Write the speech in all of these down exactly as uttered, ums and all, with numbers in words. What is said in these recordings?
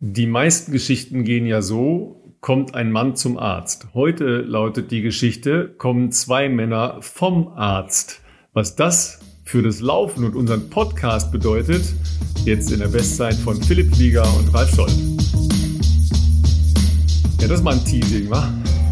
Die meisten Geschichten gehen ja so, kommt ein Mann zum Arzt. Heute lautet die Geschichte, kommen zwei Männer vom Arzt. Was das für das Laufen und unseren Podcast bedeutet, jetzt in der Bestzeit von Philipp Flieger und Ralf Scholz. Ja, das ist mal ein Teasing, wa?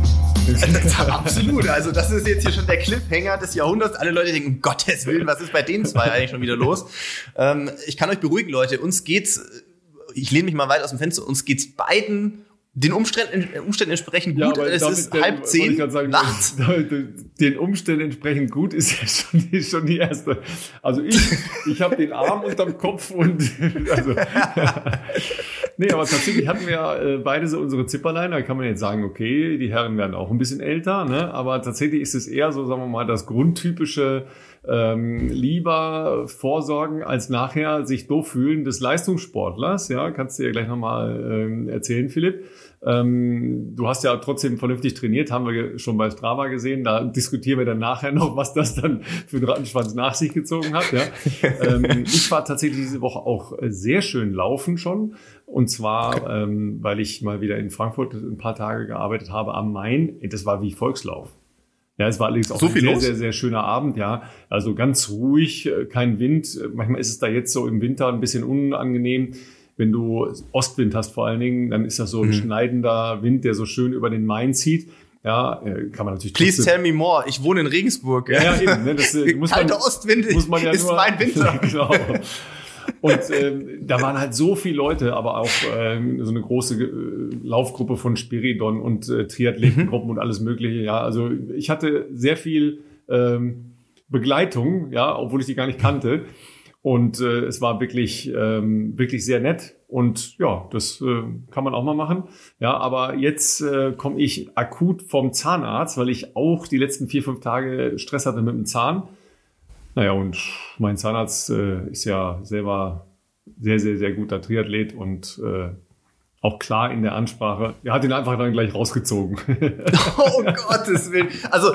Absolut, also das ist jetzt hier schon der Cliffhanger des Jahrhunderts. Alle Leute denken, um Gottes Willen, was ist bei den zwei eigentlich schon wieder los? Ähm, ich kann euch beruhigen, Leute, uns geht's, ich lehne mich mal weit aus dem Fenster, uns geht's beiden den Umständen, Umständen entsprechend gut. Ja, es ist der, halb zehn sagen, nachts. Den Umständen entsprechend gut ist ja schon, ist schon die erste. Also ich, ich habe den Arm unterm Kopf und also nee, aber tatsächlich hatten wir äh, beide so unsere Zipperlein. Da kann man jetzt sagen, okay, die Herren werden auch ein bisschen älter, ne? Aber tatsächlich ist es eher so, sagen wir mal, das grundtypische ähm, lieber vorsorgen als nachher sich doof fühlen des Leistungssportlers. Ja, kannst du ja gleich nochmal ähm, erzählen, Philipp. Ähm, du hast ja trotzdem vernünftig trainiert, haben wir schon bei Strava gesehen. Da diskutieren wir dann nachher noch, was das dann für einen Rattenschwanz nach sich gezogen hat. Ja. ähm, ich war tatsächlich diese Woche auch sehr schön laufen schon. Und zwar, ähm, weil ich mal wieder in Frankfurt ein paar Tage gearbeitet habe am Main. Das war wie Volkslauf. Ja, es war allerdings auch so ein sehr, los? sehr, sehr schöner Abend, ja. Also ganz ruhig, kein Wind. Manchmal ist es da jetzt so im Winter ein bisschen unangenehm. Wenn du Ostwind hast vor allen Dingen, dann ist das so ein mhm. schneidender Wind, der so schön über den Main zieht. Ja, kann man natürlich. Please tell me more. Ich wohne in Regensburg. Ja, ja, eben. Ne, das, muss Kalter man, Ostwind muss man ja ist nur, mein Winter. Genau. Und ähm, da waren halt so viele Leute, aber auch ähm, so eine große äh, Laufgruppe von Spiridon und äh, Triathletengruppen mhm. und alles Mögliche. Ja, also ich hatte sehr viel ähm, Begleitung, ja, obwohl ich die gar nicht kannte. Und äh, es war wirklich ähm, wirklich sehr nett. Und ja, das äh, kann man auch mal machen. Ja, aber jetzt äh, komme ich akut vom Zahnarzt, weil ich auch die letzten vier, fünf Tage Stress hatte mit dem Zahn. Naja, und mein Zahnarzt äh, ist ja selber sehr, sehr, sehr guter Triathlet und äh, auch klar in der Ansprache. Er hat ihn einfach dann gleich rausgezogen. Oh Gottes Willen. Also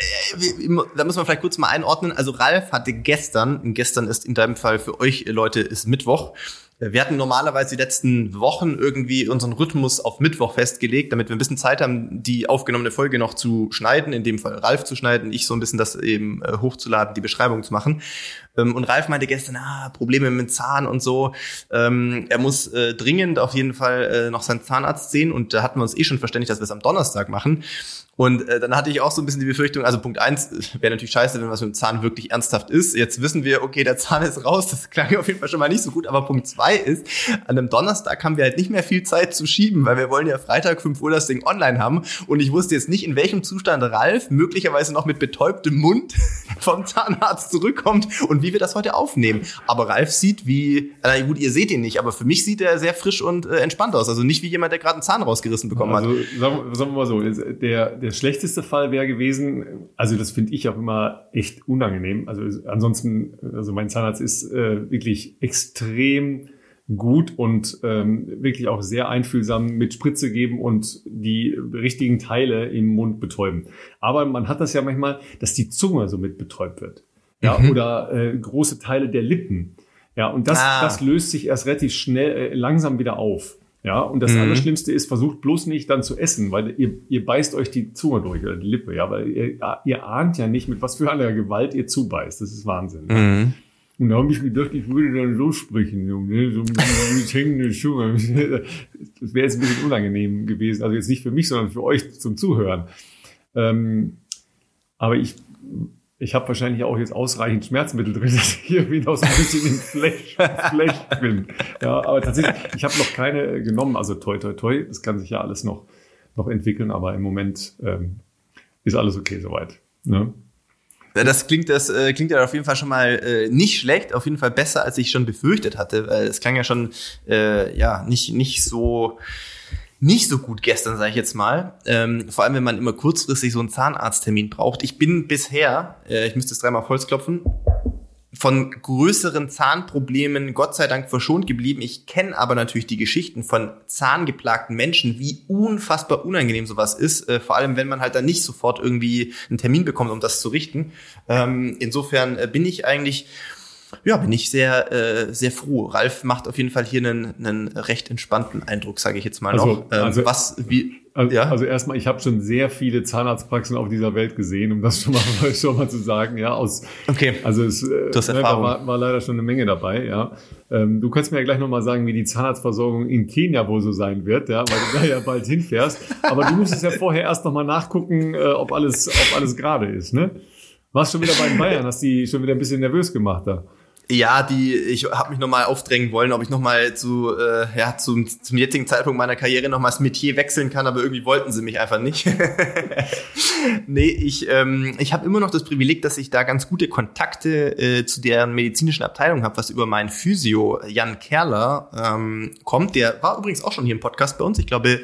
da, da muss man vielleicht kurz mal einordnen. Also Ralf hatte gestern, gestern ist in deinem Fall für euch Leute, ist Mittwoch. Wir hatten normalerweise die letzten Wochen irgendwie unseren Rhythmus auf Mittwoch festgelegt, damit wir ein bisschen Zeit haben, die aufgenommene Folge noch zu schneiden, in dem Fall Ralf zu schneiden, ich so ein bisschen das eben äh, hochzuladen, die Beschreibung zu machen. Ähm, und Ralf meinte gestern, ah, Probleme mit dem Zahn und so. Ähm, er muss äh, dringend auf jeden Fall äh, noch seinen Zahnarzt sehen und da hatten wir uns eh schon verständigt, dass wir es am Donnerstag machen. Und äh, dann hatte ich auch so ein bisschen die Befürchtung, also Punkt eins, wäre natürlich scheiße, wenn was mit dem Zahn wirklich ernsthaft ist. Jetzt wissen wir, okay, der Zahn ist raus, das klang auf jeden Fall schon mal nicht so gut. Aber Punkt zwei ist, an einem Donnerstag haben wir halt nicht mehr viel Zeit zu schieben, weil wir wollen ja Freitag fünf Uhr das Ding online haben. Und ich wusste jetzt nicht, in welchem Zustand Ralf möglicherweise noch mit betäubtem Mund vom Zahnarzt zurückkommt und wie wir das heute aufnehmen. Aber Ralf sieht wie, na gut, ihr seht ihn nicht, aber für mich sieht er sehr frisch und äh, entspannt aus. Also nicht wie jemand, der gerade einen Zahn rausgerissen bekommen also, hat. Sagen, sagen wir mal so, der, der schlechteste Fall wäre gewesen, also das finde ich auch immer echt unangenehm. Also ansonsten, also mein Zahnarzt ist äh, wirklich extrem gut und ähm, wirklich auch sehr einfühlsam mit Spritze geben und die richtigen Teile im Mund betäuben. Aber man hat das ja manchmal, dass die Zunge so mit betäubt wird. Ja, mhm. Oder äh, große Teile der Lippen. Ja, und das, ah. das löst sich erst relativ schnell, äh, langsam wieder auf. Ja, und das mhm. Allerschlimmste ist, versucht bloß nicht dann zu essen, weil ihr, ihr beißt euch die Zunge durch oder die Lippe, ja, weil ihr, ihr ahnt ja nicht, mit was für einer Gewalt ihr zubeißt. Das ist Wahnsinn. Mhm. Ja. Und da habe ich gedacht, ich würde dann so sprechen, Junge, so mit, mit hängender Zunge. Das wäre jetzt ein bisschen unangenehm gewesen. Also jetzt nicht für mich, sondern für euch zum Zuhören. Ähm, aber ich, ich habe wahrscheinlich auch jetzt ausreichend Schmerzmittel drin, dass ich irgendwie noch so ein bisschen im Flash, Flash bin. Ja, aber tatsächlich, ich habe noch keine genommen. Also toi, toi, toi. Das kann sich ja alles noch, noch entwickeln. Aber im Moment ähm, ist alles okay soweit. Ne? Das klingt, das äh, klingt ja auf jeden Fall schon mal äh, nicht schlecht, auf jeden Fall besser, als ich schon befürchtet hatte, weil es klang ja schon äh, ja nicht nicht so nicht so gut gestern, sage ich jetzt mal. Ähm, vor allem, wenn man immer kurzfristig so einen Zahnarzttermin braucht. Ich bin bisher, äh, ich müsste es dreimal auf Holz klopfen, von größeren Zahnproblemen Gott sei Dank verschont geblieben. Ich kenne aber natürlich die Geschichten von zahngeplagten Menschen, wie unfassbar unangenehm sowas ist. Äh, vor allem, wenn man halt dann nicht sofort irgendwie einen Termin bekommt, um das zu richten. Ähm, insofern äh, bin ich eigentlich ja, bin ich sehr, äh, sehr froh. Ralf macht auf jeden Fall hier einen, einen recht entspannten Eindruck, sage ich jetzt mal also, noch. Ähm, also, was, wie, also, ja? also erstmal, ich habe schon sehr viele Zahnarztpraxen auf dieser Welt gesehen, um das schon mal, schon mal zu sagen. Ja, aus, okay. Also es du hast ne, Erfahrung. war, war leider schon eine Menge dabei. Ja, ähm, du kannst mir ja gleich noch mal sagen, wie die Zahnarztversorgung in Kenia wohl so sein wird, ja, weil du da ja bald hinfährst. Aber du musstest ja vorher erst noch mal nachgucken, äh, ob alles, ob alles gerade ist, ne? Warst schon wieder bei den Bayern, hast die schon wieder ein bisschen nervös gemacht da. Ja, die, ich habe mich nochmal aufdrängen wollen, ob ich nochmal zu, äh, ja, zum, zum jetzigen Zeitpunkt meiner Karriere nochmal das Metier wechseln kann, aber irgendwie wollten sie mich einfach nicht. Nee, ich, ähm, ich habe immer noch das Privileg, dass ich da ganz gute Kontakte äh, zu deren medizinischen Abteilung habe, was über meinen Physio Jan Kerler ähm, kommt. Der war übrigens auch schon hier im Podcast bei uns. Ich glaube,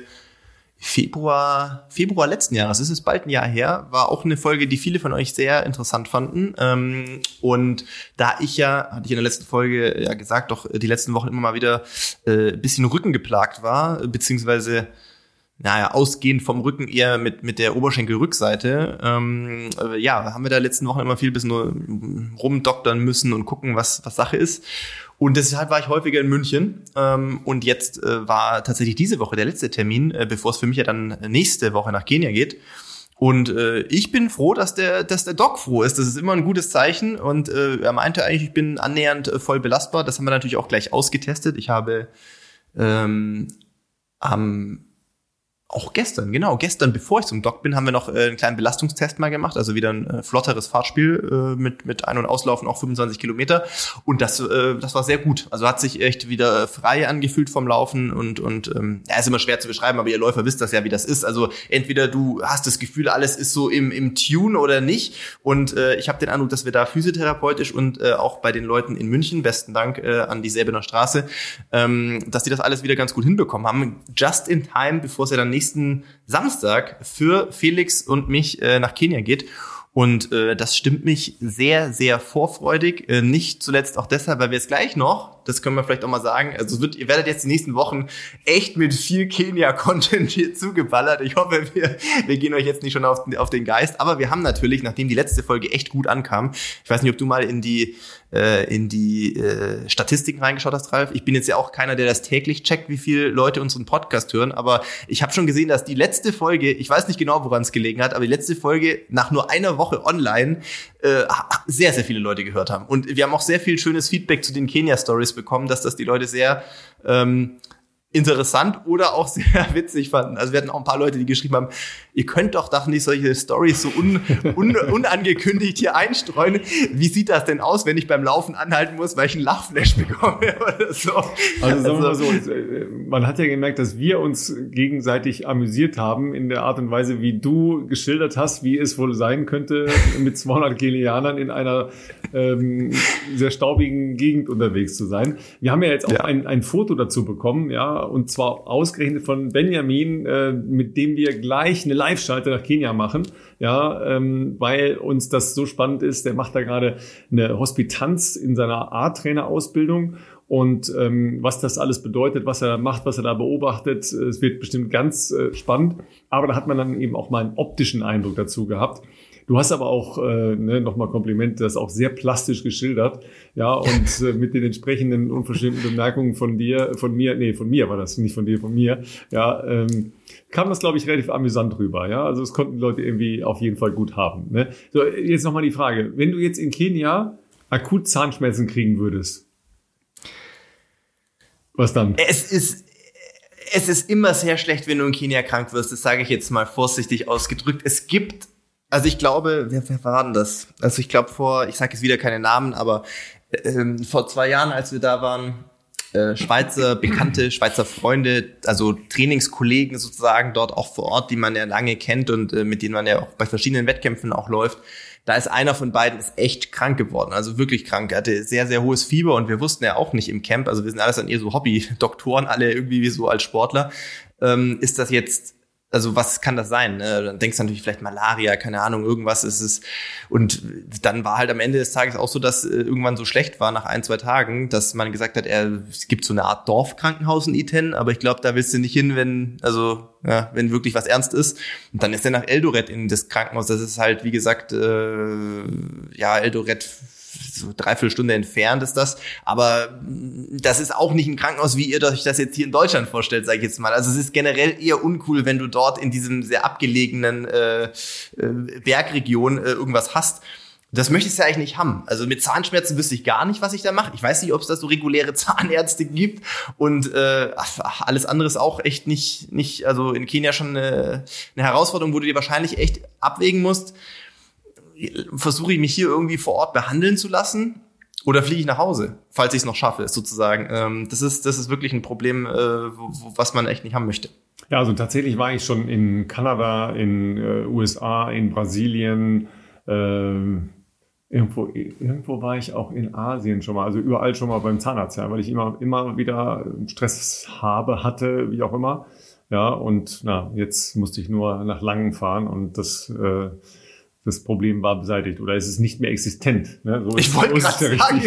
Februar, Februar letzten Jahres, es ist bald ein Jahr her, war auch eine Folge, die viele von euch sehr interessant fanden. Ähm, und da ich ja, hatte ich in der letzten Folge ja gesagt, doch die letzten Wochen immer mal wieder äh, ein bisschen Rücken geplagt war, beziehungsweise naja, ausgehend vom Rücken eher mit mit der Oberschenkelrückseite. Ähm, äh, ja, haben wir da letzten Wochen immer viel bisschen nur rumdoktern müssen und gucken, was was Sache ist. Und deshalb war ich häufiger in München. Ähm, und jetzt äh, war tatsächlich diese Woche der letzte Termin, äh, bevor es für mich ja dann nächste Woche nach Kenia geht. Und äh, ich bin froh, dass der dass der Doc froh ist. Das ist immer ein gutes Zeichen. Und äh, er meinte eigentlich, ich bin annähernd äh, voll belastbar. Das haben wir natürlich auch gleich ausgetestet. Ich habe ähm, am Auch gestern, genau, gestern, bevor ich zum Doc bin, haben wir noch äh, einen kleinen Belastungstest mal gemacht, also wieder ein äh, flotteres Fahrtspiel äh, mit mit Ein- und Auslaufen, auch fünfundzwanzig Kilometer, und das äh, das war sehr gut, also hat sich echt wieder frei angefühlt vom Laufen und und ähm, ja, ist immer schwer zu beschreiben, aber ihr Läufer wisst das ja, wie das ist, also entweder du hast das Gefühl, alles ist so im im Tune oder nicht, und äh, ich habe den Eindruck, dass wir da physiotherapeutisch und äh, auch bei den Leuten in München, besten Dank äh, an die Säbener Straße, ähm, dass die das alles wieder ganz gut hinbekommen haben, just in time, bevor es ja dann nächsten Samstag für Felix und mich äh, nach Kenia geht. Und äh, das stimmt mich sehr, sehr vorfreudig. Äh, nicht zuletzt auch deshalb, weil wir es gleich noch, das können wir vielleicht auch mal sagen, also wird, ihr werdet jetzt die nächsten Wochen echt mit viel Kenia-Content hier zugeballert. Ich hoffe, wir, wir gehen euch jetzt nicht schon auf, auf den Geist. Aber wir haben natürlich, nachdem die letzte Folge echt gut ankam, ich weiß nicht, ob du mal in die äh, in die äh, Statistiken reingeschaut hast, Ralf. Ich bin jetzt ja auch keiner, der das täglich checkt, wie viele Leute unseren Podcast hören. Aber ich habe schon gesehen, dass die letzte Folge, ich weiß nicht genau, woran es gelegen hat, aber die letzte Folge nach nur einer Woche online äh, sehr, sehr viele Leute gehört haben. Und wir haben auch sehr viel schönes Feedback zu den Kenia-Stories bekommen, dass das die Leute sehr ähm, interessant oder auch sehr witzig fanden. Also wir hatten auch ein paar Leute, die geschrieben haben, ihr könnt doch doch nicht solche Stories so un, un, unangekündigt hier einstreuen. Wie sieht das denn aus, wenn ich beim Laufen anhalten muss, weil ich einen Lachflash bekomme oder so? Also sagen wir mal so, man hat ja gemerkt, dass wir uns gegenseitig amüsiert haben in der Art und Weise, wie du geschildert hast, wie es wohl sein könnte, mit zweihundert Kenianern in einer ähm, sehr staubigen Gegend unterwegs zu sein. Wir haben ja jetzt auch ja. ein, ein Foto dazu bekommen, ja, und zwar ausgerechnet von Benjamin, äh, mit dem wir gleich eine Live-Schalte nach Kenia machen, ja, ähm, weil uns das so spannend ist. Der macht da gerade eine Hospitanz in seiner A-Trainer-Ausbildung, und ähm, was das alles bedeutet, was er da macht, was er da beobachtet, es wird bestimmt ganz äh, spannend. Aber da hat man dann eben auch mal einen optischen Eindruck dazu gehabt. Du hast aber auch, äh, ne, nochmal Kompliment, das auch sehr plastisch geschildert, ja, und äh, mit den entsprechenden unverschämten Bemerkungen von dir, von mir, nee, von mir war das, nicht von dir, von mir, ja, ähm, kam das, glaube ich, relativ amüsant rüber, ja, also das konnten die Leute irgendwie auf jeden Fall gut haben, ne. So, jetzt nochmal die Frage, wenn du jetzt in Kenia akut Zahnschmerzen kriegen würdest, was dann? Es ist Es ist immer sehr schlecht, wenn du in Kenia krank wirst, das sage ich jetzt mal vorsichtig ausgedrückt. Es gibt Also ich glaube, wer, wer war denn das? Also ich glaube vor, ich sage jetzt wieder keine Namen, aber ähm, vor zwei Jahren, als wir da waren, äh, Schweizer, bekannte Schweizer Freunde, also Trainingskollegen sozusagen dort auch vor Ort, die man ja lange kennt und äh, mit denen man ja auch bei verschiedenen Wettkämpfen auch läuft. Da ist einer von beiden ist echt krank geworden, also wirklich krank. Er hatte sehr, sehr hohes Fieber und wir wussten ja auch nicht im Camp, also wir sind alles dann eher so Hobby-Doktoren, alle irgendwie wie so als Sportler. Ähm, ist das jetzt Also was kann das sein? Ne? Dann denkst du natürlich vielleicht Malaria, keine Ahnung, irgendwas ist es. Und dann war halt am Ende des Tages auch so, dass äh, irgendwann so schlecht war nach ein, zwei Tagen, dass man gesagt hat, er, es gibt so eine Art Dorfkrankenhaus in Iten, aber ich glaube, da willst du nicht hin, wenn also ja, wenn wirklich was ernst ist. Und dann ist er nach Eldoret in das Krankenhaus. Das ist halt, wie gesagt, äh, ja, Eldoret so dreiviertel Stunde entfernt ist das. Aber das ist auch nicht ein Krankenhaus, wie ihr euch das jetzt hier in Deutschland vorstellt, sage ich jetzt mal. Also es ist generell eher uncool, wenn du dort in diesem sehr abgelegenen äh, äh, Bergregion äh, irgendwas hast. Das möchte ich ja eigentlich nicht haben. Also mit Zahnschmerzen wüsste ich gar nicht, was ich da mache. Ich weiß nicht, ob es da so reguläre Zahnärzte gibt. Und äh, alles andere ist auch echt nicht, nicht, also in Kenia schon eine, eine Herausforderung, wo du dir wahrscheinlich echt abwägen musst. Versuche ich mich hier irgendwie vor Ort behandeln zu lassen oder fliege ich nach Hause, falls ich es noch schaffe, sozusagen. Ähm, das ist, das ist wirklich ein Problem, äh, wo, was man echt nicht haben möchte. Ja, also tatsächlich war ich schon in Kanada, in äh, U S A, in Brasilien, äh, Irgendwo, irgendwo war ich auch in Asien schon mal, also überall schon mal beim Zahnarzt, ja, weil ich immer, immer wieder Stress habe, hatte, wie auch immer. Ja, und na, jetzt musste ich nur nach Langen fahren und das, äh, das Problem war beseitigt oder es ist nicht mehr existent. Ne? So ich wollte gerade sagen,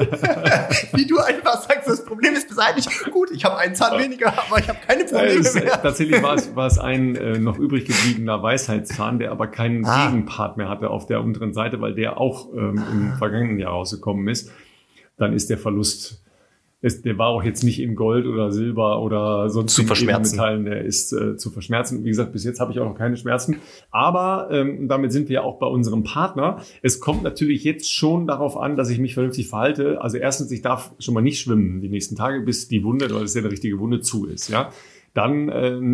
wie du einfach sagst, das Problem ist beseitigt. Gut, ich habe einen Zahn weniger, aber ich habe keine Probleme ja, mehr. Tatsächlich war es, war es ein äh, noch übrig gebliebener Weisheitszahn, der aber keinen ah. Gegenpart mehr hatte auf der unteren Seite, weil der auch ähm, im vergangenen Jahr rausgekommen ist. Dann ist der Verlust, ist, der war auch jetzt nicht in Gold oder Silber oder sonst zu verschmerzen. Metallen, der ist äh, zu verschmerzen. Wie gesagt, bis jetzt habe ich auch noch keine Schmerzen. Aber ähm, damit sind wir ja auch bei unserem Partner. Es kommt natürlich jetzt schon darauf an, dass ich mich vernünftig verhalte. Also erstens, ich darf schon mal nicht schwimmen die nächsten Tage, bis die Wunde, weil es ja eine richtige Wunde, zu ist. Ja, dann,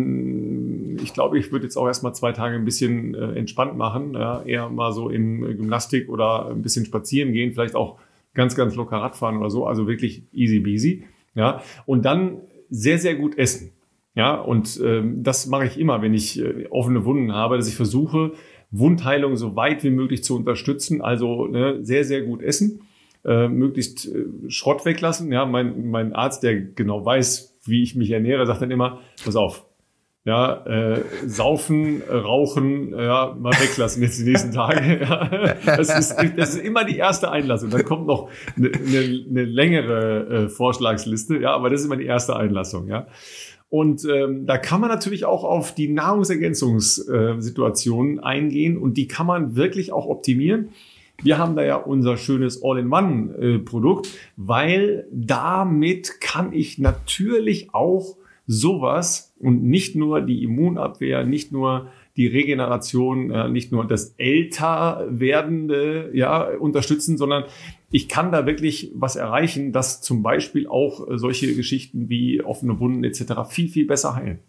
ähm, ich glaube, ich würde jetzt auch erstmal zwei Tage ein bisschen äh, entspannt machen. Ja? Eher mal so in Gymnastik oder ein bisschen spazieren gehen, vielleicht auch ganz, ganz locker Radfahren oder so, also wirklich easy peasy, ja, und dann sehr, sehr gut essen, ja, und ähm, das mache ich immer, wenn ich äh, offene Wunden habe, dass ich versuche, Wundheilung so weit wie möglich zu unterstützen, also ne, sehr, sehr gut essen, äh, möglichst äh, Schrott weglassen, ja, mein, mein Arzt, der genau weiß, wie ich mich ernähre, sagt dann immer, pass auf, ja, äh, saufen, rauchen, ja, mal weglassen jetzt die nächsten Tage. Ja. Das ist, das ist immer die erste Einlassung. Dann kommt noch eine, eine, eine längere äh, Vorschlagsliste, ja, aber das ist immer die erste Einlassung, ja. Und ähm, da kann man natürlich auch auf die Nahrungsergänzungssituationen eingehen und die kann man wirklich auch optimieren. Wir haben da ja unser schönes All-in-One-Produkt, weil damit kann ich natürlich auch sowas und nicht nur die Immunabwehr, nicht nur die Regeneration, äh, nicht nur das älter werdende ja, unterstützen, sondern ich kann da wirklich was erreichen, dass zum Beispiel auch äh, solche Geschichten wie offene Wunden et cetera viel, viel besser heilen.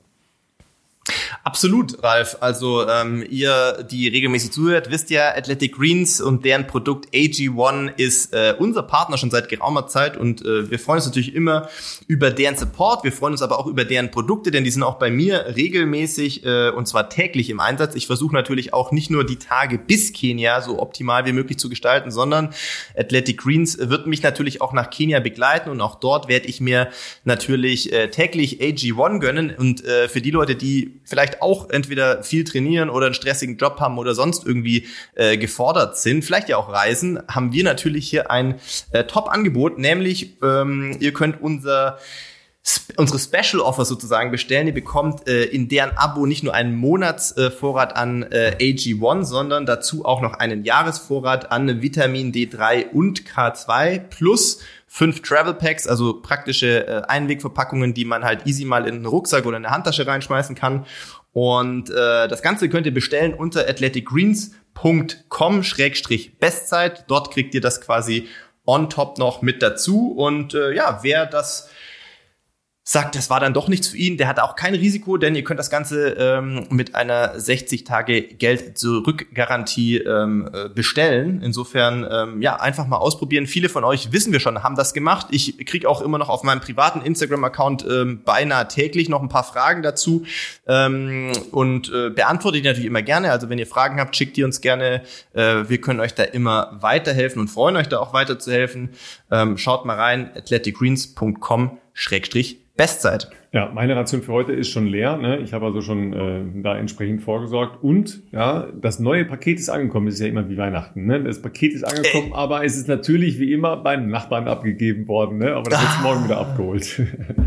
Absolut, Ralf. Also ähm, ihr, die regelmäßig zuhört, wisst ja, Athletic Greens und deren Produkt A G eins ist äh, unser Partner schon seit geraumer Zeit und äh, wir freuen uns natürlich immer über deren Support. Wir freuen uns aber auch über deren Produkte, denn die sind auch bei mir regelmäßig äh, und zwar täglich im Einsatz. Ich versuche natürlich auch nicht nur die Tage bis Kenia so optimal wie möglich zu gestalten, sondern Athletic Greens wird mich natürlich auch nach Kenia begleiten und auch dort werde ich mir natürlich äh, täglich A G eins gönnen und äh, für die Leute, die vielleicht auch entweder viel trainieren oder einen stressigen Job haben oder sonst irgendwie äh, gefordert sind, vielleicht ja auch reisen, haben wir natürlich hier ein äh, Top-Angebot, nämlich ähm, ihr könnt unser unsere Special Offer sozusagen bestellen. Ihr bekommt äh, in deren Abo nicht nur einen Monatsvorrat äh, an äh, A G eins, sondern dazu auch noch einen Jahresvorrat an Vitamin D drei und K zwei plus fünf Travel Packs, also praktische äh, Einwegverpackungen, die man halt easy mal in einen Rucksack oder in eine Handtasche reinschmeißen kann. Und äh, das Ganze könnt ihr bestellen unter athletic greens punkt com Schrägstrich Bestzeit. Dort kriegt ihr das quasi on top noch mit dazu. Und äh, ja, wer das sagt, das war dann doch nichts für ihn, der hat auch kein Risiko, denn ihr könnt das Ganze ähm, mit einer sechzig Tage Geld-Zurück-Garantie ähm, bestellen. Insofern, ähm, ja, einfach mal ausprobieren. Viele von euch, wissen wir schon, haben das gemacht. Ich kriege auch immer noch auf meinem privaten Instagram-Account ähm, beinahe täglich noch ein paar Fragen dazu ähm, und äh, beantworte die natürlich immer gerne. Also wenn ihr Fragen habt, schickt die uns gerne. Äh, wir können euch da immer weiterhelfen und freuen euch da auch weiterzuhelfen. Ähm, schaut mal rein, athletic greens punkt com Schrägstrich Bestzeit. Ja, meine Ration für heute ist schon leer. Ne? Ich habe also schon äh, da entsprechend vorgesorgt. Und ja, das neue Paket ist angekommen. Das ist ja immer wie Weihnachten. Ne? Das Paket ist angekommen, äh. aber es ist natürlich wie immer beim Nachbarn abgegeben worden. Ne? Aber das wird morgen wieder abgeholt.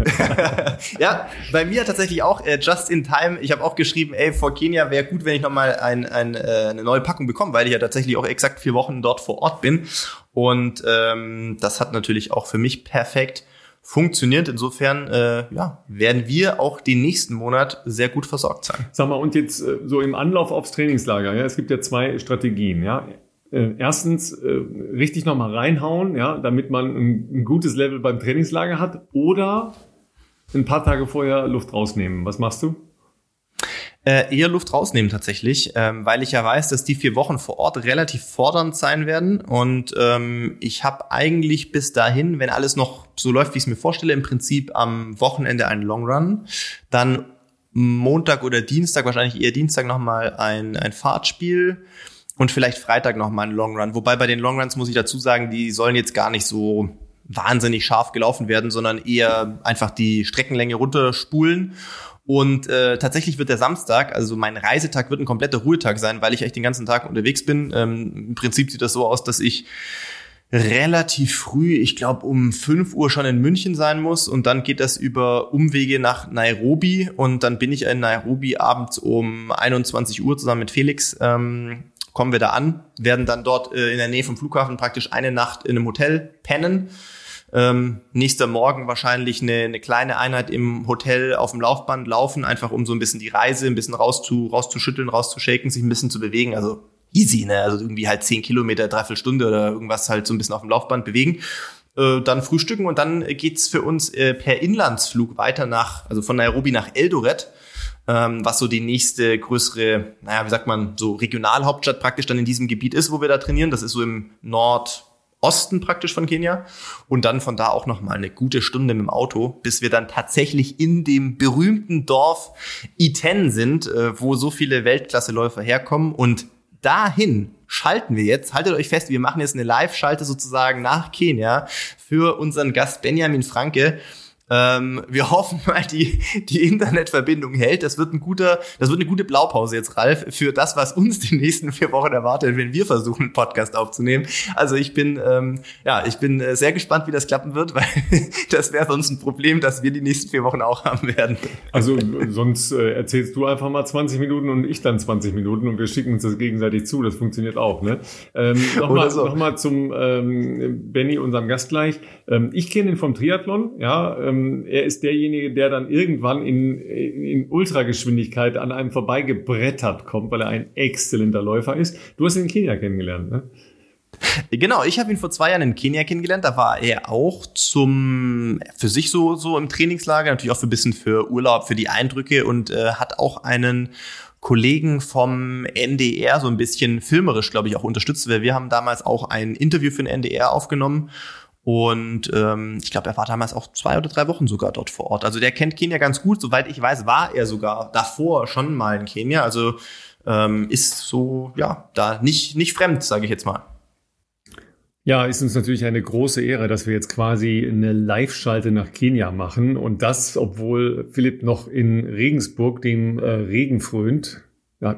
Ja, bei mir tatsächlich auch äh, just in time. Ich habe auch geschrieben, ey, vor Kenia wäre gut, wenn ich nochmal ein, ein, äh, eine neue Packung bekomme, weil ich ja tatsächlich auch exakt vier Wochen dort vor Ort bin. Und ähm, das hat natürlich auch für mich perfekt funktioniert. Insofern äh, ja, werden wir auch den nächsten Monat sehr gut versorgt sein. Sag mal, und jetzt äh, so im Anlauf aufs Trainingslager, ja, es gibt ja zwei Strategien, ja. Äh, erstens äh, richtig nochmal reinhauen, ja, damit man ein, ein gutes Level beim Trainingslager hat, oder ein paar Tage vorher Luft rausnehmen. Was machst du? Äh, eher Luft rausnehmen tatsächlich, ähm, weil ich ja weiß, dass die vier Wochen vor Ort relativ fordernd sein werden und ähm, ich habe eigentlich bis dahin, wenn alles noch so läuft, wie ich es mir vorstelle, im Prinzip am Wochenende einen Long Run, dann Montag oder Dienstag, wahrscheinlich eher Dienstag nochmal ein, ein Fahrtspiel und vielleicht Freitag nochmal einen Long Run, wobei bei den Long Runs muss ich dazu sagen, die sollen jetzt gar nicht so wahnsinnig scharf gelaufen werden, sondern eher einfach die Streckenlänge runterspulen. Und äh, tatsächlich wird der Samstag, also mein Reisetag, wird ein kompletter Ruhetag sein, weil ich echt den ganzen Tag unterwegs bin. Ähm, im Prinzip sieht das so aus, dass ich relativ früh, ich glaube um fünf Uhr schon in München sein muss und dann geht das über Umwege nach Nairobi und dann bin ich in Nairobi abends um einundzwanzig Uhr zusammen mit Felix, ähm, kommen wir da an, werden dann dort äh, in der Nähe vom Flughafen praktisch eine Nacht in einem Hotel pennen. Ähm, nächster Morgen wahrscheinlich eine, eine kleine Einheit im Hotel auf dem Laufband laufen, einfach um so ein bisschen die Reise ein bisschen rauszu, rauszuschütteln, rauszuschaken, sich ein bisschen zu bewegen, also easy, ne, also irgendwie halt zehn Kilometer, dreiviertel Stunde oder irgendwas halt so ein bisschen auf dem Laufband bewegen, äh, dann frühstücken und dann geht's für uns äh, per Inlandsflug weiter nach, also von Nairobi nach Eldoret, ähm, was so die nächste größere, naja, wie sagt man, so Regionalhauptstadt praktisch dann in diesem Gebiet ist, wo wir da trainieren, das ist so im Nord Osten praktisch von Kenia und dann von da auch noch mal eine gute Stunde mit dem Auto, bis wir dann tatsächlich in dem berühmten Dorf Iten sind, wo so viele Weltklasseläufer herkommen und dahin schalten wir jetzt, haltet euch fest, wir machen jetzt eine Live-Schalte sozusagen nach Kenia für unseren Gast Benjamin Franke. Ähm, wir hoffen mal, die, die Internetverbindung hält. Das wird ein guter, das wird eine gute Blaupause jetzt, Ralf, für das, was uns die nächsten vier Wochen erwartet, wenn wir versuchen, einen Podcast aufzunehmen. Also ich bin, ähm, ja, ich bin sehr gespannt, wie das klappen wird, weil das wäre sonst ein Problem, das wir die nächsten vier Wochen auch haben werden. Also sonst äh, erzählst du einfach mal zwanzig Minuten und ich dann zwanzig Minuten und wir schicken uns das gegenseitig zu. Das funktioniert auch, ne? Ähm, Nochmal so. noch mal zum ähm, Benny, unserem Gast gleich. Ähm, ich kenne ihn vom Triathlon, ja. Ähm, er ist derjenige, der dann irgendwann in, in Ultrageschwindigkeit an einem vorbeigebrettert kommt, weil er ein exzellenter Läufer ist. Du hast ihn in Kenia kennengelernt, ne? Genau, ich habe ihn vor zwei Jahren in Kenia kennengelernt. Da war er auch zum für sich so so im Trainingslager, natürlich auch für ein bisschen für Urlaub, für die Eindrücke und äh, hat auch einen Kollegen vom N D R so ein bisschen filmerisch, glaube ich, auch unterstützt, weil wir haben damals auch ein Interview für den N D R aufgenommen. Und ähm, ich glaube, er war damals auch zwei oder drei Wochen sogar dort vor Ort. Also der kennt Kenia ganz gut. Soweit ich weiß, war er sogar davor schon mal in Kenia. Also ähm, ist so, ja, da nicht nicht fremd, sage ich jetzt mal. Ja, ist uns natürlich eine große Ehre, dass wir jetzt quasi eine Live-Schalte nach Kenia machen. Und das, obwohl Philipp noch in Regensburg dem äh, Regen frönt. Ja,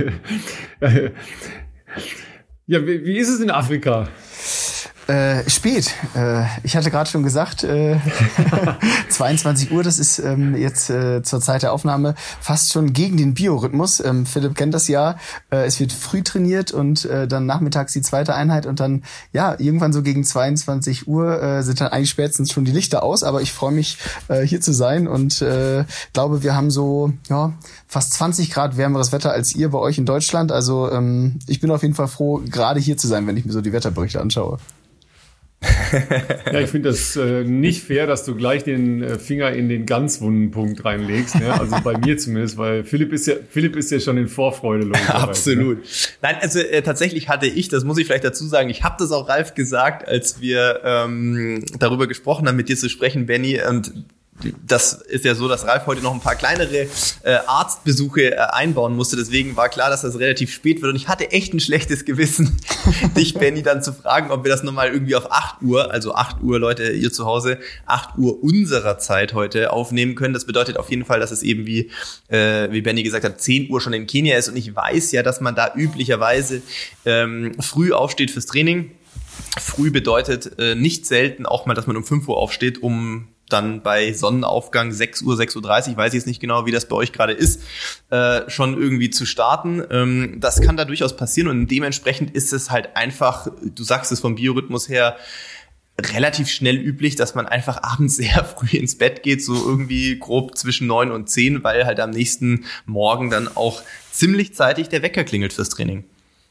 ja wie, wie ist es in Afrika? Äh, spät. Äh, ich hatte gerade schon gesagt, äh, zweiundzwanzig Uhr, das ist ähm, jetzt äh, zur Zeit der Aufnahme fast schon gegen den Biorhythmus. Ähm, Philipp kennt das ja. Äh, es wird früh trainiert und äh, dann nachmittags die zweite Einheit und dann, ja, irgendwann so gegen zweiundzwanzig Uhr äh, sind dann eigentlich spätestens schon die Lichter aus. Aber ich freue mich, äh, hier zu sein und äh, glaube, wir haben so, ja, fast zwanzig Grad wärmeres Wetter als ihr bei euch in Deutschland. Also ähm, ich bin auf jeden Fall froh, gerade hier zu sein, wenn ich mir so die Wetterberichte anschaue. Ja, ich finde das äh, nicht fair, dass du gleich den äh, Finger in den ganz wunden Punkt reinlegst, ne? Also bei mir zumindest, weil Philipp ist ja Philipp ist ja schon in Vorfreude los. Absolut. Ne? Nein, also äh, tatsächlich hatte ich, das muss ich vielleicht dazu sagen, ich habe das auch Ralf gesagt, als wir ähm, darüber gesprochen haben, mit dir zu sprechen, Benny, und das ist ja so, dass Ralf heute noch ein paar kleinere äh, Arztbesuche äh, einbauen musste. Deswegen war klar, dass das relativ spät wird. Und ich hatte echt ein schlechtes Gewissen, dich, Benny, dann zu fragen, ob wir das nochmal irgendwie auf acht Uhr, also acht Uhr, Leute, ihr zu Hause, acht Uhr unserer Zeit heute aufnehmen können. Das bedeutet auf jeden Fall, dass es eben wie, äh, wie Benny gesagt hat, zehn Uhr schon in Kenia ist. Und ich weiß ja, dass man da üblicherweise ähm, früh aufsteht fürs Training. Früh bedeutet äh, nicht selten auch mal, dass man um fünf Uhr aufsteht, um dann bei Sonnenaufgang sechs Uhr, sechs Uhr dreißig, weiß ich jetzt nicht genau, wie das bei euch gerade ist, äh, schon irgendwie zu starten. Ähm, das kann da durchaus passieren und dementsprechend ist es halt einfach, du sagst es vom Biorhythmus her, relativ schnell üblich, dass man einfach abends sehr früh ins Bett geht, so irgendwie grob zwischen neun und zehn, weil halt am nächsten Morgen dann auch ziemlich zeitig der Wecker klingelt fürs Training.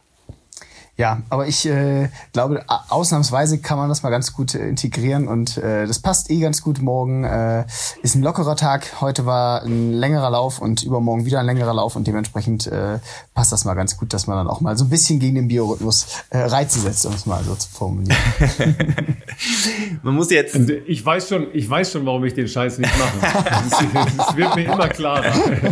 Ja, aber ich äh, glaube, ausnahmsweise kann man das mal ganz gut äh, integrieren und äh, das passt eh ganz gut. Morgen äh, ist ein lockerer Tag, heute war ein längerer Lauf und übermorgen wieder ein längerer Lauf und dementsprechend äh, passt das mal ganz gut, dass man dann auch mal so ein bisschen gegen den Biorhythmus äh, Reize setzt, um es mal so zu formulieren. Man muss jetzt... Und ich weiß schon, ich weiß schon, warum ich den Scheiß nicht mache. Es wird mir immer klarer.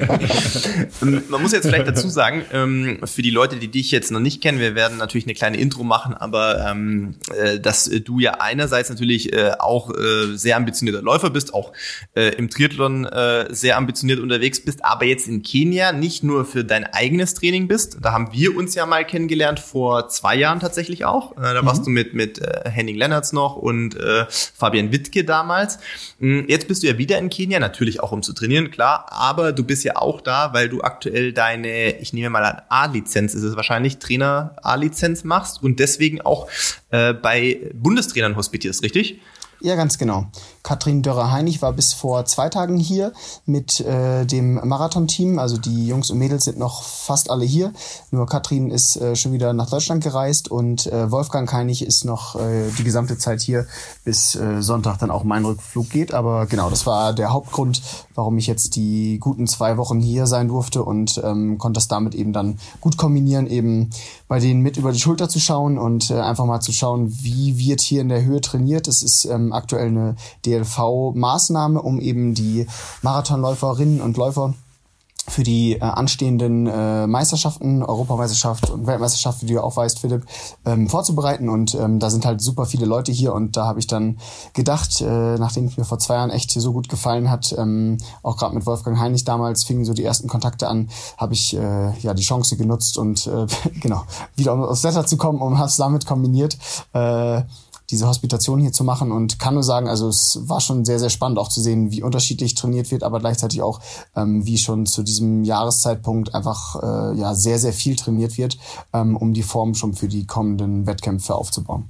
Man muss jetzt vielleicht dazu sagen, ähm, für die Leute, die dich jetzt noch nicht kennen, wir werden natürlich eine kleine Intro machen, aber ähm, äh, dass du ja einerseits natürlich äh, auch äh, sehr ambitionierter Läufer bist, auch äh, im Triathlon äh, sehr ambitioniert unterwegs bist, aber jetzt in Kenia nicht nur für dein eigenes Training bist. Da haben wir uns ja mal kennengelernt, vor zwei Jahren tatsächlich auch. Äh, da mhm. warst du mit mit äh, Henning Lennertz noch und äh, Fabian Wittke damals. Jetzt bist du ja wieder in Kenia, natürlich auch um zu trainieren, klar, aber du bist ja auch da, weil du aktuell deine, ich nehme mal an, A-Lizenz ist es wahrscheinlich, Trainer A-Lizenz machst und deswegen auch äh, bei Bundestrainern hospitierst, richtig? Ja, ganz genau. Katrin Dörrer-Heinig war bis vor zwei Tagen hier mit äh, dem Marathon-Team. Also die Jungs und Mädels sind noch fast alle hier. Nur Katrin ist äh, schon wieder nach Deutschland gereist und äh, Wolfgang Heinig ist noch äh, die gesamte Zeit hier, bis äh, Sonntag dann auch mein Rückflug geht. Aber genau, das war der Hauptgrund, warum ich jetzt die guten zwei Wochen hier sein durfte und ähm, konnte das damit eben dann gut kombinieren, eben bei denen mit über die Schulter zu schauen und äh, einfach mal zu schauen, wie wird hier in der Höhe trainiert. Das ist ähm, aktuell eine D L V-Maßnahme, um eben die Marathonläuferinnen und Läufer für die äh, anstehenden äh, Meisterschaften, Europameisterschaft und Weltmeisterschaft, wie du ja auch weißt, Philipp, ähm, vorzubereiten. Und ähm, da sind halt super viele Leute hier. Und da habe ich dann gedacht, äh, nachdem es mir vor zwei Jahren echt so gut gefallen hat, ähm, auch gerade mit Wolfgang Heinig damals fingen so die ersten Kontakte an, habe ich äh, ja die Chance genutzt und äh, genau wieder um aufs Wetter zu kommen und habe es damit kombiniert, äh, diese Hospitation hier zu machen und kann nur sagen, also es war schon sehr, sehr spannend auch zu sehen, wie unterschiedlich trainiert wird, aber gleichzeitig auch, ähm, wie schon zu diesem Jahreszeitpunkt einfach äh, ja sehr, sehr viel trainiert wird, ähm, um die Form schon für die kommenden Wettkämpfe aufzubauen.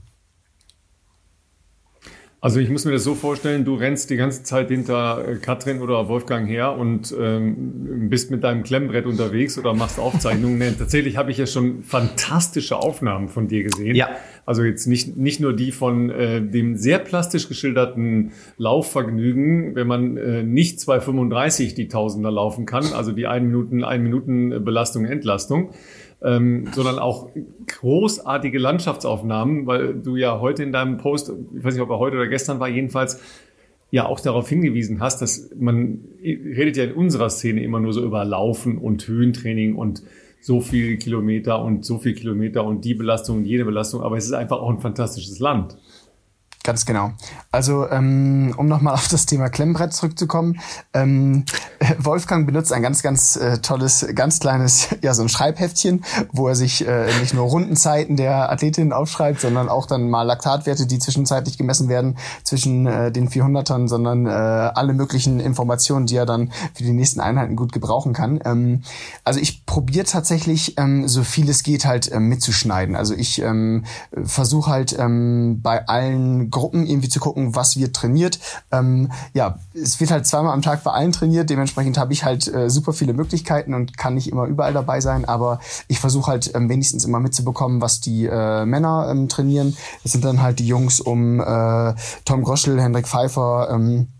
Also ich muss mir das so vorstellen, du rennst die ganze Zeit hinter Katrin oder Wolfgang her und ähm, bist mit deinem Klemmbrett unterwegs oder machst Aufzeichnungen. Nee, tatsächlich habe ich ja schon fantastische Aufnahmen von dir gesehen. Ja. Also jetzt nicht nicht nur die von äh, dem sehr plastisch geschilderten Laufvergnügen, wenn man äh, nicht zwei fünfunddreißig die Tausender laufen kann, also die ein Minuten, ein Minuten Belastung, Entlastung, Ähm, sondern auch großartige Landschaftsaufnahmen, weil du ja heute in deinem Post, ich weiß nicht, ob er heute oder gestern war, jedenfalls ja auch darauf hingewiesen hast, dass man redet ja in unserer Szene immer nur so über Laufen und Höhentraining und so viel Kilometer und so viel Kilometer und die Belastung und jene Belastung, aber es ist einfach auch ein fantastisches Land. Ganz genau. Also ähm, um nochmal auf das Thema Klemmbrett zurückzukommen, ähm, Wolfgang benutzt ein ganz, ganz äh, tolles, ganz kleines, ja so ein Schreibheftchen, wo er sich äh, nicht nur Rundenzeiten der Athletinnen aufschreibt, sondern auch dann mal Laktatwerte, die zwischenzeitlich gemessen werden zwischen äh, den vierhundertern, sondern äh, alle möglichen Informationen, die er dann für die nächsten Einheiten gut gebrauchen kann. Ähm, also ich probiere tatsächlich, ähm, so viel es geht, halt ähm, mitzuschneiden. Also ich ähm, versuche halt ähm, bei allen Gruppen irgendwie zu gucken, was wird trainiert. Ähm, ja, es wird halt zweimal am Tag bei allen trainiert, dementsprechend habe ich halt äh, super viele Möglichkeiten und kann nicht immer überall dabei sein, aber ich versuche halt ähm, wenigstens immer mitzubekommen, was die äh, Männer ähm, trainieren. Das sind dann halt die Jungs um äh, Tom Groschel, Hendrik Pfeiffer, ähm,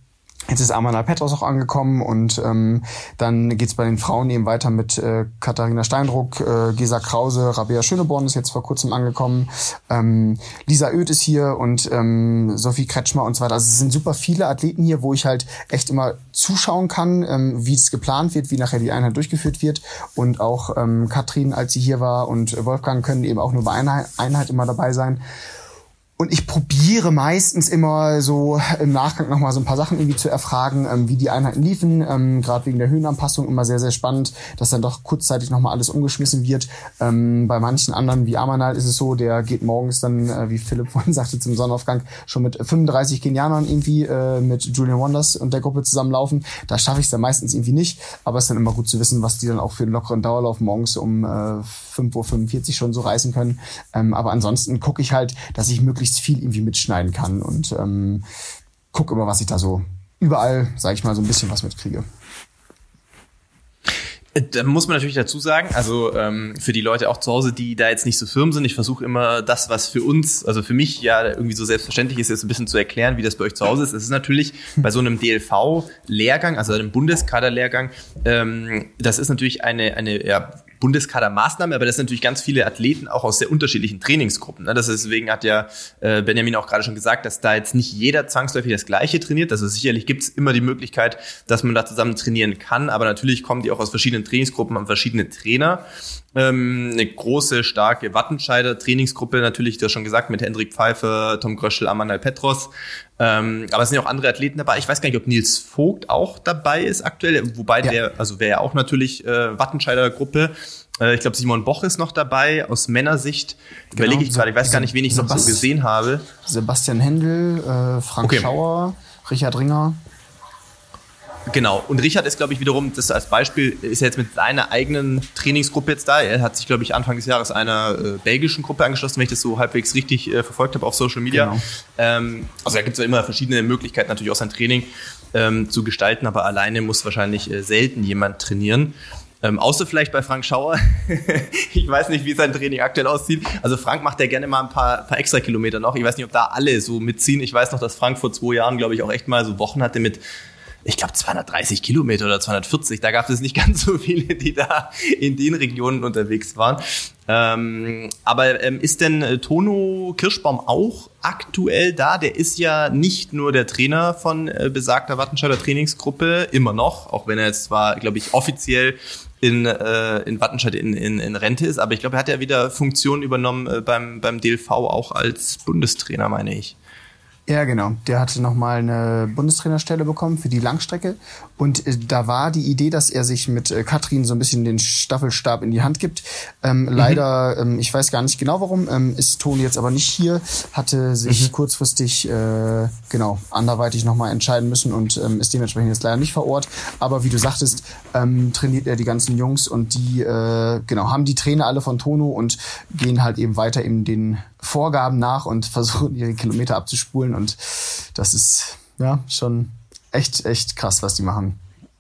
Jetzt ist Amanal Petros auch angekommen und ähm, dann geht's bei den Frauen eben weiter mit äh, Katharina Steindruck, äh, Gesa Krause, Rabea Schöneborn ist jetzt vor kurzem angekommen, ähm, Lisa Oeth ist hier und ähm, Sophie Kretschmer und so weiter. Also es sind super viele Athleten hier, wo ich halt echt immer zuschauen kann, ähm, wie es geplant wird, wie nachher die Einheit durchgeführt wird und auch ähm, Katrin, als sie hier war und Wolfgang können eben auch nur bei einer Einheit immer dabei sein. Und ich probiere meistens immer so im Nachgang nochmal so ein paar Sachen irgendwie zu erfragen, ähm, wie die Einheiten liefen. Ähm, Gerade wegen der Höhenanpassung immer sehr, sehr spannend, dass dann doch kurzzeitig nochmal alles umgeschmissen wird. Ähm, bei manchen anderen, wie Amanal, ist es so, der geht morgens dann, äh, wie Philipp vorhin sagte, zum Sonnenaufgang schon mit fünfunddreißig Kenianern irgendwie äh, mit Julian Wonders und der Gruppe zusammenlaufen. Da schaffe ich es dann meistens irgendwie nicht. Aber es ist dann immer gut zu wissen, was die dann auch für einen lockeren Dauerlauf morgens um äh, fünf Uhr fünfundvierzig schon so reißen können. Ähm, aber ansonsten gucke ich halt, dass ich möglichst viel irgendwie mitschneiden kann und ähm, gucke immer, was ich da so überall, sage ich mal, so ein bisschen was mitkriege. Da muss man natürlich dazu sagen, also ähm, für die Leute auch zu Hause, die da jetzt nicht so firm sind, ich versuche immer das, was für uns, also für mich ja irgendwie so selbstverständlich ist, jetzt ein bisschen zu erklären, wie das bei euch zu Hause ist. Es ist natürlich bei so einem D L V-Lehrgang, also einem Bundeskader-Lehrgang, ähm, das ist natürlich eine, eine ja, Bundeskader-Maßnahme, aber das sind natürlich ganz viele Athleten auch aus sehr unterschiedlichen Trainingsgruppen. Das ist, deswegen hat ja äh, Benjamin auch gerade schon gesagt, dass da jetzt nicht jeder zwangsläufig das Gleiche trainiert. Also sicherlich gibt es immer die Möglichkeit, dass man da zusammen trainieren kann, aber natürlich kommen die auch aus verschiedenen Trainingsgruppen, haben verschiedene Trainer. Ähm, eine große, starke Wattenscheider Trainingsgruppe, natürlich, du hast schon gesagt, mit Hendrik Pfeiffer, Tom Gröschel, Amanal Petros. Ähm, aber es sind ja auch andere Athleten dabei. Ich weiß gar nicht, ob Nils Vogt auch dabei ist aktuell, wobei ja. der, also wäre ja auch natürlich äh, Wattenscheider Gruppe. Äh, ich glaube, Simon Boch ist noch dabei, aus Männersicht. Genau. Überlege ich gerade, ich weiß gar nicht, wen ich Sebast- noch so gesehen habe. Sebastian Händel, äh, Frank okay. Schauer, Richard Ringer. Genau. Und Richard ist, glaube ich, wiederum, das als Beispiel, ist jetzt mit seiner eigenen Trainingsgruppe jetzt da. Er hat sich, glaube ich, Anfang des Jahres einer äh, belgischen Gruppe angeschlossen, wenn ich das so halbwegs richtig äh, verfolgt habe auf Social Media. Genau. Ähm, also da gibt es ja immer verschiedene Möglichkeiten, natürlich auch sein Training ähm, zu gestalten, aber alleine muss wahrscheinlich äh, selten jemand trainieren. Ähm, außer vielleicht bei Frank Schauer. Ich weiß nicht, wie sein Training aktuell aussieht. Also Frank macht ja gerne mal ein paar, paar extra Kilometer noch. Ich weiß nicht, ob da alle so mitziehen. Ich weiß noch, dass Frank vor zwei Jahren, glaube ich, auch echt mal so Wochen hatte mit, ich glaube, zweihundertdreißig Kilometer oder zweihundertvierzig. Da gab es nicht ganz so viele, die da in den Regionen unterwegs waren. Ähm, aber ähm, ist denn äh, Tono Kirschbaum auch aktuell da? Der ist ja nicht nur der Trainer von äh, besagter Wattenscheider Trainingsgruppe, immer noch, auch wenn er jetzt zwar, glaube ich, offiziell in, äh, in Wattenscheid in, in, in Rente ist, aber ich glaube, er hat ja wieder Funktionen übernommen äh, beim, beim D L V, auch als Bundestrainer, meine ich. Ja, genau. Der hatte nochmal eine Bundestrainerstelle bekommen für die Langstrecke. Und äh, da war die Idee, dass er sich mit äh, Katrin so ein bisschen den Staffelstab in die Hand gibt. Ähm, mhm. Leider, ähm, ich weiß gar nicht genau warum, ähm, ist Toni jetzt aber nicht hier, hatte sich mhm. kurzfristig äh, genau anderweitig nochmal entscheiden müssen und ähm, ist dementsprechend jetzt leider nicht vor Ort. Aber wie du sagtest, ähm, trainiert er die ganzen Jungs und die äh, genau haben die Trainer alle von Tono und gehen halt eben weiter in den Vorgaben nach und versuchen ihre Kilometer abzuspulen und das ist ja schon echt, echt krass, was die machen.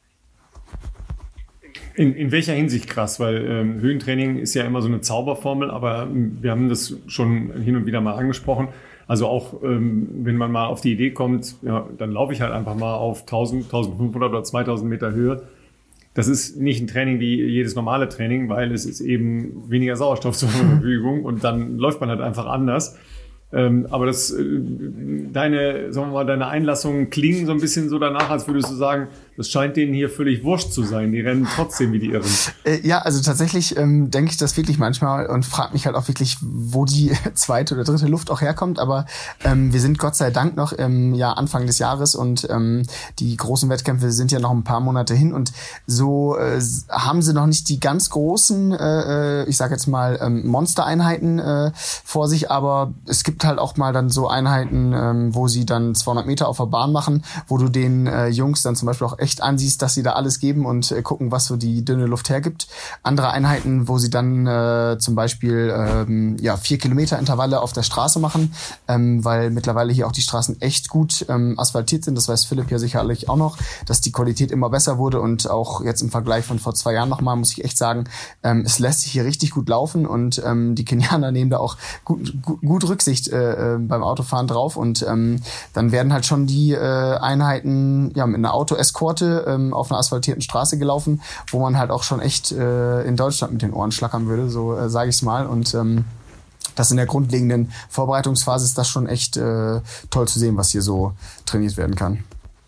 In, in welcher Hinsicht krass? Weil ähm, Höhentraining ist ja immer so eine Zauberformel, aber ähm, wir haben das schon hin und wieder mal angesprochen. Also auch, ähm, wenn man mal auf die Idee kommt, ja, dann laufe ich halt einfach mal auf tausend, eintausendfünfhundert oder zweitausend Meter Höhe. Das ist nicht ein Training wie jedes normale Training, weil es ist eben weniger Sauerstoff zur Verfügung und dann läuft man halt einfach anders. Ähm, aber das, äh, deine, sagen wir mal, deine Einlassungen klingen so ein bisschen so danach, als würdest du sagen, das scheint denen hier völlig wurscht zu sein. Die rennen trotzdem wie die Irren. Äh, ja, also tatsächlich ähm, denke ich das wirklich manchmal und frage mich halt auch wirklich, wo die zweite oder dritte Luft auch herkommt. Aber ähm, wir sind Gott sei Dank noch im Jahr Anfang des Jahres und ähm, die großen Wettkämpfe sind ja noch ein paar Monate hin und so äh, haben sie noch nicht die ganz großen, äh, ich sage jetzt mal ähm, Monstereinheiten äh, vor sich, aber es gibt halt auch mal dann so Einheiten, ähm, wo sie dann zweihundert Meter auf der Bahn machen, wo du den äh, Jungs dann zum Beispiel auch echt ansiehst, dass sie da alles geben und äh, gucken, was so die dünne Luft hergibt. Andere Einheiten, wo sie dann äh, zum Beispiel ähm, ja vier Kilometer Intervalle auf der Straße machen, ähm, weil mittlerweile hier auch die Straßen echt gut ähm, asphaltiert sind. Das weiß Philipp ja sicherlich auch noch, dass die Qualität immer besser wurde und auch jetzt im Vergleich von vor zwei Jahren nochmal, muss ich echt sagen, ähm, es lässt sich hier richtig gut laufen und ähm, die Kenianer nehmen da auch gut, gut, gut Rücksicht äh, beim Autofahren drauf und ähm, dann werden halt schon die äh, Einheiten ja mit einer Auto-Eskorte ähm, auf einer asphaltierten Straße gelaufen, wo man halt auch schon echt äh, in Deutschland mit den Ohren schlackern würde, so äh, sage ich es mal. Und ähm, das in der grundlegenden Vorbereitungsphase ist das schon echt äh, toll zu sehen, was hier so trainiert werden kann.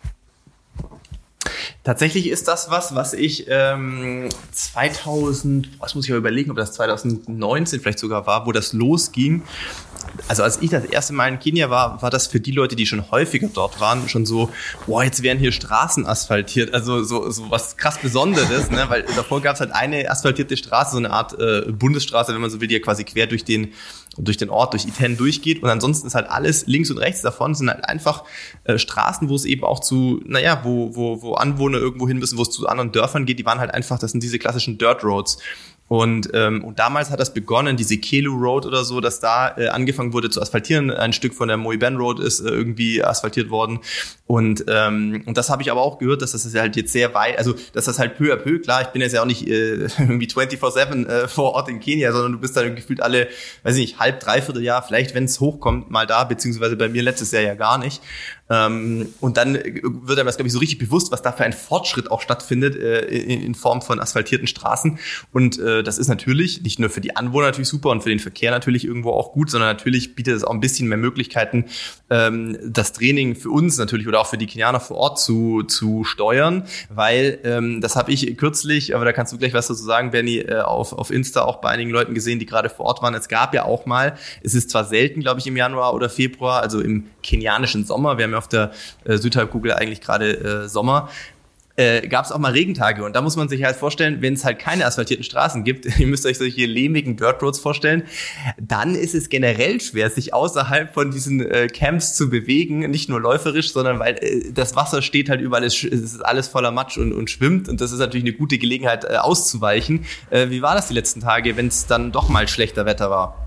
Tatsächlich ist das was, was ich ähm, zweitausend, was muss ich ja überlegen, ob das zwanzig neunzehn vielleicht sogar war, wo das losging. Also als ich das erste Mal in Kenia war, war das für die Leute, die schon häufiger dort waren, schon so, boah, jetzt werden hier Straßen asphaltiert. Also so, so was krass Besonderes, ne? Weil davor gab es halt eine asphaltierte Straße, so eine Art äh, Bundesstraße, wenn man so will, die ja quasi quer durch den durch den Ort, durch Iten durchgeht. Und ansonsten ist halt alles links und rechts davon sind halt einfach äh, Straßen, wo es eben auch zu, naja, wo, wo, wo Anwohner irgendwo hin müssen, wo es zu anderen Dörfern geht. Die waren halt einfach, das sind diese klassischen Dirt Roads. Und, ähm, und damals hat das begonnen, diese Kelu Road oder so, dass da äh, angefangen wurde zu asphaltieren. Ein Stück von der Moiben Road ist äh, irgendwie asphaltiert worden. Und ähm, und das habe ich aber auch gehört, dass das halt jetzt sehr weit, also dass das halt peu à peu, klar, ich bin jetzt ja auch nicht äh, irgendwie vierundzwanzig sieben äh, vor Ort in Kenia, sondern du bist dann gefühlt alle, weiß ich nicht, halb, dreiviertel Jahr, vielleicht, wenn es hochkommt, mal da, beziehungsweise bei mir letztes Jahr ja gar nicht. Ähm, und dann wird einem das, glaube ich, so richtig bewusst, was da für ein Fortschritt auch stattfindet äh, in, in Form von asphaltierten Straßen. Und äh, das ist natürlich nicht nur für die Anwohner natürlich super und für den Verkehr natürlich irgendwo auch gut, sondern natürlich bietet es auch ein bisschen mehr Möglichkeiten, ähm, das Training für uns natürlich oder auch für die Kenianer vor Ort zu zu steuern, weil ähm, das habe ich kürzlich, aber da kannst du gleich was dazu sagen, Benni, äh, auf auf Insta auch bei einigen Leuten gesehen, die gerade vor Ort waren. Es gab ja auch mal, es ist zwar selten, glaube ich, im Januar oder Februar, also im kenianischen Sommer, wir haben ja auf der äh, Südhalbkugel eigentlich gerade äh, Sommer, äh, gab es auch mal Regentage. Und da muss man sich halt vorstellen, wenn es halt keine asphaltierten Straßen gibt, ihr müsst euch solche lehmigen Dirt Roads vorstellen, dann ist es generell schwer, sich außerhalb von diesen äh, Camps zu bewegen, nicht nur läuferisch, sondern weil äh, das Wasser steht halt überall, es ist alles voller Matsch und, und schwimmt und das ist natürlich eine gute Gelegenheit äh, auszuweichen. Äh, wie war das die letzten Tage, wenn es dann doch mal schlechter Wetter war?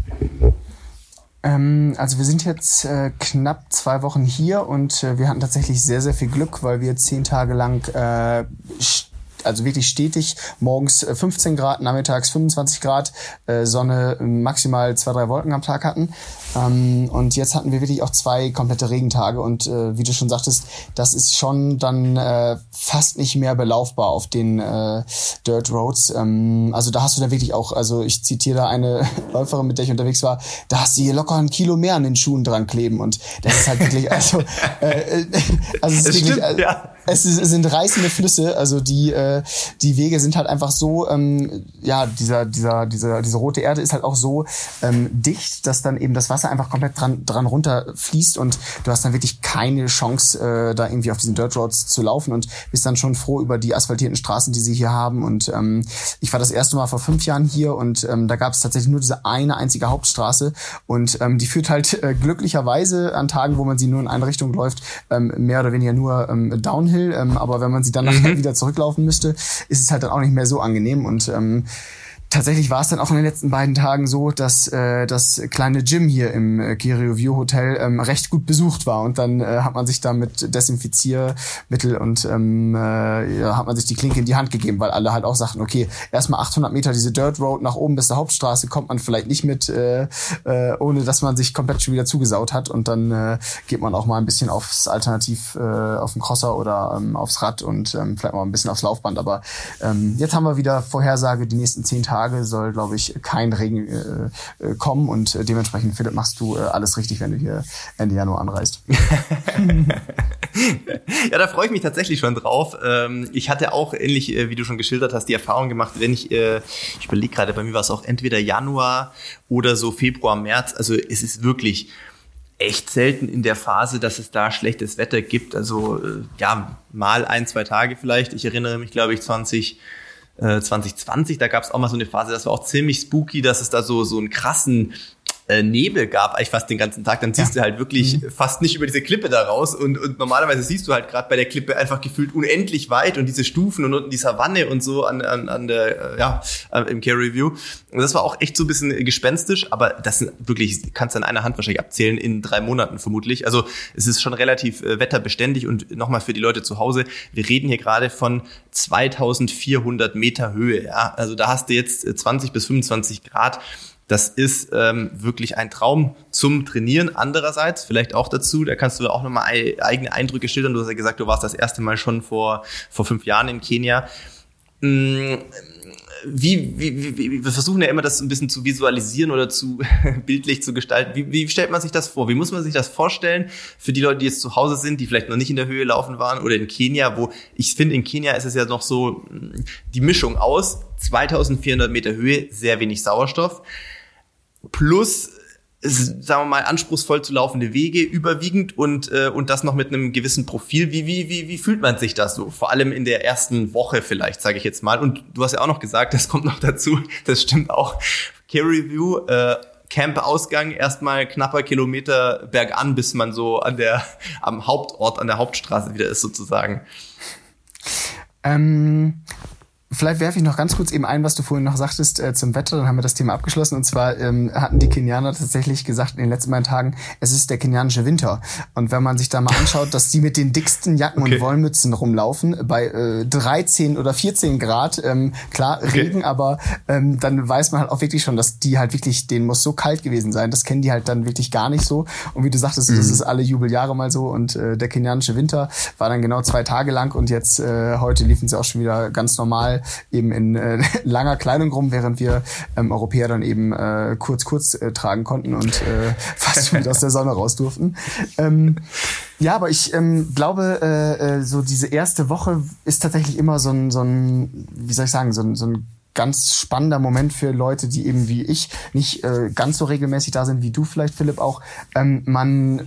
Ähm, also wir sind jetzt äh, knapp zwei Wochen hier und äh, wir hatten tatsächlich sehr, sehr viel Glück, weil wir zehn Tage lang äh, also wirklich stetig morgens fünfzehn Grad, nachmittags fünfundzwanzig Grad, äh, Sonne, maximal zwei, drei Wolken am Tag hatten. Ähm, und jetzt hatten wir wirklich auch zwei komplette Regentage und äh, wie du schon sagtest, das ist schon dann äh, fast nicht mehr belaufbar auf den äh, Dirt Roads. Ähm, also da hast du dann wirklich auch, also ich zitiere da eine Läuferin, mit der ich unterwegs war, da hast du hier locker ein Kilo mehr an den Schuhen dran kleben und das ist halt wirklich, also, äh, also es ist wirklich, stimmt, also, ja. Es sind reißende Flüsse, also die äh, die Wege sind halt einfach so, ähm, ja, dieser dieser dieser diese rote Erde ist halt auch so ähm, dicht, dass dann eben das Wasser einfach komplett dran dran runterfließt und du hast dann wirklich keine Chance, äh, da irgendwie auf diesen Dirt Roads zu laufen und bist dann schon froh über die asphaltierten Straßen, die sie hier haben. Und ähm, ich war das erste Mal vor fünf Jahren hier und ähm, da gab es tatsächlich nur diese eine einzige Hauptstraße und ähm, die führt halt äh, glücklicherweise an Tagen, wo man sie nur in eine Richtung läuft, ähm, mehr oder weniger nur ähm, Downhill. Ähm, aber wenn man sie dann nachher wieder zurücklaufen müsste, ist es halt dann auch nicht mehr so angenehm. Und ähm, tatsächlich war es dann auch in den letzten beiden Tagen so, dass äh, das kleine Gym hier im äh, Kirio View Hotel ähm, recht gut besucht war. Und dann äh, hat man sich da mit Desinfiziermittel und ähm, äh, ja, hat man sich die Klinke in die Hand gegeben, weil alle halt auch sagten, okay, erstmal achthundert Meter diese Dirt Road nach oben bis zur Hauptstraße kommt man vielleicht nicht mit, äh, äh, ohne dass man sich komplett schon wieder zugesaut hat. Und dann äh, geht man auch mal ein bisschen aufs Alternativ, äh, auf den Crosser oder ähm, aufs Rad und ähm, vielleicht mal ein bisschen aufs Laufband. Aber ähm, jetzt haben wir wieder Vorhersage, die nächsten zehn Tage soll, glaube ich, kein Regen äh, kommen und äh, dementsprechend, Philipp, machst du äh, alles richtig, wenn du hier Ende Januar anreist. Ja, da freue ich mich tatsächlich schon drauf. Ähm, ich hatte auch, ähnlich äh, wie du schon geschildert hast, die Erfahrung gemacht, wenn ich, äh, ich überlege gerade, bei mir war es auch entweder Januar oder so Februar, März, also es ist wirklich echt selten in der Phase, dass es da schlechtes Wetter gibt, also äh, ja, mal ein, zwei Tage vielleicht. Ich erinnere mich, glaube ich, zwanzig zwanzig zwanzig, da gab es auch mal so eine Phase, das war auch ziemlich spooky, dass es da so so einen krassen äh, Nebel gab, eigentlich fast den ganzen Tag, dann siehst ja. du halt wirklich mhm. fast nicht über diese Klippe da raus und, und normalerweise siehst du halt gerade bei der Klippe einfach gefühlt unendlich weit und diese Stufen und unten die Savanne und so an, an, an der, äh, ja, im Care Review. Und das war auch echt so ein bisschen gespenstisch, aber das sind wirklich, kannst du an einer Hand wahrscheinlich abzählen, in drei Monaten vermutlich. Also es ist schon relativ äh, wetterbeständig und nochmal für die Leute zu Hause, wir reden hier gerade von zweitausendvierhundert Meter Höhe, ja. Also da hast du jetzt zwanzig bis fünfundzwanzig Grad. Das ist ähm, wirklich ein Traum zum Trainieren. Andererseits, vielleicht auch dazu, da kannst du auch nochmal eigene Eindrücke schildern. Du hast ja gesagt, du warst das erste Mal schon vor vor fünf Jahren in Kenia. Wie, wie, wie, wie, wir versuchen ja immer, das ein bisschen zu visualisieren oder zu bildlich zu gestalten. Wie, wie stellt man sich das vor? Wie muss man sich das vorstellen für die Leute, die jetzt zu Hause sind, die vielleicht noch nicht in der Höhe laufen waren oder in Kenia, wo ich finde, in Kenia ist es ja noch so die Mischung aus zweitausendvierhundert Meter Höhe, sehr wenig Sauerstoff, plus, sagen wir mal, anspruchsvoll zu laufende Wege überwiegend und äh, und das noch mit einem gewissen Profil. Wie wie wie wie fühlt man sich das so? Vor allem in der ersten Woche vielleicht, sage ich jetzt mal. Und du hast ja auch noch gesagt, das kommt noch dazu, das stimmt auch. Care Review, äh, Camp-Ausgang, erstmal knapper Kilometer bergan, bis man so an der am Hauptort, an der Hauptstraße wieder ist sozusagen. Ähm Vielleicht werfe ich noch ganz kurz eben ein, was du vorhin noch sagtest äh, zum Wetter, dann haben wir das Thema abgeschlossen. Und zwar ähm, hatten die Kenianer tatsächlich gesagt in den letzten beiden Tagen, es ist der kenianische Winter. Und wenn man sich da mal anschaut, dass die mit den dicksten Jacken okay. und Wollmützen rumlaufen, bei äh, dreizehn oder vierzehn Grad, ähm, klar, okay. Regen, aber ähm, dann weiß man halt auch wirklich schon, dass die halt wirklich, denen muss so kalt gewesen sein. Das kennen die halt dann wirklich gar nicht so. Und wie du sagtest, mhm. das ist alle Jubeljahre mal so. Und äh, der kenianische Winter war dann genau zwei Tage lang und jetzt äh, heute liefen sie auch schon wieder ganz normal eben in äh, langer Kleidung rum, während wir ähm, Europäer dann eben äh, kurz kurz äh, tragen konnten und äh, fast schon wieder aus der Sonne raus durften. Ähm, ja, aber ich ähm, glaube, äh, äh, so diese erste Woche ist tatsächlich immer so ein, so ein, wie soll ich sagen, so ein, so ein ganz spannender Moment für Leute, die eben wie ich nicht äh, ganz so regelmäßig da sind, wie du vielleicht, Philipp, auch. Ähm, man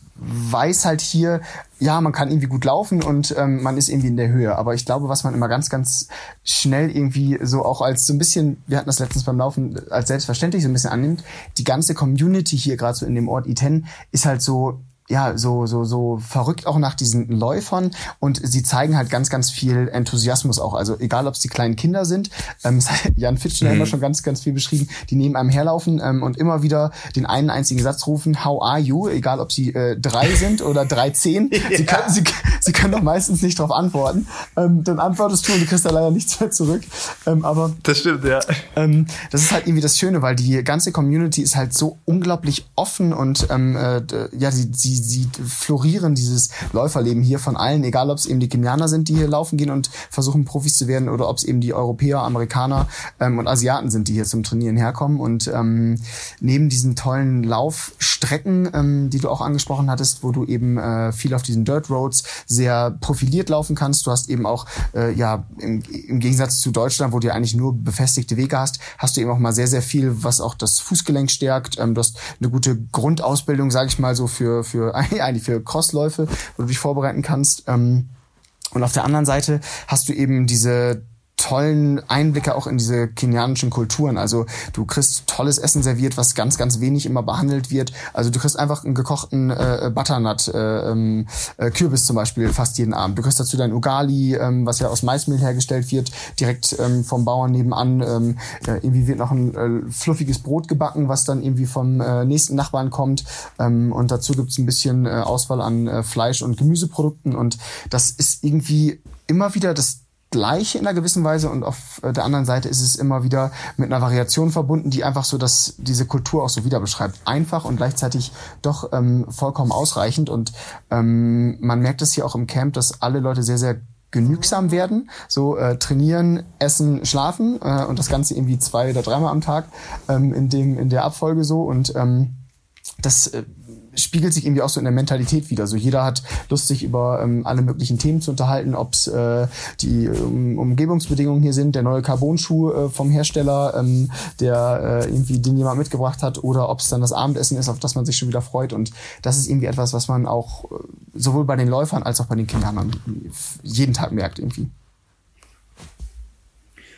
weiß halt hier, ja, man kann irgendwie gut laufen und ähm, man ist irgendwie in der Höhe. Aber ich glaube, was man immer ganz, ganz schnell irgendwie so auch als so ein bisschen, wir hatten das letztens beim Laufen, als selbstverständlich so ein bisschen annimmt, die ganze Community hier gerade so in dem Ort Iten ist halt so, ja, so, so, so verrückt auch nach diesen Läufern und sie zeigen halt ganz, ganz viel Enthusiasmus auch. Also egal, ob es die kleinen Kinder sind, ähm, Jan Fitschner mhm. hat immer schon ganz, ganz viel beschrieben, die neben einem herlaufen ähm, und immer wieder den einen einzigen Satz rufen, how are you? Egal, ob sie äh, drei sind oder dreizehn. ja. Sie können, sie, sie können doch meistens nicht darauf antworten. Ähm, dann antwortest du und du kriegst da leider nichts mehr zurück. Ähm, aber das stimmt, ja. Ähm, das ist halt irgendwie das Schöne, weil die ganze Community ist halt so unglaublich offen und ähm, äh, ja, sie, sie sie florieren, dieses Läuferleben hier von allen, egal ob es eben die Kenianer sind, die hier laufen gehen und versuchen Profis zu werden oder ob es eben die Europäer, Amerikaner ähm, und Asiaten sind, die hier zum Trainieren herkommen. Und ähm, neben diesen tollen Laufstrecken, ähm, die du auch angesprochen hattest, wo du eben äh, viel auf diesen Dirt Roads sehr profiliert laufen kannst, du hast eben auch, äh, ja, im, im Gegensatz zu Deutschland, wo du eigentlich nur befestigte Wege hast, hast du eben auch mal sehr, sehr viel, was auch das Fußgelenk stärkt. Ähm, du hast eine gute Grundausbildung, sage ich mal so, für für eigentlich für Crossläufe, wo du dich vorbereiten kannst. Und auf der anderen Seite hast du eben diese tollen Einblicke auch in diese kenianischen Kulturen. Also du kriegst tolles Essen serviert, was ganz, ganz wenig immer behandelt wird. Also du kriegst einfach einen gekochten äh, Butternut, äh, äh, Kürbis zum Beispiel fast jeden Abend. Du kriegst dazu dein Ugali, ähm, was ja aus Maismehl hergestellt wird, direkt ähm, vom Bauern nebenan. Ähm, äh, irgendwie wird noch ein äh, fluffiges Brot gebacken, was dann irgendwie vom äh, nächsten Nachbarn kommt. Ähm, und dazu gibt's ein bisschen äh, Auswahl an äh, Fleisch- und Gemüseprodukten. Und das ist irgendwie immer wieder das Gleiche in einer gewissen Weise und auf der anderen Seite ist es immer wieder mit einer Variation verbunden, die einfach so, dass diese Kultur auch so wieder beschreibt. Einfach und gleichzeitig doch ähm, vollkommen ausreichend und ähm, man merkt es hier auch im Camp, dass alle Leute sehr, sehr genügsam werden, so äh, trainieren, essen, schlafen äh, und das Ganze irgendwie zwei oder dreimal am Tag ähm, in dem in der Abfolge so und ähm, das äh, spiegelt sich irgendwie auch so in der Mentalität wieder. So jeder hat Lust, sich über ähm, alle möglichen Themen zu unterhalten, ob es äh, die um, Umgebungsbedingungen hier sind, der neue Carbon-Schuh äh, vom Hersteller, ähm, der äh, irgendwie den jemand mitgebracht hat, oder ob es dann das Abendessen ist, auf das man sich schon wieder freut. Und das ist irgendwie etwas, was man auch äh, sowohl bei den Läufern als auch bei den Kindern jeden Tag merkt irgendwie.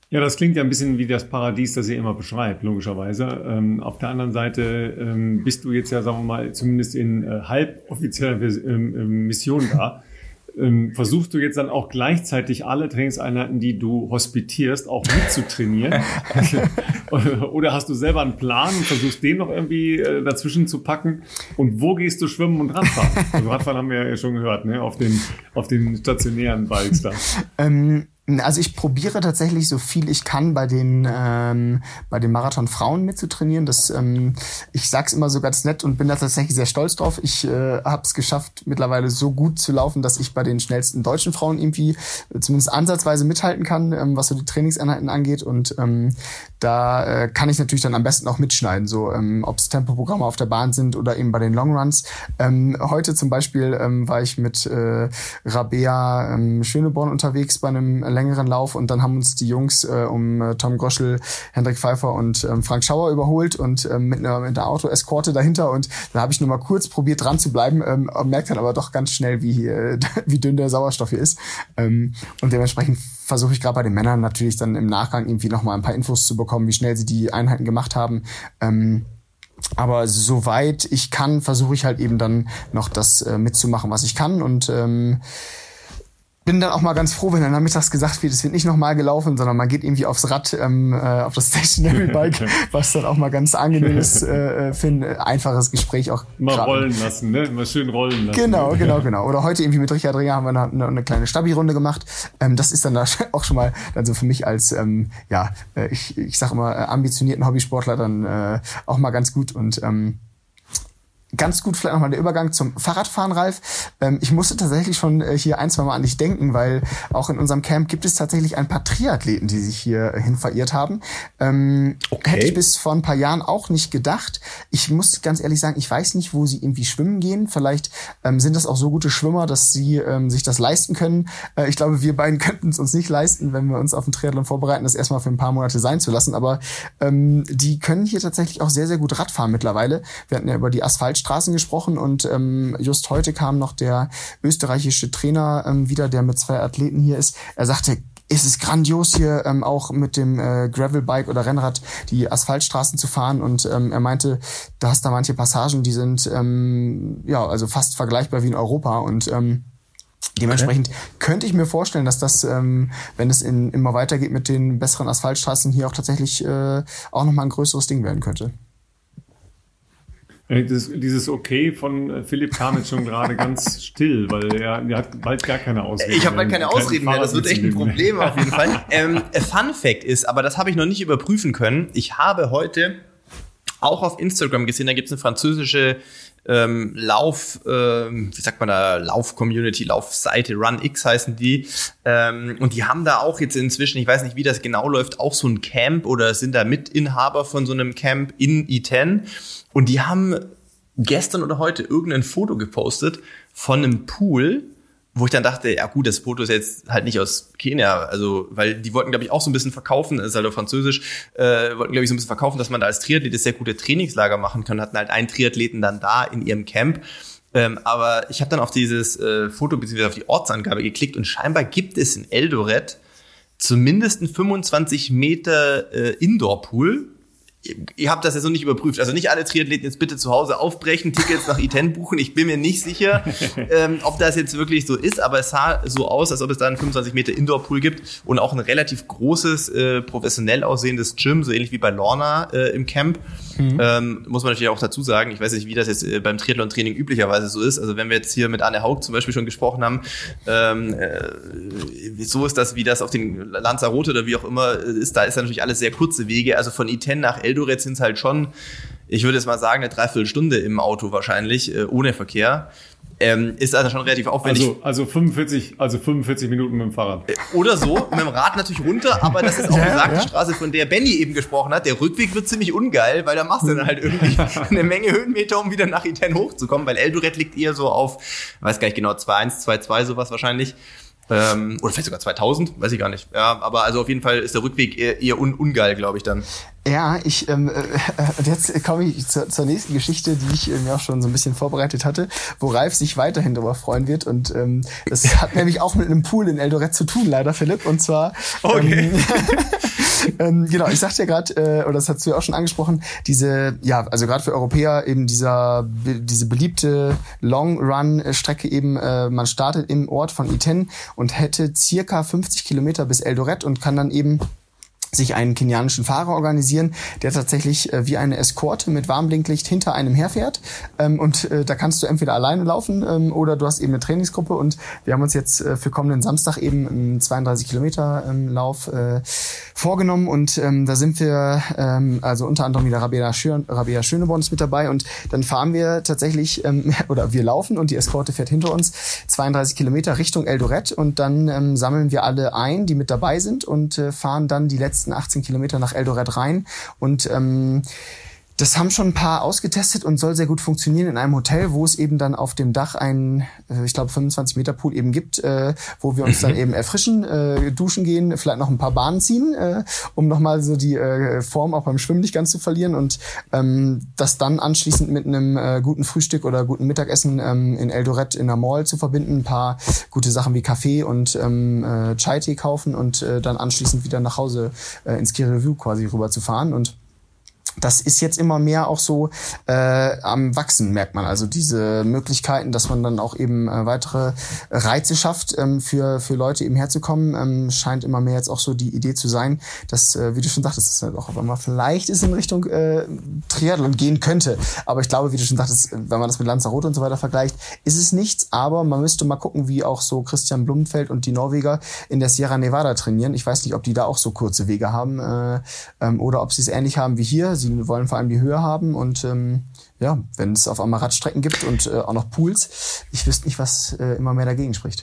Ja, das klingt ja ein bisschen wie das Paradies, das ihr immer beschreibt, logischerweise. Ähm, auf der anderen Seite ähm, bist du jetzt ja, sagen wir mal, zumindest in äh, halboffizieller ähm, Mission da. Ähm, versuchst du jetzt dann auch gleichzeitig alle Trainingseinheiten, die du hospitierst, auch mitzutrainieren? Oder hast du selber einen Plan und versuchst den noch irgendwie äh, dazwischen zu packen? Und wo gehst du schwimmen und Radfahren? Also Radfahren haben wir ja schon gehört, ne? Auf den, auf den stationären Bikes da. Ähm Also ich probiere tatsächlich so viel ich kann bei den ähm, bei den Marathon Frauen mitzutrainieren. Das ähm, ich sag's immer so ganz nett und bin da tatsächlich sehr stolz drauf. Ich äh, habe es geschafft mittlerweile so gut zu laufen, dass ich bei den schnellsten deutschen Frauen irgendwie äh, zumindest ansatzweise mithalten kann, ähm, was so die Trainingseinheiten angeht. Und ähm, da äh, kann ich natürlich dann am besten auch mitschneiden, so ähm, ob es Tempoprogramme auf der Bahn sind oder eben bei den Longruns. Ähm, heute zum Beispiel ähm, war ich mit äh, Rabea ähm, Schöneborn unterwegs bei einem längeren Lauf und dann haben uns die Jungs äh, um äh, Tom Groschel, Hendrik Pfeiffer und ähm, Frank Schauer überholt und ähm, mit einer, mit einer Auto-Eskorte dahinter und da habe ich nur mal kurz probiert dran zu bleiben, ähm, merkt dann aber doch ganz schnell, wie äh, wie dünn der Sauerstoff hier ist ähm, und dementsprechend versuche ich gerade bei den Männern natürlich dann im Nachgang irgendwie nochmal ein paar Infos zu bekommen, wie schnell sie die Einheiten gemacht haben. Ähm, aber soweit ich kann, versuche ich halt eben dann noch das äh, mitzumachen, was ich kann und ähm, bin dann auch mal ganz froh, wenn dann nachmittags gesagt wird, es wird nicht nochmal gelaufen, sondern man geht irgendwie aufs Rad, ähm, äh, auf das Stationary Bike, was dann auch mal ganz angenehm ist äh, für ein einfaches Gespräch auch. Mal grad rollen lassen, ne? Mal schön rollen lassen. Genau, genau, genau. Oder heute irgendwie mit Richard Ringer haben wir eine, eine kleine Stabi-Runde gemacht. Ähm, das ist dann da auch schon mal dann so für mich als, ähm, ja, ich, ich sag immer, ambitionierten Hobbysportler dann äh, auch mal ganz gut und ähm, ganz gut vielleicht nochmal der Übergang zum Fahrradfahren, Ralf. Ähm, ich musste tatsächlich schon äh, hier ein, zwei Mal an dich denken, weil auch in unserem Camp gibt es tatsächlich ein paar Triathleten, die sich hier äh, hin verirrt haben. Ähm, okay. Hätte ich bis vor ein paar Jahren auch nicht gedacht. Ich muss ganz ehrlich sagen, ich weiß nicht, wo sie irgendwie schwimmen gehen. Vielleicht ähm, sind das auch so gute Schwimmer, dass sie ähm, sich das leisten können. Äh, ich glaube, wir beiden könnten es uns nicht leisten, wenn wir uns auf den Triathlon vorbereiten, das erstmal für ein paar Monate sein zu lassen. Aber ähm, die können hier tatsächlich auch sehr, sehr gut Radfahren mittlerweile. Wir hatten ja über die Asphalt Straßen gesprochen und ähm, just heute kam noch der österreichische Trainer ähm, wieder, der mit zwei Athleten hier ist. Er sagte, es ist grandios hier ähm, auch mit dem äh, Gravelbike oder Rennrad die Asphaltstraßen zu fahren und ähm, er meinte, da hast da manche Passagen, die sind ähm, ja also fast vergleichbar wie in Europa und ähm, dementsprechend okay. könnte ich mir vorstellen, dass das, ähm, wenn es in, immer weitergeht mit den besseren Asphaltstraßen, hier auch tatsächlich äh, auch nochmal ein größeres Ding werden könnte. Das, dieses Okay von Philipp kam jetzt schon gerade ganz still, weil er, er hat bald gar keine Ausreden mehr. Ich habe bald keine Ausreden mehr, das wird echt ein Problem auf jeden Fall. Ähm, Fun Fact ist, aber das habe ich noch nicht überprüfen können, ich habe heute auch auf Instagram gesehen, da gibt es eine französische ähm, Lauf, ähm, wie sagt man da, Lauf-Community, Laufseite, RunX heißen die. Ähm, und die haben da auch jetzt inzwischen, ich weiß nicht, wie das genau läuft, auch so ein Camp oder sind da Mitinhaber von so einem Camp in I zehn. Und die haben gestern oder heute irgendein Foto gepostet von einem Pool, wo ich dann dachte, ja gut, das Foto ist jetzt halt nicht aus Kenia, also weil die wollten, glaube ich, auch so ein bisschen verkaufen, das ist halt auf Französisch, äh, wollten, glaube ich, so ein bisschen verkaufen, dass man da als Triathlet sehr gute Trainingslager machen kann, hatten halt einen Triathleten dann da in ihrem Camp. Ähm, aber ich habe dann auf dieses äh, Foto bzw. auf die Ortsangabe geklickt und scheinbar gibt es in Eldoret zumindest einen fünfundzwanzig Meter äh, Indoor-Pool. Ihr habt das ja so nicht überprüft. Also nicht alle Triathleten jetzt bitte zu Hause aufbrechen, Tickets nach I zehn buchen. Ich bin mir nicht sicher, ähm, ob das jetzt wirklich so ist, aber es sah so aus, als ob es da einen fünfundzwanzig Meter Indoor-Pool gibt und auch ein relativ großes, äh, professionell aussehendes Gym, so ähnlich wie bei Lorna äh, im Camp. Mhm. Ähm, muss man natürlich auch dazu sagen, ich weiß nicht, wie das jetzt äh, beim Triathlon-Training üblicherweise so ist. Also wenn wir jetzt hier mit Anne Haug zum Beispiel schon gesprochen haben, ähm, äh, so ist das, wie das auf den Lanzarote oder wie auch immer ist, da ist natürlich alles sehr kurze Wege. Also von I zehn nach Eldoret sind es halt schon, ich würde jetzt mal sagen, eine Dreiviertelstunde im Auto wahrscheinlich, äh, ohne Verkehr. Ähm, ist also schon relativ aufwendig. Also, also fünfundvierzig, also fünfundvierzig Minuten mit dem Fahrrad. Oder so, mit dem Rad natürlich runter, aber das ist auch ja, besagte ja. Straße, von der Benny eben gesprochen hat. Der Rückweg wird ziemlich ungeil, weil da machst du dann halt irgendwie eine Menge Höhenmeter, um wieder nach I zehn hochzukommen, weil Eldoret liegt eher so auf, weiß gar nicht genau, zwei eins, zwei zwei, sowas wahrscheinlich. Ähm, oder vielleicht sogar zweitausend, weiß ich gar nicht. Ja, aber also auf jeden Fall ist der Rückweg eher, eher un- ungeil, glaube ich dann. Ja, ich ähm, äh, und jetzt komme ich zur, zur nächsten Geschichte, die ich äh, mir auch schon so ein bisschen vorbereitet hatte, wo Ralf sich weiterhin darüber freuen wird. Und ähm, das hat nämlich auch mit einem Pool in Eldoret zu tun, leider, Philipp. Und zwar okay. ähm, ähm, genau, ich sagte ja gerade, äh, oder das hast du ja auch schon angesprochen, diese, ja, also gerade für Europäer eben dieser be, diese beliebte Long-Run-Strecke eben, äh, man startet im Ort von Iten und hätte circa fünfzig Kilometer bis Eldoret und kann dann eben sich einen kenianischen Fahrer organisieren, der tatsächlich äh, wie eine Eskorte mit Warnblinklicht hinter einem herfährt. Ähm, und äh, da kannst du entweder alleine laufen ähm, oder du hast eben eine Trainingsgruppe. Und wir haben uns jetzt äh, für kommenden Samstag eben einen zweiunddreißig Kilometer ähm, Lauf äh, vorgenommen. Und ähm, da sind wir, ähm, also unter anderem wieder Rabea, Schön, Rabea Schöneborn ist mit dabei. Und dann fahren wir tatsächlich, ähm, oder wir laufen und die Eskorte fährt hinter uns zweiunddreißig Kilometer Richtung Eldoret. Und dann ähm, sammeln wir alle ein, die mit dabei sind und äh, fahren dann die letzten achtzehn Kilometer nach Eldoret rein und ähm, das haben schon ein paar ausgetestet und soll sehr gut funktionieren in einem Hotel, wo es eben dann auf dem Dach einen, äh, ich glaube, fünfundzwanzig Meter Pool eben gibt, äh, wo wir uns dann eben erfrischen, äh, duschen gehen, vielleicht noch ein paar Bahnen ziehen, äh, um nochmal so die äh, Form auch beim Schwimmen nicht ganz zu verlieren und ähm, das dann anschließend mit einem äh, guten Frühstück oder guten Mittagessen ähm, in Eldoret in der Mall zu verbinden, ein paar gute Sachen wie Kaffee und ähm, äh, Chai-Tee kaufen und äh, dann anschließend wieder nach Hause äh, ins Ski Review quasi rüber zu fahren und das ist jetzt immer mehr auch so äh, am Wachsen, merkt man. Also diese Möglichkeiten, dass man dann auch eben äh, weitere Reize schafft, ähm, für für Leute eben herzukommen, ähm, scheint immer mehr jetzt auch so die Idee zu sein, dass, äh, wie du schon sagtest, dass halt auch auf einmal vielleicht ist in Richtung äh, Triathlon gehen könnte. Aber ich glaube, wie du schon sagtest, wenn man das mit Lanzarote und so weiter vergleicht, ist es nichts. Aber man müsste mal gucken, wie auch so Christian Blumenfeld und die Norweger in der Sierra Nevada trainieren. Ich weiß nicht, ob die da auch so kurze Wege haben äh, ähm, oder ob sie es ähnlich haben wie hier. Sie wollen vor allem die Höhe haben und ähm, ja, wenn es auf einmal Radstrecken gibt und äh, auch noch Pools, ich wüsste nicht, was äh, immer mehr dagegen spricht.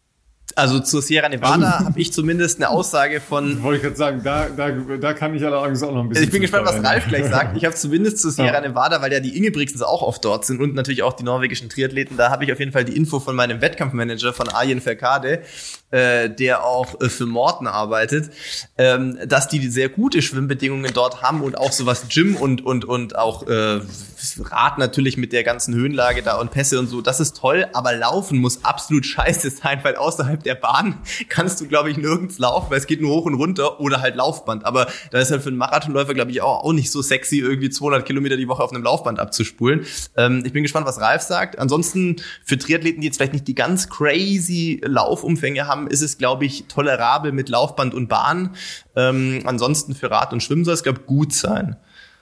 Also zur Sierra Nevada habe ich zumindest eine Aussage von... Wollte ich gerade sagen, da, da, da kann ich allerdings auch noch ein bisschen... Ich bin gespannt, was Ralf gleich sagt. Ich habe zumindest zur Sierra Nevada, weil ja die Ingebrigtsens auch oft dort sind und natürlich auch die norwegischen Triathleten, da habe ich auf jeden Fall die Info von meinem Wettkampfmanager, von Arjen Verkade, äh, der auch äh, für Morten arbeitet, ähm, dass die sehr gute Schwimmbedingungen dort haben und auch sowas Gym und und und auch äh, Rad natürlich mit der ganzen Höhenlage da und Pässe und so, das ist toll, aber Laufen muss absolut scheiße sein, weil außerhalb der Bahn kannst du, glaube ich, nirgends laufen, weil es geht nur hoch und runter oder halt Laufband, aber da ist halt für einen Marathonläufer, glaube ich, auch, auch nicht so sexy, irgendwie zweihundert Kilometer die Woche auf einem Laufband abzuspulen. Ähm, ich bin gespannt, was Ralf sagt. Ansonsten für Triathleten, die jetzt vielleicht nicht die ganz crazy Laufumfänge haben, ist es, glaube ich, tolerabel mit Laufband und Bahn. Ähm, ansonsten für Rad und Schwimmen soll es, glaube ich, gut sein.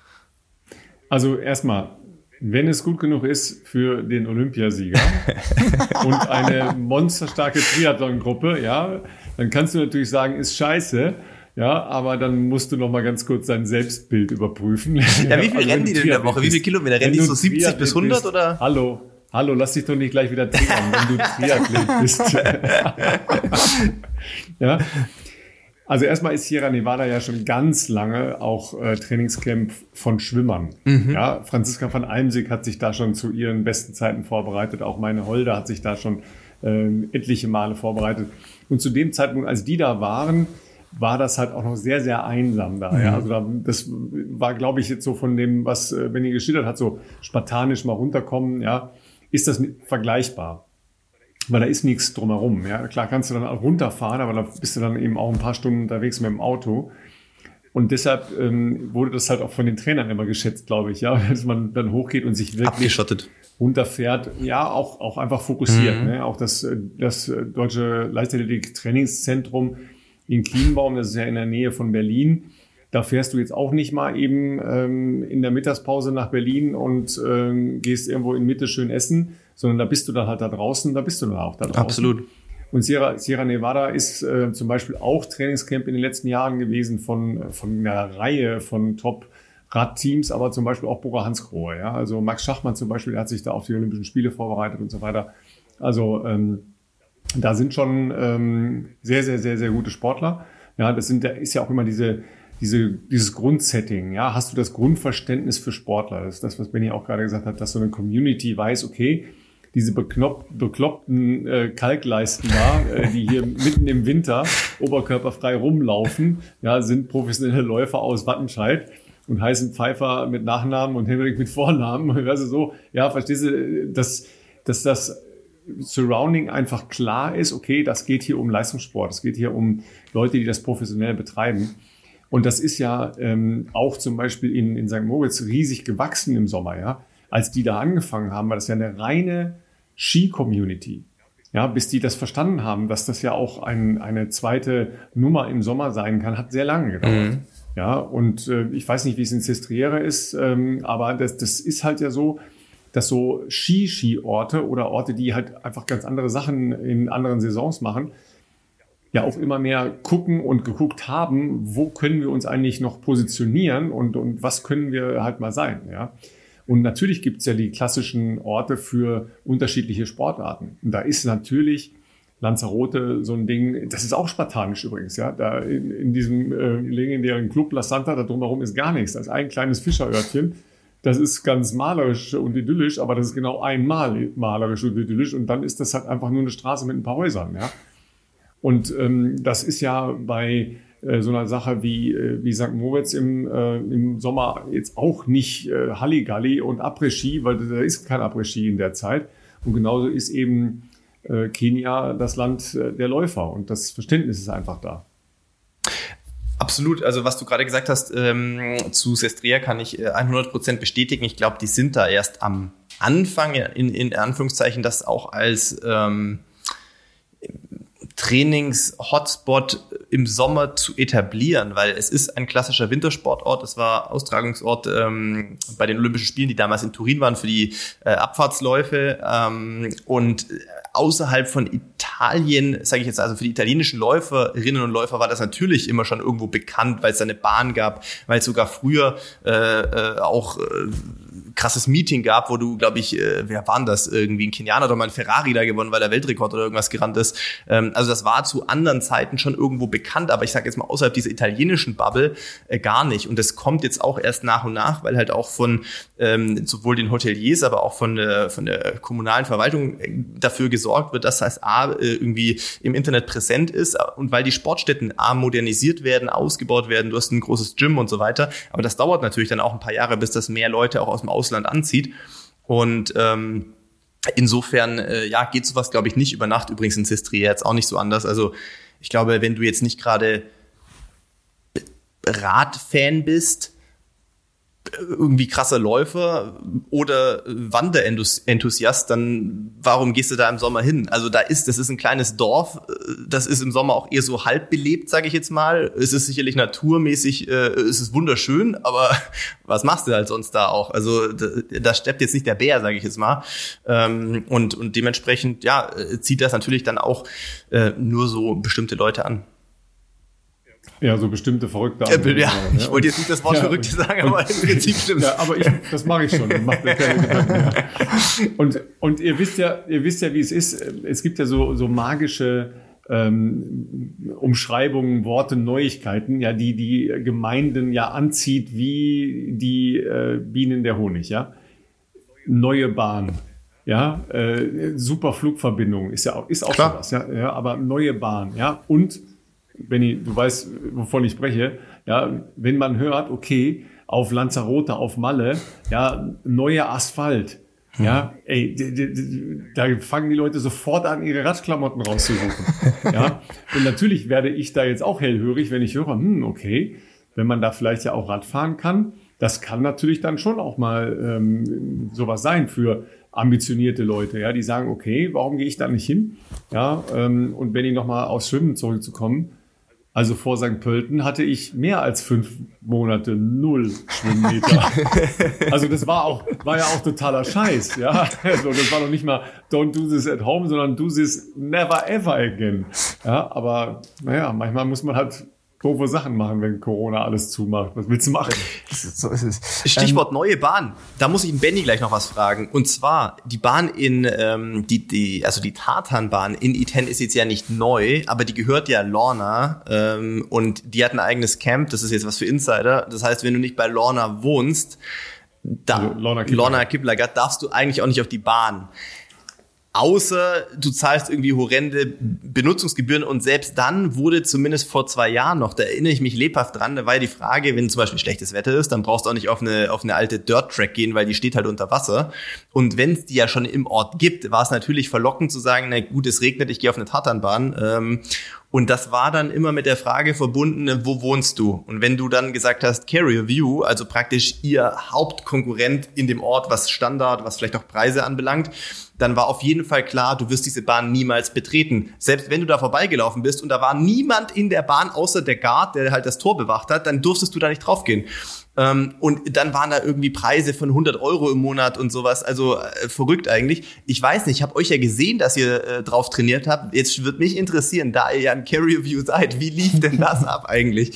Also erstmal, wenn es gut genug ist für den Olympiasieger und eine monsterstarke Triathlon-Gruppe, ja, dann kannst du natürlich sagen, ist scheiße, ja, aber dann musst du noch mal ganz kurz dein Selbstbild überprüfen. Ja, wie viel also, rennen die denn in der Woche? Wie viele Kilometer? Rennen die so siebzig bis hundert bist, oder? Hallo, hallo, lass dich doch nicht gleich wieder triggern, wenn du Triathlet bist. Ja. Also erstmal ist Sierra Nevada ja schon ganz lange auch äh, Trainingscamp von Schwimmern. Mhm. Ja, Franziska van Almsick hat sich da schon zu ihren besten Zeiten vorbereitet. Auch meine Holder hat sich da schon äh, etliche Male vorbereitet. Und zu dem Zeitpunkt, als die da waren, war das halt auch noch sehr, sehr einsam da. Mhm. Ja, also da, das war, glaube ich, jetzt so von dem, was äh, Benny geschildert hat, so spartanisch mal runterkommen, ja, ist das vergleichbar. Weil da ist nichts drumherum. Ja, klar kannst du dann auch runterfahren, aber da bist du dann eben auch ein paar Stunden unterwegs mit dem Auto. Und deshalb ähm, wurde das halt auch von den Trainern immer geschätzt, glaube ich, ja, dass man dann hochgeht und sich wirklich abgeschottet runterfährt. Ja, auch auch einfach fokussiert. Mhm. Ne? Auch das das deutsche Leichtathletik-Trainingszentrum in Kienbaum, das ist ja in der Nähe von Berlin. Da fährst du jetzt auch nicht mal eben ähm, in der Mittagspause nach Berlin und ähm, gehst irgendwo in Mitte schön essen, sondern da bist du dann halt da draußen, da bist du dann auch da draußen. Absolut. Und Sierra, Sierra Nevada ist äh, zum Beispiel auch Trainingscamp in den letzten Jahren gewesen von von einer Reihe von Top-Radteams, aber zum Beispiel auch Bora Hansgrohe. Ja? Also Max Schachmann zum Beispiel, der hat sich da auf die Olympischen Spiele vorbereitet und so weiter. Also ähm, da sind schon ähm, sehr, sehr, sehr, sehr gute Sportler. Ja, das sind, da ist ja auch immer diese Diese, dieses Grundsetting, ja, hast du das Grundverständnis für Sportler? Das ist das, was Benny auch gerade gesagt hat, dass so eine Community weiß, okay, diese beknopp, bekloppten äh, Kalkleisten da, äh, die hier mitten im Winter oberkörperfrei rumlaufen, ja, sind professionelle Läufer aus Wattenscheid. und heißen Pfeiffer mit Nachnamen und Henrik mit Vornamen. Also so, ja, verstehst du, dass, dass das Surrounding einfach klar ist, okay, das geht hier um Leistungssport, es geht hier um Leute, die das professionell betreiben. Und das ist ja ähm, auch zum Beispiel in, in Sankt Moritz riesig gewachsen im Sommer, ja. Als die da angefangen haben, war das ja eine reine Ski-Community. Ja, bis die das verstanden haben, dass das ja auch ein, eine zweite Nummer im Sommer sein kann, hat sehr lange gedauert. Mhm. Ja, und äh, ich weiß nicht, wie es in Sestriere ist, ähm, aber das, das ist halt ja so, dass so Ski-Ski-Orte oder Orte, die halt einfach ganz andere Sachen in anderen Saisons machen, ja auch immer mehr gucken und geguckt haben, wo können wir uns eigentlich noch positionieren und, und was können wir halt mal sein, ja. Und natürlich gibt's ja die klassischen Orte für unterschiedliche Sportarten. Und da ist natürlich Lanzarote so ein Ding, das ist auch spartanisch übrigens, ja. Da in, in diesem äh, legendären Club La Santa, da drumherum ist gar nichts. Das ist ein kleines Fischerörtchen. Das ist ganz malerisch und idyllisch, aber das ist genau einmal malerisch und idyllisch. Und dann ist das halt einfach nur eine Straße mit ein paar Häusern, ja. Und ähm, das ist ja bei äh, so einer Sache wie äh, wie Sankt Moritz im äh, im Sommer jetzt auch nicht äh, Halligalli und Après-Ski, weil da ist kein Après-Ski in der Zeit. Und genauso ist eben äh, Kenia das Land äh, der Läufer und das Verständnis ist einfach da. Absolut, also was du gerade gesagt hast ähm, zu Sestriere kann ich äh, hundert Prozent bestätigen. Ich glaube, die sind da erst am Anfang, in, in Anführungszeichen, das auch als ähm, Trainings-Hotspot im Sommer zu etablieren, weil es ist ein klassischer Wintersportort. Es war Austragungsort ähm, bei den Olympischen Spielen, die damals in Turin waren, für die äh, Abfahrtsläufe. Ähm, und außerhalb von Italien, sage ich jetzt also für die italienischen Läuferinnen und Läufer, war das natürlich immer schon irgendwo bekannt, weil es da eine Bahn gab, weil es sogar früher äh, äh, auch äh, krasses Meeting gab, wo du, glaube ich, äh, wer war denn das? Irgendwie ein Kenianer oder mal ein Ferrari da gewonnen, weil der Weltrekord oder irgendwas gerannt ist. Ähm, also das war zu anderen Zeiten schon irgendwo bekannt, aber ich sage jetzt mal außerhalb dieser italienischen Bubble äh, gar nicht. Und das kommt jetzt auch erst nach und nach, weil halt auch von ähm, sowohl den Hoteliers, aber auch von, äh, von der kommunalen Verwaltung äh, dafür gesorgt wird, dass das A äh, irgendwie im Internet präsent ist und weil die Sportstätten A modernisiert werden, ausgebaut werden, du hast ein großes Gym und so weiter. Aber das dauert natürlich dann auch ein paar Jahre, bis das mehr Leute auch aus dem Ausland anzieht. Und ähm, insofern, äh, ja, geht sowas, glaube ich, nicht über Nacht. Übrigens in Sestriere jetzt auch nicht so anders. Also ich glaube, wenn du jetzt nicht gerade Radfan bist, irgendwie krasser Läufer oder Wanderenthusiast, dann warum gehst du da im Sommer hin? Also da ist, das ist ein kleines Dorf, das ist im Sommer auch eher so halb belebt, sage ich jetzt mal. Es ist sicherlich naturmäßig, äh, es ist wunderschön, aber was machst du halt sonst da auch? Also da, da steppt jetzt nicht der Bär, sage ich jetzt mal. Ähm, und, und dementsprechend, ja, zieht das natürlich dann auch äh, nur so bestimmte Leute an. Ja, so bestimmte Verrückte. Ja, ja, ja, ich wollte jetzt nicht das Wort ja, Verrückte und, sagen, aber im Prinzip stimmt. Ja, aber ich, das mache ich schon. Macht mir keine Gedanken mehr. Und, und ihr wisst ja, ihr wisst ja, wie es ist. Es gibt ja so, so magische ähm, Umschreibungen, Worte, Neuigkeiten, ja, die die Gemeinden ja anzieht wie die äh, Bienen der Honig, ja. Neue Bahn. Ja, äh, super Flugverbindung ist ja auch, ist auch sowas, ja, ja, aber neue Bahn, ja, und Benni, du weißt, wovon ich spreche, ja, wenn man hört, okay, auf Lanzarote, auf Malle, ja, neuer Asphalt, hm. ja, ey, d- d- d- da fangen die Leute sofort an, ihre Radklamotten rauszusuchen, ja, und natürlich werde ich da jetzt auch hellhörig, wenn ich höre, hm, okay, wenn man da vielleicht ja auch Rad fahren kann, das kann natürlich dann schon auch mal ähm, sowas sein für ambitionierte Leute, ja, die sagen, okay, warum gehe ich da nicht hin, ja, ähm, und Benni, nochmal aufs Schwimmen zurückzukommen, also vor Sankt Pölten hatte ich mehr als fünf Monate null Schwimmmeter. Also das war auch, war ja auch totaler Scheiß, ja. Also das war noch nicht mal don't do this at home, sondern do this never ever again. Ja, aber naja, manchmal muss man halt doofe Sachen machen, wenn Corona alles zumacht. Was willst du machen? So ist es. Stichwort ähm, neue Bahn. Da muss ich den Benni gleich noch was fragen. Und zwar, die Bahn in, ähm, die, die, also die Tartanbahn in Iten ist jetzt ja nicht neu, aber die gehört ja Lorna, ähm, und die hat ein eigenes Camp. Das ist jetzt was für Insider. Das heißt, wenn du nicht bei Lorna wohnst, da, also Lorna Kiplagat, darfst du eigentlich auch nicht auf die Bahn. Außer du zahlst irgendwie horrende Benutzungsgebühren und selbst dann wurde zumindest vor zwei Jahren noch, da erinnere ich mich lebhaft dran, da war ja die Frage, wenn zum Beispiel schlechtes Wetter ist, dann brauchst du auch nicht auf eine, auf eine alte Dirt-Track gehen, weil die steht halt unter Wasser. Und wenn es die ja schon im Ort gibt, war es natürlich verlockend zu sagen, na gut, es regnet, ich gehe auf eine Tatanbahn. Ähm, Und das war dann immer mit der Frage verbunden, wo wohnst du? Und wenn du dann gesagt hast, Carrier View, also praktisch ihr Hauptkonkurrent in dem Ort, was Standard, was vielleicht auch Preise anbelangt, dann war auf jeden Fall klar, du wirst diese Bahn niemals betreten. Selbst wenn du da vorbeigelaufen bist und da war niemand in der Bahn außer der Guard, der halt das Tor bewacht hat, dann durftest du da nicht draufgehen. Und dann waren da irgendwie Preise von hundert Euro im Monat und sowas, also äh, verrückt eigentlich. Ich weiß nicht, ich habe euch ja gesehen, dass ihr äh, drauf trainiert habt. Jetzt würde mich interessieren, da ihr ja im Carrier View seid, wie lief denn das ab eigentlich?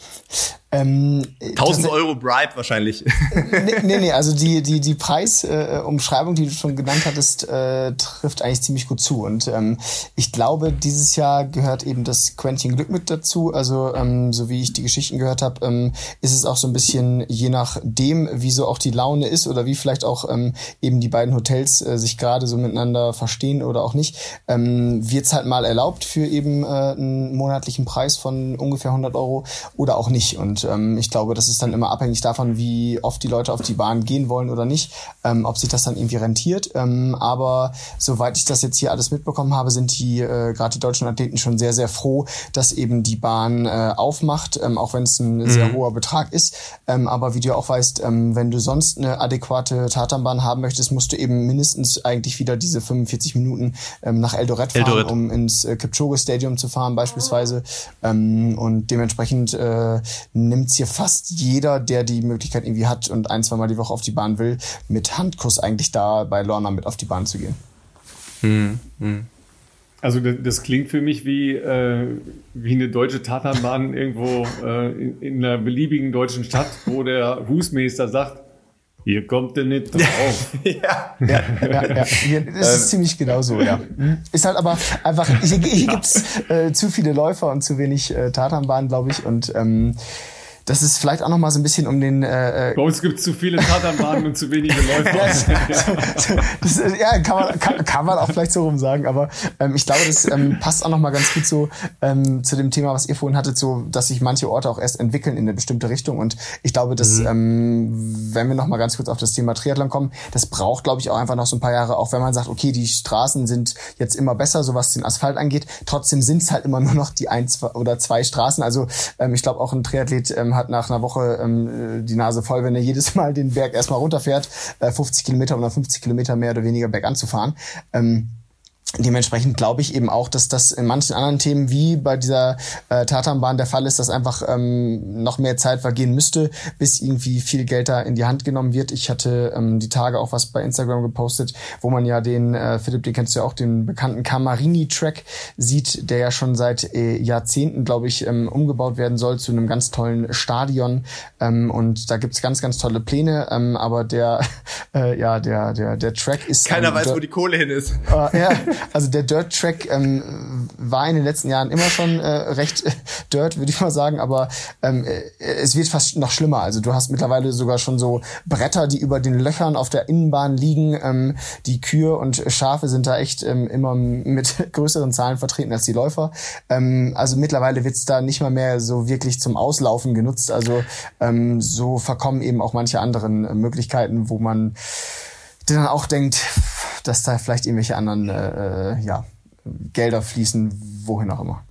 Ähm, tausend Euro Bribe wahrscheinlich. Nee, nee, nee, also die, die, die Preisumschreibung, äh, die du schon genannt hattest, äh, trifft eigentlich ziemlich gut zu. Und ähm, ich glaube, dieses Jahr gehört eben das Quäntchen Glück mit dazu. Also ähm, so wie ich die Geschichten gehört habe, ähm, ist es auch so ein bisschen je nachdem, wie so auch die Laune ist oder wie vielleicht auch ähm, eben die beiden Hotels äh, sich gerade so miteinander verstehen oder auch nicht, ähm, wird es halt mal erlaubt für eben äh, einen monatlichen Preis von ungefähr hundert Euro oder auch nicht. Und ähm, ich glaube, das ist dann immer abhängig davon, wie oft die Leute auf die Bahn gehen wollen oder nicht, ähm, ob sich das dann irgendwie rentiert. Ähm, aber soweit ich das jetzt hier alles mitbekommen habe, sind die äh, gerade die deutschen Athleten schon sehr, sehr froh, dass eben die Bahn äh, aufmacht, ähm, auch wenn es ein mhm. sehr hoher Betrag ist. Ähm, aber wie du auch weißt, ähm, wenn du sonst eine adäquate Tatanbahn haben möchtest, musst du eben mindestens eigentlich wieder diese fünfundvierzig Minuten ähm, nach Eldoret fahren, Eldoret. um ins äh, Kipchoge Stadium zu fahren beispielsweise. Ähm, und dementsprechend äh, nimmt hier fast jeder, der die Möglichkeit irgendwie hat und ein, zwei Mal die Woche auf die Bahn will, mit Handkuss eigentlich da bei Lorna mit auf die Bahn zu gehen. Hm, hm. Also das, das klingt für mich wie, äh, wie eine deutsche Tatanbahn irgendwo äh, in, in einer beliebigen deutschen Stadt, wo der Husmeister sagt, hier kommt der nicht drauf. ja, ja, ja, ja. Hier, das ist ähm. ziemlich genau so, ja. Ist halt aber einfach, hier, hier gibt's äh, zu viele Läufer und zu wenig äh, Tatanbahnen, glaube ich. Und ähm, das ist vielleicht auch noch mal so ein bisschen um den... Äh, Bei uns gibt es zu viele Tatanbahnen und zu wenige Läufer. ja, das, das, das, ja, kann man, kann, kann man auch vielleicht so rum sagen. Aber ähm, ich glaube, das ähm, passt auch noch mal ganz gut so ähm, zu dem Thema, was ihr vorhin hattet, so, dass sich manche Orte auch erst entwickeln in eine bestimmte Richtung. Und ich glaube, dass, mhm. ähm, wenn wir noch mal ganz kurz auf das Thema Triathlon kommen, das braucht, glaube ich, auch einfach noch so ein paar Jahre, auch wenn man sagt, okay, die Straßen sind jetzt immer besser, so was den Asphalt angeht. Trotzdem sind es halt immer nur noch die ein zwei oder zwei Straßen. Also ähm, ich glaube, auch ein Triathlet ähm, hat nach einer Woche ähm, die Nase voll, wenn er jedes Mal den Berg erstmal runterfährt, äh, fünfzig Kilometer oder fünfzig Kilometer mehr oder weniger bergan zu fahren. Ähm, Dementsprechend glaube ich eben auch, dass das in manchen anderen Themen wie bei dieser äh, Tatanbahn der Fall ist, dass einfach ähm, noch mehr Zeit vergehen müsste, bis irgendwie viel Geld da in die Hand genommen wird. Ich hatte ähm, die Tage auch was bei Instagram gepostet, wo man ja den, äh, Philipp, den kennst du ja auch, den bekannten Camarini-Track sieht, der ja schon seit äh, Jahrzehnten, glaube ich, ähm, umgebaut werden soll zu einem ganz tollen Stadion. Ähm, und da gibt's ganz, ganz tolle Pläne, ähm, aber der, äh, ja, der, der, der Track ist... Keiner weiß, wo die Kohle hin ist. Äh, ja, also der Dirt-Track ähm, war in den letzten Jahren immer schon äh, recht äh, Dirt, würde ich mal sagen, aber ähm, äh, es wird fast noch schlimmer. Also du hast mittlerweile sogar schon so Bretter, die über den Löchern auf der Innenbahn liegen. Ähm, die Kühe und Schafe sind da echt ähm, immer mit größeren Zahlen vertreten als die Läufer. Ähm, also mittlerweile wird's da nicht mal mehr so wirklich zum Auslaufen genutzt. Also ähm, so verkommen eben auch manche anderen äh, Möglichkeiten, wo man dann auch denkt, dass da vielleicht irgendwelche anderen äh, ja, Gelder fließen, wohin auch immer.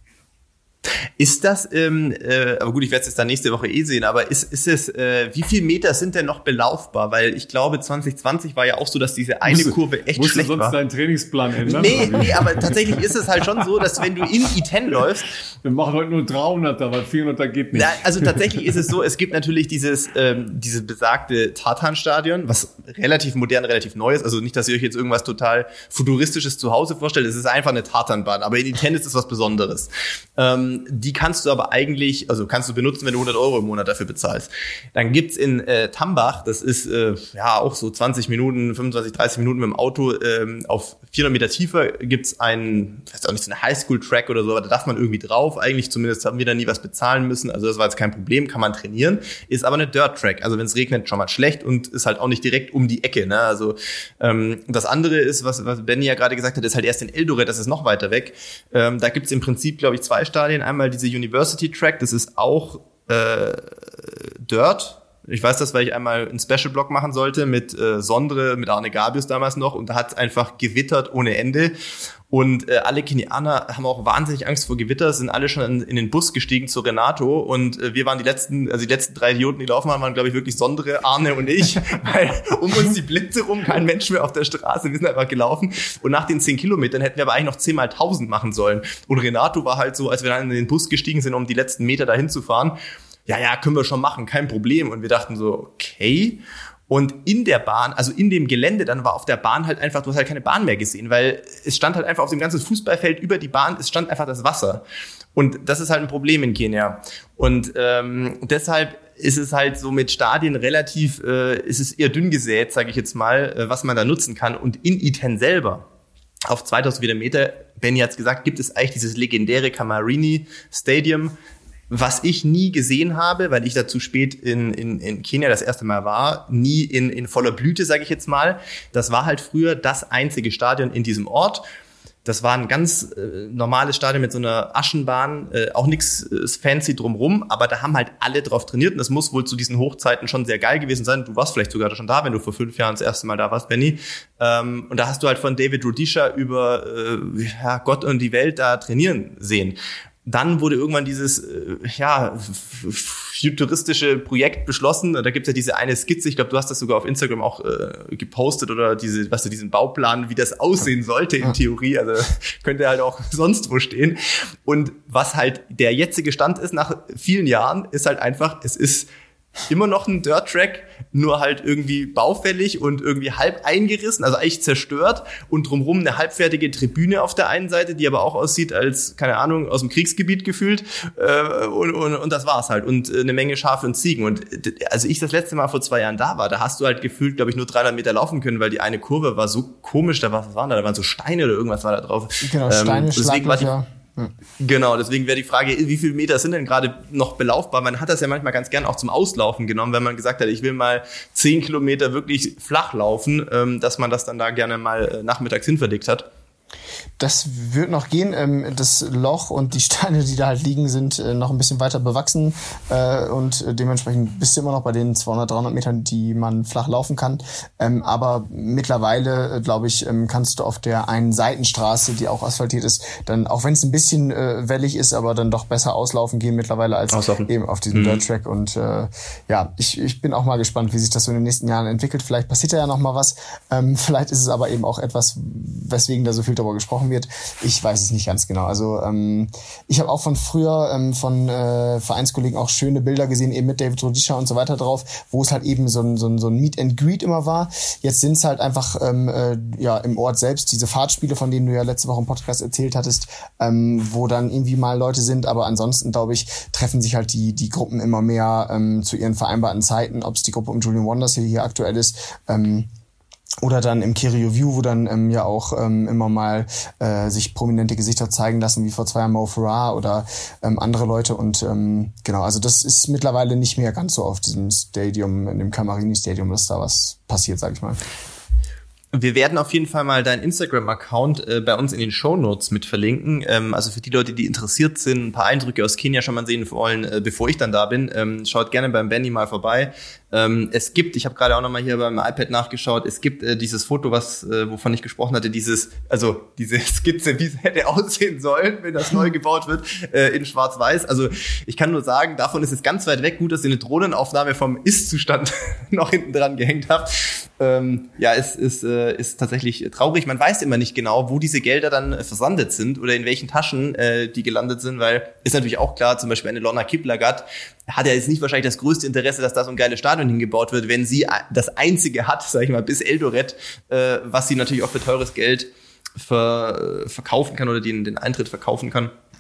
Ist das, ähm, äh, aber gut, ich werde es jetzt dann nächste Woche eh sehen, aber ist, ist es, äh, wie viel Meter sind denn noch belaufbar? Weil ich glaube, zwanzig zwanzig war ja auch so, dass diese eine musst Kurve echt musst schlecht war. Musst du sonst deinen Trainingsplan ändern? Nee, nee, aber tatsächlich ist es halt schon so, dass wenn du in I zehn läufst... Wir machen heute nur dreihunderter, weil vierhunderter geht nicht. Na, also tatsächlich ist es so, es gibt natürlich dieses, ähm, dieses besagte Tatanstadion, was relativ modern, relativ neu ist. Also nicht, dass ihr euch jetzt irgendwas total Futuristisches zu Hause vorstellt. Es ist einfach eine Tatanbahn, aber in I zehn ist es was Besonderes. Ähm, Ähm, die kannst du aber eigentlich, also kannst du benutzen, wenn du hundert Euro im Monat dafür bezahlst. Dann gibt's in äh, Tambach, das ist äh, ja auch so zwanzig Minuten, fünfundzwanzig, dreißig Minuten mit dem Auto, ähm, auf vierhundert Meter tiefer gibt's einen, ich weiß auch nicht, so eine Highschool-Track oder so, aber da darf man irgendwie drauf. Eigentlich zumindest haben wir da nie was bezahlen müssen. Also das war jetzt kein Problem, kann man trainieren. Ist aber eine Dirt-Track. Also wenn es regnet, schon mal schlecht und ist halt auch nicht direkt um die Ecke. Ne? Also ähm, das andere ist, was, was Benny ja gerade gesagt hat, ist halt erst in Eldoret, das ist noch weiter weg. Ähm, da gibt's im Prinzip, glaube ich, zwei Stadien. Einmal diese University Track, das ist auch äh, Dirt. Ich weiß das, weil ich einmal einen Special-Blog machen sollte mit äh, Sondre, mit Arne Gabius damals noch, und da hat es einfach gewittert ohne Ende. Und äh, alle Kenianer haben auch wahnsinnig Angst vor Gewitter, sind alle schon in, in den Bus gestiegen zu Renato, und äh, wir waren die letzten, also die letzten drei Idioten, die laufen haben, waren, glaube ich, wirklich Sondre, Arne und ich, weil um uns die Blitze rum, kein Mensch mehr auf der Straße, wir sind einfach gelaufen, und nach den zehn Kilometern hätten wir aber eigentlich noch zehn mal tausend machen sollen, und Renato war halt so, als wir dann in den Bus gestiegen sind, um die letzten Meter dahin zu fahren, ja, ja, können wir schon machen, kein Problem, und wir dachten so, okay. Und in der Bahn, also in dem Gelände, dann war auf der Bahn halt einfach, du hast halt keine Bahn mehr gesehen, weil es stand halt einfach auf dem ganzen Fußballfeld über die Bahn, es stand einfach das Wasser. Und das ist halt ein Problem in Kenia. Und ähm, deshalb ist es halt so mit Stadien relativ, äh, ist es eher dünn gesät, sage ich jetzt mal, äh, was man da nutzen kann. Und in Iten selber, auf zweitausend Meter, Benny hat's gesagt, gibt es eigentlich dieses legendäre Kamarini Stadium, was ich nie gesehen habe, weil ich da zu spät in, in, in Kenia das erste Mal war, nie in, in voller Blüte, sage ich jetzt mal. Das war halt früher das einzige Stadion in diesem Ort. Das war ein ganz äh, normales Stadion mit so einer Aschenbahn, äh, auch nichts äh, fancy drumrum, aber da haben halt alle drauf trainiert, und das muss wohl zu diesen Hochzeiten schon sehr geil gewesen sein. Du warst vielleicht sogar schon da, wenn du vor fünf Jahren das erste Mal da warst, Benny. Ähm, und da hast du halt von David Rudisha über äh, ja, Gott und die Welt da trainieren sehen. Dann wurde irgendwann dieses äh, ja futuristische Projekt beschlossen. Da gibt's ja diese eine Skizze, ich glaube, du hast das sogar auf Instagram auch äh, gepostet, oder diese, was du diesen Bauplan, wie das aussehen sollte in Theorie. Also könnte halt auch sonst wo stehen. Und was halt der jetzige Stand ist nach vielen Jahren, ist halt einfach, es ist immer noch ein Dirt-Track, nur halt irgendwie baufällig und irgendwie halb eingerissen, also eigentlich zerstört, und drumherum eine halbfertige Tribüne auf der einen Seite, die aber auch aussieht als, keine Ahnung, aus dem Kriegsgebiet gefühlt, äh, und, und, und das war's halt, und äh, eine Menge Schafe und Ziegen. Und also ich das letzte Mal vor zwei Jahren da war, da hast du halt gefühlt, glaube ich, nur dreihundert Meter laufen können, weil die eine Kurve war so komisch, da war, was waren da, da waren so Steine oder irgendwas war da drauf. Genau, Steine, ähm, deswegen war die, ja. Genau, deswegen wäre die Frage, wie viele Meter sind denn gerade noch belaufbar? Man hat das ja manchmal ganz gern auch zum Auslaufen genommen, wenn man gesagt hat, ich will mal zehn Kilometer wirklich flach laufen, ähm, dass man das dann da gerne mal äh, nachmittags hinverlegt hat. Das wird noch gehen. Ähm, das Loch und die Steine, die da halt liegen, sind äh, noch ein bisschen weiter bewachsen, äh, und äh, dementsprechend bist du immer noch bei den zweihundert, dreihundert Metern, die man flach laufen kann. Ähm, aber mittlerweile, äh, glaube ich, ähm, kannst du auf der einen Seitenstraße, die auch asphaltiert ist, dann, auch wenn es ein bisschen äh, wellig ist, aber dann doch besser auslaufen gehen mittlerweile als auslaufen. Eben auf diesem mhm. Dirt Track. Und äh, ja, ich, ich bin auch mal gespannt, wie sich das so in den nächsten Jahren entwickelt. Vielleicht passiert da ja noch mal was. Ähm, vielleicht ist es aber eben auch etwas, weswegen da so viel darüber gesprochen wird. Ich weiß es nicht ganz genau. Also ähm, ich habe auch von früher ähm, von äh, Vereinskollegen auch schöne Bilder gesehen, eben mit David Rudisha und so weiter drauf, wo es halt eben so ein, so ein, so ein Meet and Greet immer war. Jetzt sind es halt einfach ähm, äh, ja im Ort selbst diese Fahrtspiele, von denen du ja letzte Woche im Podcast erzählt hattest, ähm, wo dann irgendwie mal Leute sind. Aber ansonsten, glaube ich, treffen sich halt die die Gruppen immer mehr ähm, zu ihren vereinbarten Zeiten. Ob es die Gruppe um Julian Wonders hier, hier aktuell ist, ähm, oder dann im Kerio View, wo dann ähm, ja auch ähm, immer mal äh, sich prominente Gesichter zeigen lassen, wie vor zwei Jahren Mo Farah oder ähm, andere Leute. Und ähm, genau, also das ist mittlerweile nicht mehr ganz so auf diesem Stadium, in dem Kamarini Stadium, dass da was passiert, sag ich mal. Wir werden auf jeden Fall mal deinen Instagram-Account äh, bei uns in den Shownotes mit verlinken. Ähm, also für die Leute, die interessiert sind, ein paar Eindrücke aus Kenia schon mal sehen wollen, äh, bevor ich dann da bin, ähm, schaut gerne beim Benny mal vorbei. Ähm, es gibt, ich habe gerade auch nochmal hier beim iPad nachgeschaut, es gibt äh, dieses Foto, was äh, wovon ich gesprochen hatte, dieses, also diese Skizze, wie es hätte aussehen sollen, wenn das neu gebaut wird, äh, in Schwarz-Weiß. Also ich kann nur sagen, davon ist es ganz weit weg. Gut, dass ihr eine Drohnenaufnahme vom Ist-Zustand noch hinten dran gehängt habt. Ähm, ja, es ist, äh, ist tatsächlich traurig. Man weiß immer nicht genau, wo diese Gelder dann äh, versandet sind oder in welchen Taschen äh, die gelandet sind, weil ist natürlich auch klar, zum Beispiel eine Lorna Kiplagat hat ja jetzt nicht wahrscheinlich das größte Interesse, dass da so ein geiles Stadion hingebaut wird, wenn sie das einzige hat, sag ich mal, bis Eldoret, äh, was sie natürlich auch für teures Geld ver, verkaufen kann oder den, den Eintritt verkaufen kann.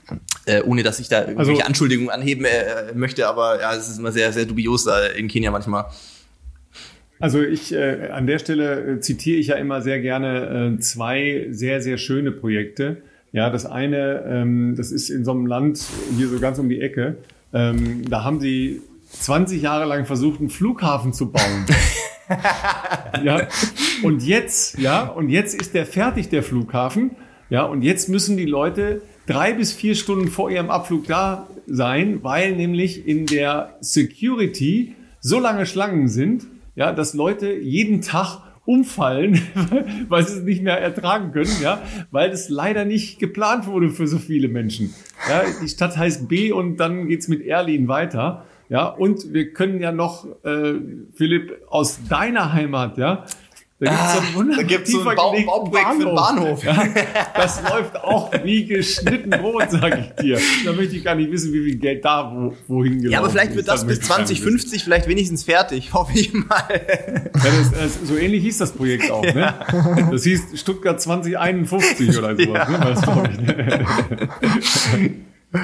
Äh, ohne dass ich da irgendwelche Also, Anschuldigungen anheben äh, möchte, aber ja, es ist immer sehr, sehr dubios da in Kenia manchmal. Also ich äh, an der Stelle äh, zitiere ich ja immer sehr gerne äh, zwei sehr, sehr schöne Projekte. Ja, das eine, ähm, das ist in so einem Land hier so ganz um die Ecke. Ähm, da haben sie zwanzig Jahre lang versucht, einen Flughafen zu bauen. Ja, und jetzt, ja, und jetzt ist der fertig, der Flughafen. Ja, und jetzt müssen die Leute drei bis vier Stunden vor ihrem Abflug da sein, weil nämlich in der Security so lange Schlangen sind, ja, dass Leute jeden Tag umfallen, weil sie es nicht mehr ertragen können, ja, weil es leider nicht geplant wurde für so viele Menschen. Ja, die Stadt heißt B und dann geht's mit Erlin weiter, ja, und wir können ja noch, äh, Philipp, aus deiner Heimat, ja, da gibt's so einen ah, da gibt's so ein Bau- Bauprojekt für den Bahnhof. Ja, das läuft auch wie geschnitten Brot, sag ich dir. Da möchte ich gar nicht wissen, wie viel Geld da wo, wohin gelaufen ist. Ja, aber vielleicht wird das bis zwanzig fünfzig vielleicht wenigstens fertig, hoffe ich mal. Ja, das, das, so ähnlich hieß das Projekt auch, ne? Das hieß Stuttgart zwanzig einundfünfzig oder sowas, ja. Ne? War das, glaub ich, ne?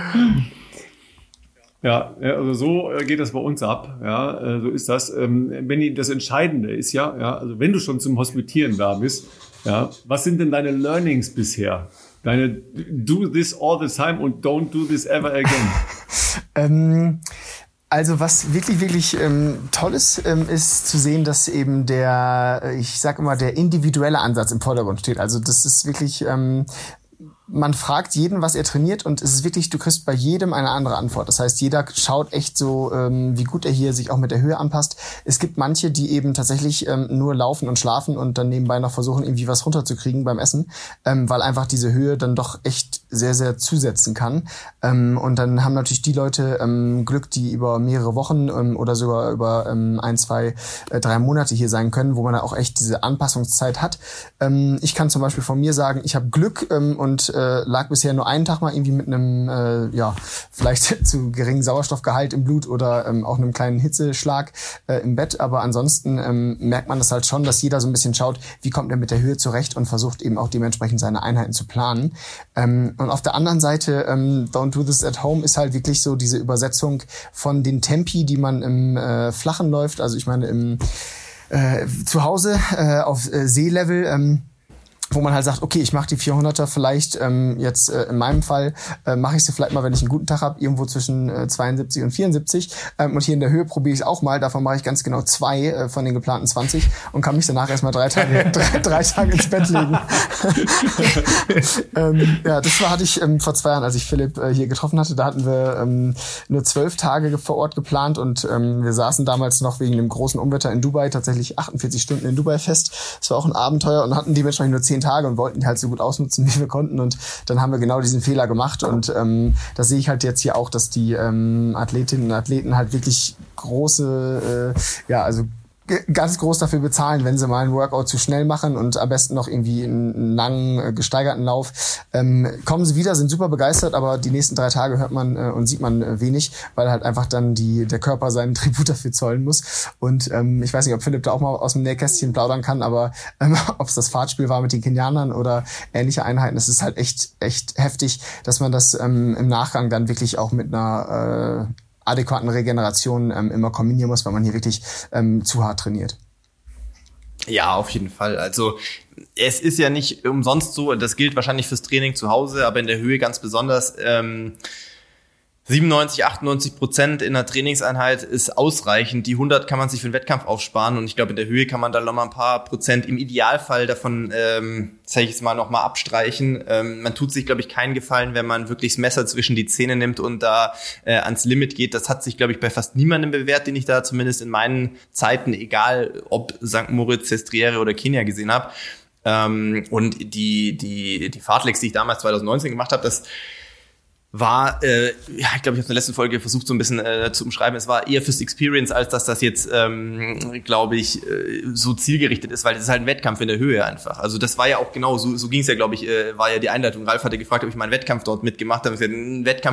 Ja, also so geht das bei uns ab. Ja, so ist das. Benni, das Entscheidende ist ja, ja, also wenn du schon zum Hospitieren da bist, ja, was sind denn deine Learnings bisher? Deine do this all the time und don't do this ever again. ähm, also was wirklich, wirklich ähm, toll ist, ähm, ist zu sehen, dass eben der, ich sag immer, der individuelle Ansatz im Vordergrund steht. Also das ist wirklich... Ähm, man fragt jeden, was er trainiert, und es ist wirklich, du kriegst bei jedem eine andere Antwort. Das heißt, jeder schaut echt so, ähm, wie gut er hier sich auch mit der Höhe anpasst. Es gibt manche, die eben tatsächlich ähm, nur laufen und schlafen und dann nebenbei noch versuchen, irgendwie was runterzukriegen beim Essen, ähm, weil einfach diese Höhe dann doch echt sehr, sehr zusetzen kann. Ähm, und dann haben natürlich die Leute ähm, Glück, die über mehrere Wochen ähm, oder sogar über ähm, ein, zwei, äh, drei Monate hier sein können, wo man da auch echt diese Anpassungszeit hat. Ähm, ich kann zum Beispiel von mir sagen, ich habe Glück ähm, und äh, lag bisher nur einen Tag mal irgendwie mit einem, äh, ja, vielleicht zu geringen Sauerstoffgehalt im Blut oder ähm, auch einem kleinen Hitzeschlag äh, im Bett. Aber ansonsten ähm, merkt man das halt schon, dass jeder so ein bisschen schaut, wie kommt er mit der Höhe zurecht, und versucht eben auch dementsprechend seine Einheiten zu planen. Ähm, und auf der anderen Seite, ähm, Don't Do This at Home ist halt wirklich so diese Übersetzung von den Tempi, die man im äh, Flachen läuft. Also ich meine im äh, zu Hause äh, auf äh, Seelevel, ähm, wo man halt sagt, okay, ich mache die vierhunderter vielleicht ähm, jetzt äh, in meinem Fall äh, mache ich sie vielleicht mal, wenn ich einen guten Tag habe, irgendwo zwischen äh, zweiundsiebzig und vierundsiebzig, ähm, und hier in der Höhe probiere ich es auch mal, davon mache ich ganz genau zwei äh, von den geplanten zwanzig und kann mich danach erstmal drei Tage drei, drei Tage ins Bett legen. ähm, ja, das war hatte ich ähm, vor zwei Jahren, als ich Philipp äh, hier getroffen hatte, da hatten wir ähm, nur zwölf Tage vor Ort geplant, und ähm, wir saßen damals noch wegen dem großen Unwetter in Dubai tatsächlich achtundvierzig Stunden in Dubai fest. Das war auch ein Abenteuer, und hatten dementsprechend nur zehn Tage und wollten die halt so gut ausnutzen, wie wir konnten, und dann haben wir genau diesen Fehler gemacht, und ähm, das sehe ich halt jetzt hier auch, dass die ähm, Athletinnen und Athleten halt wirklich große, äh, ja, also ganz groß dafür bezahlen, wenn sie mal einen Workout zu schnell machen und am besten noch irgendwie einen langen, äh, gesteigerten Lauf. Ähm, kommen sie wieder, sind super begeistert, aber die nächsten drei Tage hört man äh, und sieht man äh, wenig, weil halt einfach dann die der Körper seinen Tribut dafür zollen muss. Und ähm, ich weiß nicht, ob Philipp da auch mal aus dem Nähkästchen plaudern kann, aber ähm, ob es das Fahrtspiel war mit den Kenianern oder ähnliche Einheiten, es ist halt echt echt heftig, dass man das ähm, im Nachgang dann wirklich auch mit einer äh, adäquaten Regeneration ähm, immer kombinieren muss, weil man hier wirklich ähm, zu hart trainiert. Ja, auf jeden Fall. Also es ist ja nicht umsonst so, das gilt wahrscheinlich fürs Training zu Hause, aber in der Höhe ganz besonders. Ähm, siebenundneunzig, achtundneunzig Prozent in einer Trainingseinheit ist ausreichend. Die hundert kann man sich für den Wettkampf aufsparen, und ich glaube, in der Höhe kann man dann noch mal ein paar Prozent im Idealfall davon, ähm, sage ich jetzt mal, noch mal abstreichen. Ähm, man tut sich, glaube ich, keinen Gefallen, wenn man wirklich das Messer zwischen die Zähne nimmt und da äh, ans Limit geht. Das hat sich, glaube ich, bei fast niemandem bewährt, den ich da zumindest in meinen Zeiten, egal ob Sankt Moritz, Sestriere oder Kenia gesehen habe. Ähm, und die die die Fartlegs, die ich damals zwanzig neunzehn gemacht habe, das war, äh, ja, ich glaube, ich habe in der letzten Folge versucht, so ein bisschen äh, zu umschreiben, es war eher fürs Experience, als dass das jetzt, ähm, glaube ich, äh, so zielgerichtet ist, weil es ist halt ein Wettkampf in der Höhe einfach. Also das war ja auch genau, so, so ging es ja, glaube ich, äh, war ja die Einleitung. Ralf hatte gefragt, ob ich meinen Wettkampf dort mitgemacht habe. Ein Wettkampf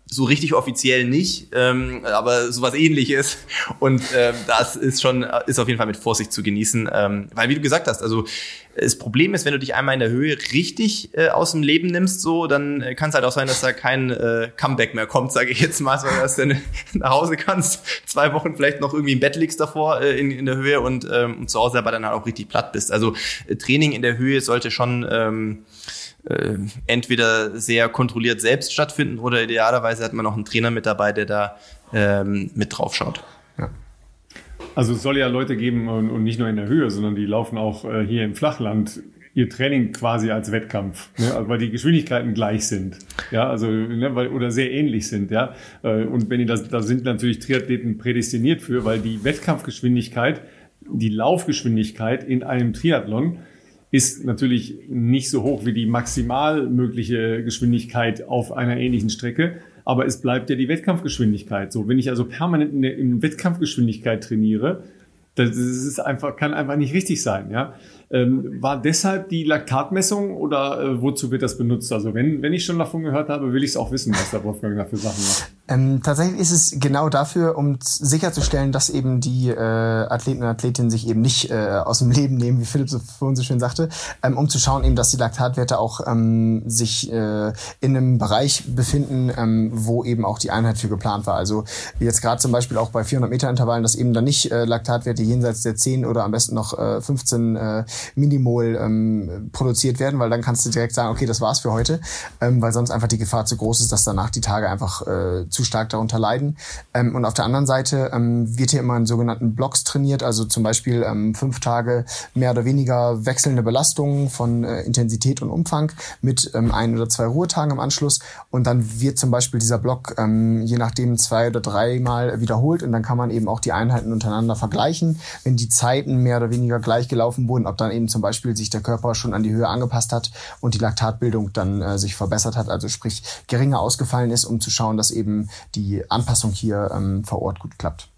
so richtig offiziell nicht, ähm, aber sowas Ähnliches. Und ähm, das ist schon, ist auf jeden Fall mit Vorsicht zu genießen, ähm, weil wie du gesagt hast, also das Problem ist, wenn du dich einmal in der Höhe richtig äh, aus dem Leben nimmst, so, dann äh, kann es halt auch sein, dass da kein äh, Comeback mehr kommt, sage ich jetzt mal, weil du dann nach Hause kannst, zwei Wochen vielleicht noch irgendwie im Bett liegst davor äh, in, in der Höhe und, ähm, und zu Hause aber dann halt auch richtig platt bist. Also äh, Training in der Höhe sollte schon ähm, äh, entweder sehr kontrolliert selbst stattfinden oder idealerweise hat man noch einen Trainer mit dabei, der da ähm, mit drauf schaut. Ja. Also es soll ja Leute geben und, und nicht nur in der Höhe, sondern die laufen auch äh, hier im Flachland ihr Training quasi als Wettkampf, ne? Also weil die Geschwindigkeiten gleich sind, ja, also ne, weil, oder sehr ähnlich sind, ja. Und wenn die das, da sind natürlich Triathleten prädestiniert für, weil die Wettkampfgeschwindigkeit, die Laufgeschwindigkeit in einem Triathlon ist natürlich nicht so hoch wie die maximal mögliche Geschwindigkeit auf einer ähnlichen Strecke, aber es bleibt ja die Wettkampfgeschwindigkeit. So, wenn ich also permanent in, der, in Wettkampfgeschwindigkeit trainiere, das ist einfach, kann einfach nicht richtig sein, ja. Ähm, war deshalb die Laktatmessung oder äh, wozu wird das benutzt? Also wenn, wenn ich schon davon gehört habe, will ich es auch wissen, was der Wolfgang da für Sachen macht. Ähm, tatsächlich ist es genau dafür, um sicherzustellen, dass eben die äh, Athleten und Athletinnen sich eben nicht äh, aus dem Leben nehmen, wie Philipp so vorhin so schön sagte, ähm, um zu schauen eben, dass die Laktatwerte auch ähm, sich äh, in einem Bereich befinden, ähm, wo eben auch die Einheit für geplant war. Also jetzt gerade zum Beispiel auch bei vierhundert Meter Intervallen, dass eben dann nicht äh, Laktatwerte jenseits der zehn oder am besten noch äh, fünfzehn äh, Minimol ähm, produziert werden, weil dann kannst du direkt sagen, okay, das war's für heute, ähm, weil sonst einfach die Gefahr zu groß ist, dass danach die Tage einfach äh, zu stark darunter leiden. Ähm, und auf der anderen Seite ähm, wird hier immer in sogenannten Blocks trainiert, also zum Beispiel ähm, fünf Tage mehr oder weniger wechselnde Belastungen von äh, Intensität und Umfang mit ähm, ein oder zwei Ruhetagen im Anschluss und dann wird zum Beispiel dieser Block ähm, je nachdem zwei oder dreimal wiederholt und dann kann man eben auch die Einheiten untereinander vergleichen, wenn die Zeiten mehr oder weniger gleich gelaufen wurden, ob dann eben zum Beispiel sich der Körper schon an die Höhe angepasst hat und die Laktatbildung dann äh, sich verbessert hat, also sprich geringer ausgefallen ist, um zu schauen, dass eben die Anpassung hier ähm, vor Ort gut klappt.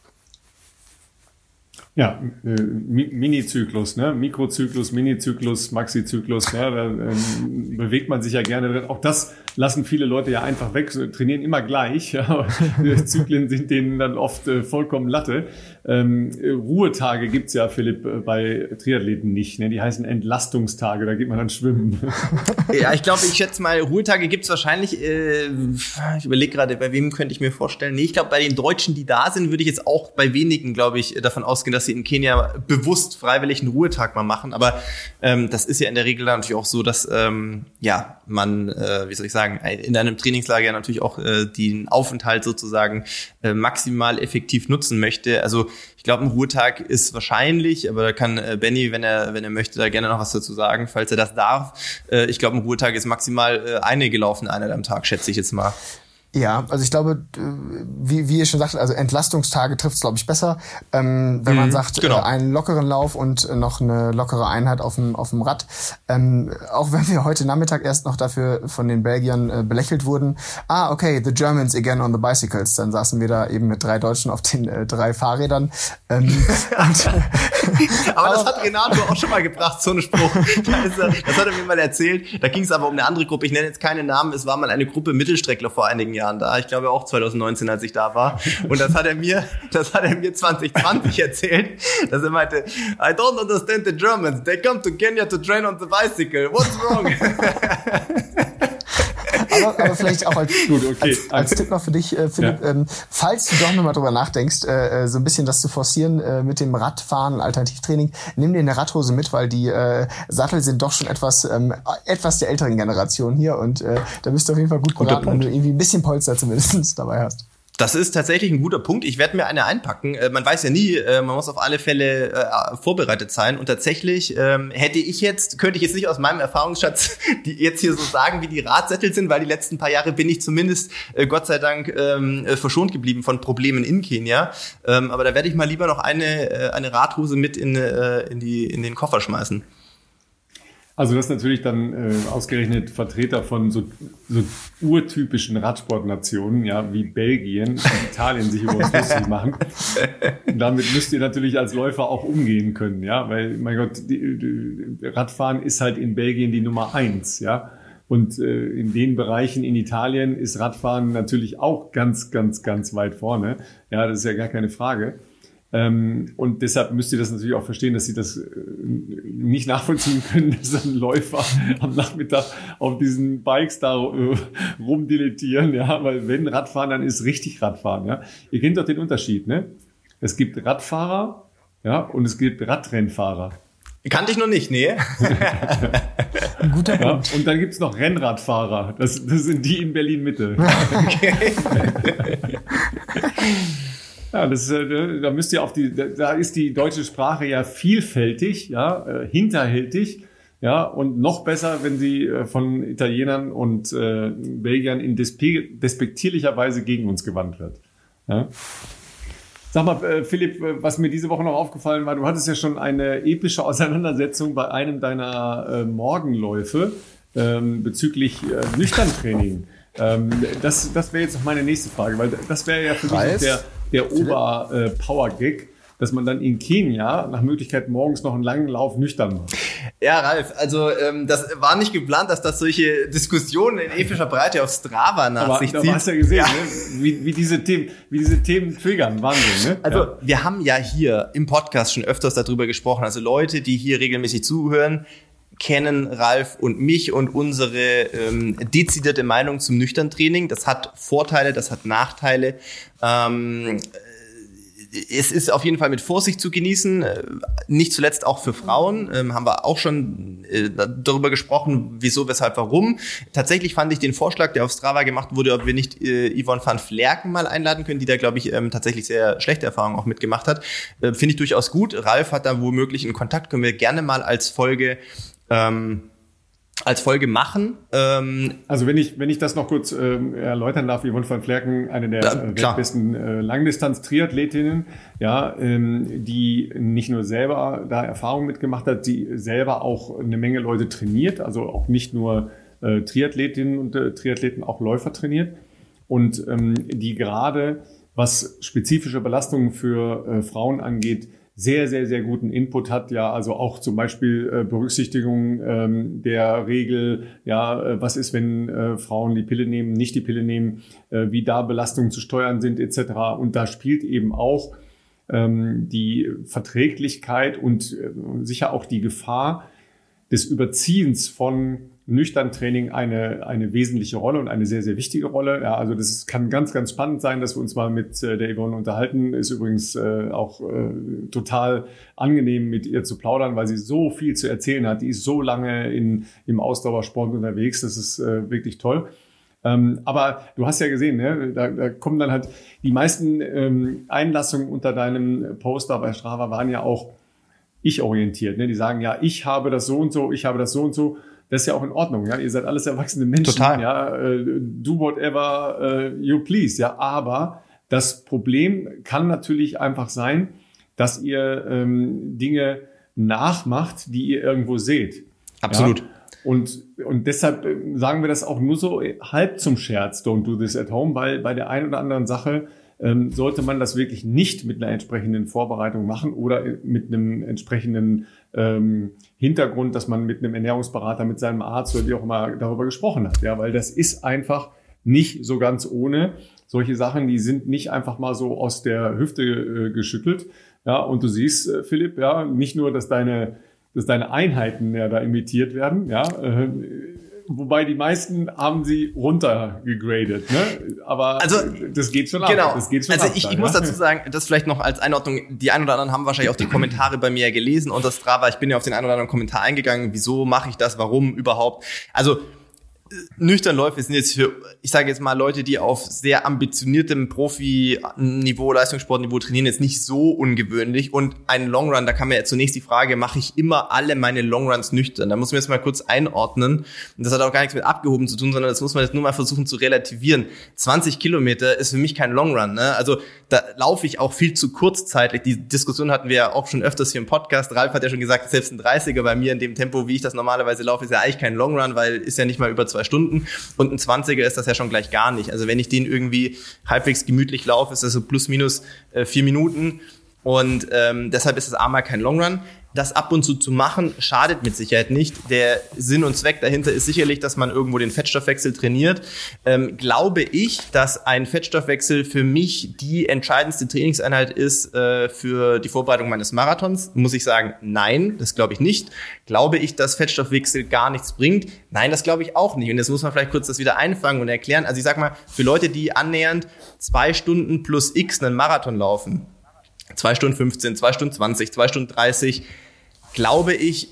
Ja, äh, Mini-Zyklus, ne? Mikrozyklus, Mini-Zyklus, Maxi-Zyklus, ja, da ähm, bewegt man sich ja gerne drin. Auch das lassen viele Leute ja einfach weg, trainieren immer gleich. Ja. Zyklen sind denen dann oft äh, vollkommen Latte. Ähm, Ruhetage gibt's ja, Philipp, äh, bei Triathleten nicht. Ne? Die heißen Entlastungstage, da geht man dann schwimmen. Ja, ich glaube, ich schätze mal, Ruhetage gibt's wahrscheinlich, äh, ich überlege gerade, bei wem könnte ich mir vorstellen. Nee, ich glaube, bei den Deutschen, die da sind, würde ich jetzt auch bei wenigen, glaube ich, davon ausgehen, dass sie in Kenia bewusst freiwillig einen Ruhetag mal machen. Aber ähm, das ist ja in der Regel dann natürlich auch so, dass ähm, ja man, äh, wie soll ich sagen, in einem Trainingslager natürlich auch äh, den Aufenthalt sozusagen äh, maximal effektiv nutzen möchte. Also ich glaube, ein Ruhetag ist wahrscheinlich, aber da kann äh, Benny, wenn er wenn er möchte, da gerne noch was dazu sagen, falls er das darf. Äh, ich glaube, ein Ruhetag ist maximal äh, eine gelaufene Einheit am Tag, schätze ich jetzt mal. Ja, also ich glaube, wie, wie ihr schon sagt, also Entlastungstage trifft es, glaube ich, besser. Ähm, wenn mhm, man sagt, genau. äh, einen lockeren Lauf und äh, noch eine lockere Einheit auf dem, auf dem Rad. Ähm, auch wenn wir heute Nachmittag erst noch dafür von den Belgiern äh, belächelt wurden. Ah, okay, the Germans again on the bicycles. Dann saßen wir da eben mit drei Deutschen auf den äh, drei Fahrrädern. Ähm, und, aber das hat Renato auch schon mal gebracht, so einen Spruch. Das hat er mir mal erzählt. Da ging es aber um eine andere Gruppe. Ich nenne jetzt keine Namen. Es war mal eine Gruppe Mittelstreckler vor einigen Jahren da. Ich glaube auch zwanzig neunzehn, als ich da war. Und das hat er mir, das hat er mir zwanzig zwanzig erzählt, dass er meinte, I don't understand the Germans. They come to Kenya to train on the bicycle. What's wrong? Aber, aber vielleicht auch als, Gut, okay. als, als Tipp noch für dich, äh, Philipp, ja. ähm, falls du doch nochmal drüber nachdenkst, äh, so ein bisschen das zu forcieren äh, mit dem Radfahren, Alternativtraining, nimm dir eine Radhose mit, weil die äh, Sattel sind doch schon etwas ähm, etwas der älteren Generation hier und äh, da bist du auf jeden Fall gut beraten, wenn du irgendwie ein bisschen Polster zumindest dabei hast. Das ist tatsächlich ein guter Punkt. Ich werde mir eine einpacken. Äh, man weiß ja nie, äh, man muss auf alle Fälle äh, vorbereitet sein. Und tatsächlich ähm, hätte ich jetzt, könnte ich jetzt nicht aus meinem Erfahrungsschatz die jetzt hier so sagen, wie die Radsättel sind, weil die letzten paar Jahre bin ich zumindest, äh, Gott sei Dank, ähm, verschont geblieben von Problemen in Kenia. Ähm, aber da werde ich mal lieber noch eine äh, eine Radhose mit in äh, in die in den Koffer schmeißen. Also das ist natürlich dann äh, ausgerechnet Vertreter von so, so urtypischen Radsportnationen, ja, wie Belgien und Italien sich über uns lustig machen. Und damit müsst ihr natürlich als Läufer auch umgehen können, ja, weil, mein Gott, die, die, Radfahren ist halt in Belgien die Nummer eins, ja. Und äh, in den Bereichen in Italien ist Radfahren natürlich auch ganz, ganz, ganz weit vorne. Ja, das ist ja gar keine Frage. Ähm, und deshalb müsst ihr das natürlich auch verstehen, dass sie das äh, nicht nachvollziehen können, dass ein Läufer am Nachmittag auf diesen Bikes da äh, rumdilettieren. Ja, weil wenn Radfahren, dann ist richtig Radfahren. Ja, ihr kennt doch den Unterschied, ne? Es gibt Radfahrer, ja, und es gibt Radrennfahrer. Kannte ich noch nicht, nee. Ein guter Ja, Punkt. und dann gibt's noch Rennradfahrer. Das, das sind die in Berlin-Mitte. Okay. Ja, das, äh, da müsst ihr auf die, da ist die deutsche Sprache ja vielfältig, ja, äh, hinterhältig, ja, und noch besser, wenn sie äh, von Italienern und äh, Belgiern in despe- despektierlicher Weise gegen uns gewandt wird. Ja. Sag mal, äh, Philipp, äh, was mir diese Woche noch aufgefallen war, du hattest ja schon eine epische Auseinandersetzung bei einem deiner äh, Morgenläufe ähm, bezüglich äh, Nüchterntraining. Ähm, das das wäre jetzt noch meine nächste Frage, weil das wäre ja für mich noch der, der Ober-Power-Gag, dass man dann in Kenia nach Möglichkeit morgens noch einen langen Lauf nüchtern macht. Ja, Ralf, also ähm, das war nicht geplant, dass das solche Diskussionen in epischer Breite auf Strava nach Aber sich da zieht. hast du ja gesehen, Ja. ne? wie, wie, diese Themen, wie diese Themen triggern. Wahnsinn, ne? Also ja. wir haben ja hier im Podcast schon öfters darüber gesprochen. Also Leute, die hier regelmäßig zuhören, kennen Ralf und mich und unsere ähm, dezidierte Meinung zum Nüchterntraining. Das hat Vorteile, das hat Nachteile. Ähm, es ist auf jeden Fall mit Vorsicht zu genießen, nicht zuletzt auch für Frauen, ähm, haben wir auch schon äh, darüber gesprochen, wieso, weshalb, warum. Tatsächlich fand ich den Vorschlag, der auf Strava gemacht wurde, ob wir nicht äh, Yvonne van Vlerken mal einladen können, die da, glaube ich, ähm, tatsächlich sehr schlechte Erfahrungen auch mitgemacht hat, äh, finde ich durchaus gut. Ralf hat da womöglich einen Kontakt, können wir gerne mal als Folge ähm, als Folge machen. Ähm, Also wenn ich wenn ich das noch kurz ähm, erläutern darf, Yvonne van Vlerken, eine der Ja, äh, klar. weltbesten äh, Langdistanz-Triathletinnen, ja, ähm, die nicht nur selber da Erfahrung mitgemacht hat, die selber auch eine Menge Leute trainiert, also auch nicht nur äh, Triathletinnen und äh, Triathleten, auch Läufer trainiert und ähm, die gerade, was spezifische Belastungen für äh, Frauen angeht, sehr, sehr, sehr guten Input hat, ja, also auch zum Beispiel äh, Berücksichtigung ähm, der Regel, ja, äh, was ist, wenn äh, Frauen die Pille nehmen, nicht die Pille nehmen, äh, wie da Belastungen zu steuern sind, et cetera. Und da spielt eben auch ähm, die Verträglichkeit und äh, sicher auch die Gefahr des Überziehens von Nüchterntraining eine eine wesentliche Rolle und eine sehr, sehr wichtige Rolle. Ja, also das ist, kann ganz, ganz spannend sein, dass wir uns mal mit äh, der Yvonne unterhalten. Ist übrigens äh, auch äh, total angenehm, mit ihr zu plaudern, weil sie so viel zu erzählen hat. Die ist so lange in, im Ausdauersport unterwegs. Das ist äh, wirklich toll. Ähm, aber du hast ja gesehen, ne? da, da kommen dann halt die meisten ähm, Einlassungen unter deinem Poster bei Strava waren ja auch ich-orientiert. Ne? Die sagen, ja, ich habe das so und so, ich habe das so und so. Das ist ja auch in Ordnung, ja. Ihr seid alles erwachsene Menschen. Total. Ja, äh, do whatever äh, you please, ja. Aber das Problem kann natürlich einfach sein, dass ihr ähm, Dinge nachmacht, die ihr irgendwo seht. Absolut. Ja? Und, und deshalb äh, sagen wir das auch nur so halb zum Scherz, don't do this at home, weil bei der einen oder anderen Sache ähm, sollte man das wirklich nicht mit einer entsprechenden Vorbereitung machen oder mit einem entsprechenden ähm, Hintergrund, dass man mit einem Ernährungsberater, mit seinem Arzt oder wie auch immer darüber gesprochen hat. Ja, weil das ist einfach nicht so ganz ohne. Solche Sachen, die sind nicht einfach mal so aus der Hüfte äh, geschüttelt. Ja, und du siehst, äh, Philipp, ja, nicht nur, dass deine, dass deine Einheiten ja da imitiert werden, ja, äh, wobei die meisten haben sie runtergegradet, ne? Aber Also, das geht schon Genau. ab. Das geht schon also ab, ich, ich ja. muss dazu sagen, das vielleicht noch als Einordnung, die ein oder anderen haben wahrscheinlich auch die Kommentare bei mir gelesen unter Strava. Ich bin ja auf den einen oder anderen Kommentar eingegangen. Wieso mache ich das? Warum überhaupt? Also Nüchternläufe sind jetzt für, ich sage jetzt mal, Leute, die auf sehr ambitioniertem Profi-Niveau, Leistungssportniveau trainieren, jetzt nicht so ungewöhnlich. Und ein Longrun, da kam ja zunächst die Frage, mache ich immer alle meine Longruns nüchtern? Da muss man jetzt mal kurz einordnen. Und das hat auch gar nichts mit abgehoben zu tun, sondern das muss man jetzt nur mal versuchen zu relativieren. zwanzig Kilometer ist für mich kein Longrun, ne? Also da laufe ich auch viel zu kurzzeitlich. Die Diskussion hatten wir ja auch schon öfters hier im Podcast. Ralf hat ja schon gesagt, selbst ein dreißiger bei mir in dem Tempo, wie ich das normalerweise laufe, ist ja eigentlich kein Longrun, weil ist ja nicht mal über zwei Stunden. Und ein zwanziger ist das ja schon gleich gar nicht. Also wenn ich den irgendwie halbwegs gemütlich laufe, ist das so plus minus äh, vier Minuten. Und ähm, deshalb ist das A mal kein Longrun. das ab und zu zu machen, schadet mit Sicherheit nicht. Der Sinn und Zweck dahinter ist sicherlich, dass man irgendwo den Fettstoffwechsel trainiert. Ähm, glaube ich, dass ein Fettstoffwechsel für mich die entscheidendste Trainingseinheit ist äh, für die Vorbereitung meines Marathons? Muss ich sagen, nein, das glaube ich nicht. Glaube ich, dass Fettstoffwechsel gar nichts bringt? Nein, das glaube ich auch nicht. Und jetzt muss man vielleicht kurz das wieder einfangen und erklären. Also ich sag mal, für Leute, die annähernd zwei Stunden plus X einen Marathon laufen, zwei Stunden fünfzehn, zwei Stunden zwanzig, zwei Stunden dreißig, glaube ich,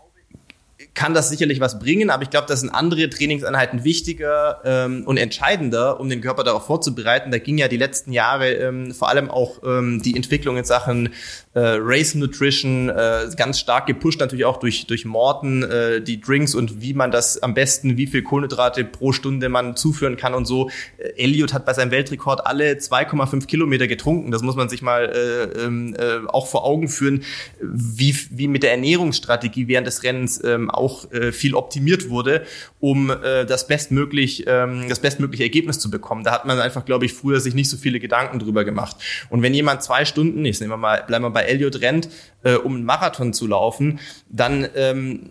kann das sicherlich was bringen, aber ich glaube, das sind andere Trainingseinheiten wichtiger ähm, und entscheidender, um den Körper darauf vorzubereiten. Da ging ja die letzten Jahre ähm, vor allem auch ähm, die Entwicklung in Sachen äh, Race Nutrition äh, ganz stark gepusht, natürlich auch durch durch Morton, äh, die Drinks und wie man das am besten, wie viel Kohlenhydrate pro Stunde man zuführen kann und so. Äh, Elliot hat bei seinem Weltrekord alle zwei Komma fünf Kilometer getrunken. Das muss man sich mal äh, äh, auch vor Augen führen, wie wie mit der Ernährungsstrategie während des Rennens ähm, auch auch äh, viel optimiert wurde, um äh, das bestmöglich ähm, das bestmögliche Ergebnis zu bekommen. Da hat man einfach, glaube ich, früher sich nicht so viele Gedanken drüber gemacht. Und wenn jemand zwei Stunden, ich nehme mal, bleiben wir bei Elliot, rennt, äh, um einen Marathon zu laufen, dann ähm,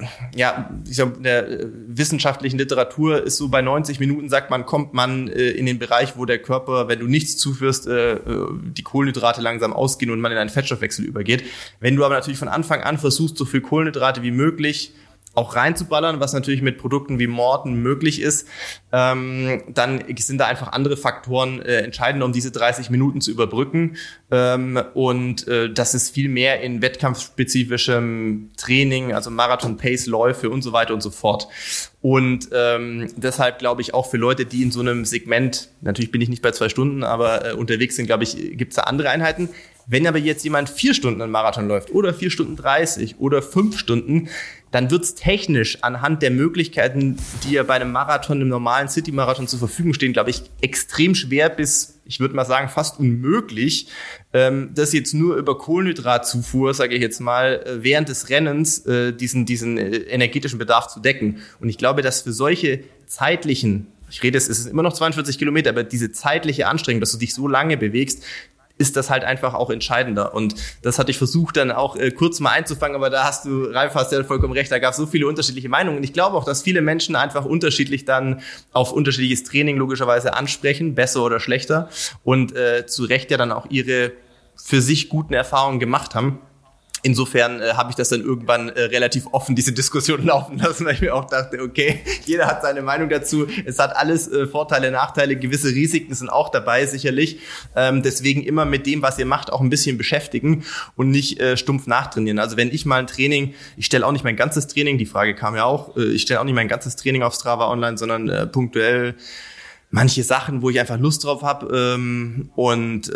ja, ich glaube, in der äh, wissenschaftlichen Literatur ist so bei neunzig Minuten, sagt man, kommt man äh, in den Bereich, wo der Körper, wenn du nichts zuführst, äh, die Kohlenhydrate langsam ausgehen und man in einen Fettstoffwechsel übergeht. Wenn du aber natürlich von Anfang an versuchst, so viel Kohlenhydrate wie möglich auch reinzuballern, was natürlich mit Produkten wie Morton möglich ist, ähm, dann sind da einfach andere Faktoren äh, entscheidend, um diese dreißig Minuten zu überbrücken. Ähm, und äh, das ist viel mehr in wettkampfspezifischem Training, also Marathon, Pace, Läufe und so weiter und so fort. Und ähm, deshalb glaube ich auch für Leute, die in so einem Segment, natürlich bin ich nicht bei zwei Stunden, aber äh, unterwegs sind, glaube ich, gibt es da andere Einheiten. Wenn aber jetzt jemand vier Stunden einen Marathon läuft oder vier Stunden dreißig oder fünf Stunden, dann wird's technisch anhand der Möglichkeiten, die ja bei einem Marathon, einem normalen City-Marathon zur Verfügung stehen, glaube ich, extrem schwer bis, ich würde mal sagen, fast unmöglich, ähm, das jetzt nur über Kohlenhydratzufuhr, sage ich jetzt mal, während des Rennens äh, diesen, diesen äh, energetischen Bedarf zu decken. Und ich glaube, dass für solche zeitlichen, ich rede, es ist immer noch zweiundvierzig Kilometer, aber diese zeitliche Anstrengung, dass du dich so lange bewegst, ist das halt einfach auch entscheidender. Und das hatte ich versucht dann auch äh, kurz mal einzufangen, aber da hast du, Ralf, hast ja vollkommen recht, da gab es so viele unterschiedliche Meinungen. Und ich glaube auch, dass viele Menschen einfach unterschiedlich dann auf unterschiedliches Training logischerweise ansprechen, besser oder schlechter, und äh, zu Recht ja dann auch ihre für sich guten Erfahrungen gemacht haben. Insofern äh, habe ich das dann irgendwann äh, relativ offen, diese Diskussion laufen lassen, weil ich mir auch dachte, okay, jeder hat seine Meinung dazu. Es hat alles äh, Vorteile, Nachteile, gewisse Risiken sind auch dabei, sicherlich. Ähm, deswegen immer mit dem, was ihr macht, auch ein bisschen beschäftigen und nicht äh, stumpf nachtrainieren. Also wenn ich mal ein Training, ich stelle auch nicht mein ganzes Training, die Frage kam ja auch, äh, ich stelle auch nicht mein ganzes Training auf Strava online, sondern äh, punktuell manche Sachen, wo ich einfach Lust drauf habe. Ähm, und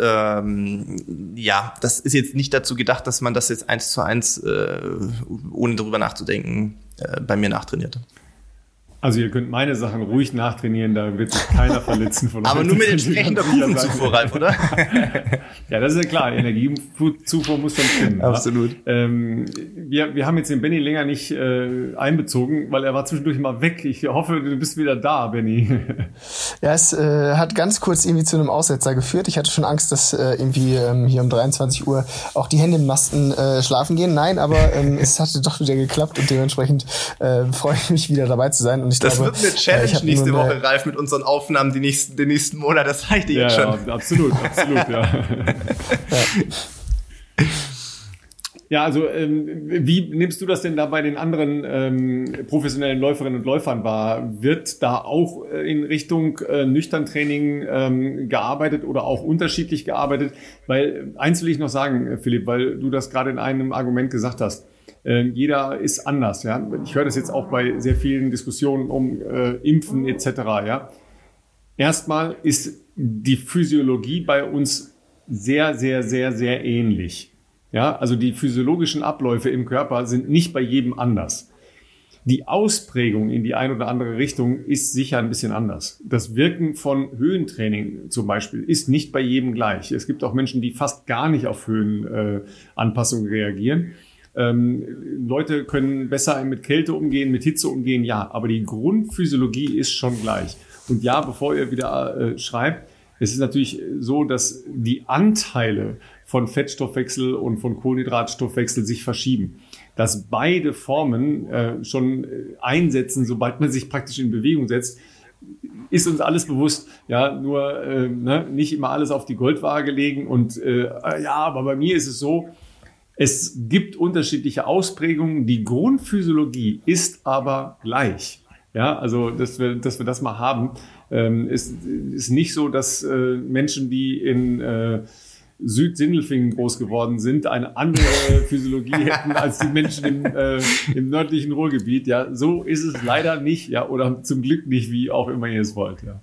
ähm, ja, das ist jetzt nicht dazu gedacht, dass man das jetzt eins zu eins, äh, ohne darüber nachzudenken, äh, bei mir nachtrainiert. Also ihr könnt meine Sachen ruhig nachtrainieren, da wird sich keiner verletzen von euch. Aber nur mit entsprechender Kuchenzufuhr, Ralf, oder? Ja, das ist ja klar. Energiezufuhr muss dann stimmen. Absolut. Ja? Ähm, wir, wir haben jetzt den Benny länger nicht äh, einbezogen, weil er war zwischendurch mal weg. Ich hoffe, du bist wieder da, Benny. Ja, es äh, hat ganz kurz irgendwie zu einem Aussetzer geführt. Ich hatte schon Angst, dass äh, irgendwie ähm, hier um dreiundzwanzig Uhr auch die Hände im Masten äh, schlafen gehen. Nein, aber ähm, es hatte doch wieder geklappt und dementsprechend äh, freue ich mich wieder dabei zu sein. Und ich das glaube, wird eine Challenge äh, nächste Woche, Ralf, mit unseren Aufnahmen die nächsten, den nächsten Monat. Das sage ich dir ja, jetzt schon. Ja, absolut, absolut, ja. ja. Ja, also ähm, wie nimmst du das denn da bei den anderen ähm, professionellen Läuferinnen und Läufern wahr? Wird da auch äh, in Richtung äh, Nüchterntraining ähm, gearbeitet oder auch unterschiedlich gearbeitet? Weil eins will ich noch sagen, Philipp, weil du das gerade in einem Argument gesagt hast. Äh, jeder ist anders. Ja, ich höre das jetzt auch bei sehr vielen Diskussionen um äh, Impfen et cetera. Ja, erstmal ist die Physiologie bei uns sehr, sehr, sehr, sehr ähnlich. Ja, also die physiologischen Abläufe im Körper sind nicht bei jedem anders. Die Ausprägung in die eine oder andere Richtung ist sicher ein bisschen anders. Das Wirken von Höhentraining zum Beispiel ist nicht bei jedem gleich. Es gibt auch Menschen, die fast gar nicht auf Höhenanpassungen äh, reagieren. Ähm, Leute können besser mit Kälte umgehen, mit Hitze umgehen, ja. Aber die Grundphysiologie ist schon gleich. Und ja, bevor ihr wieder äh, schreibt, Es ist natürlich so, dass die Anteile von Fettstoffwechsel und von Kohlenhydratstoffwechsel sich verschieben. Dass beide Formen äh, schon einsetzen, sobald man sich praktisch in Bewegung setzt, ist uns alles bewusst. Ja, nur äh, ne, nicht immer alles auf die Goldwaage legen. Und äh, ja, aber bei mir ist es so, es gibt unterschiedliche Ausprägungen. Die Grundphysiologie ist aber gleich. Ja, also dass wir, dass wir das mal haben. Ähm, ist, ist nicht so, dass äh, Menschen, die in äh, Südsindelfingen groß geworden sind, eine andere Physiologie hätten als die Menschen im, äh, im nördlichen Ruhrgebiet. Ja, so ist es leider nicht, ja, oder zum Glück nicht, wie auch immer ihr es wollt. Ja,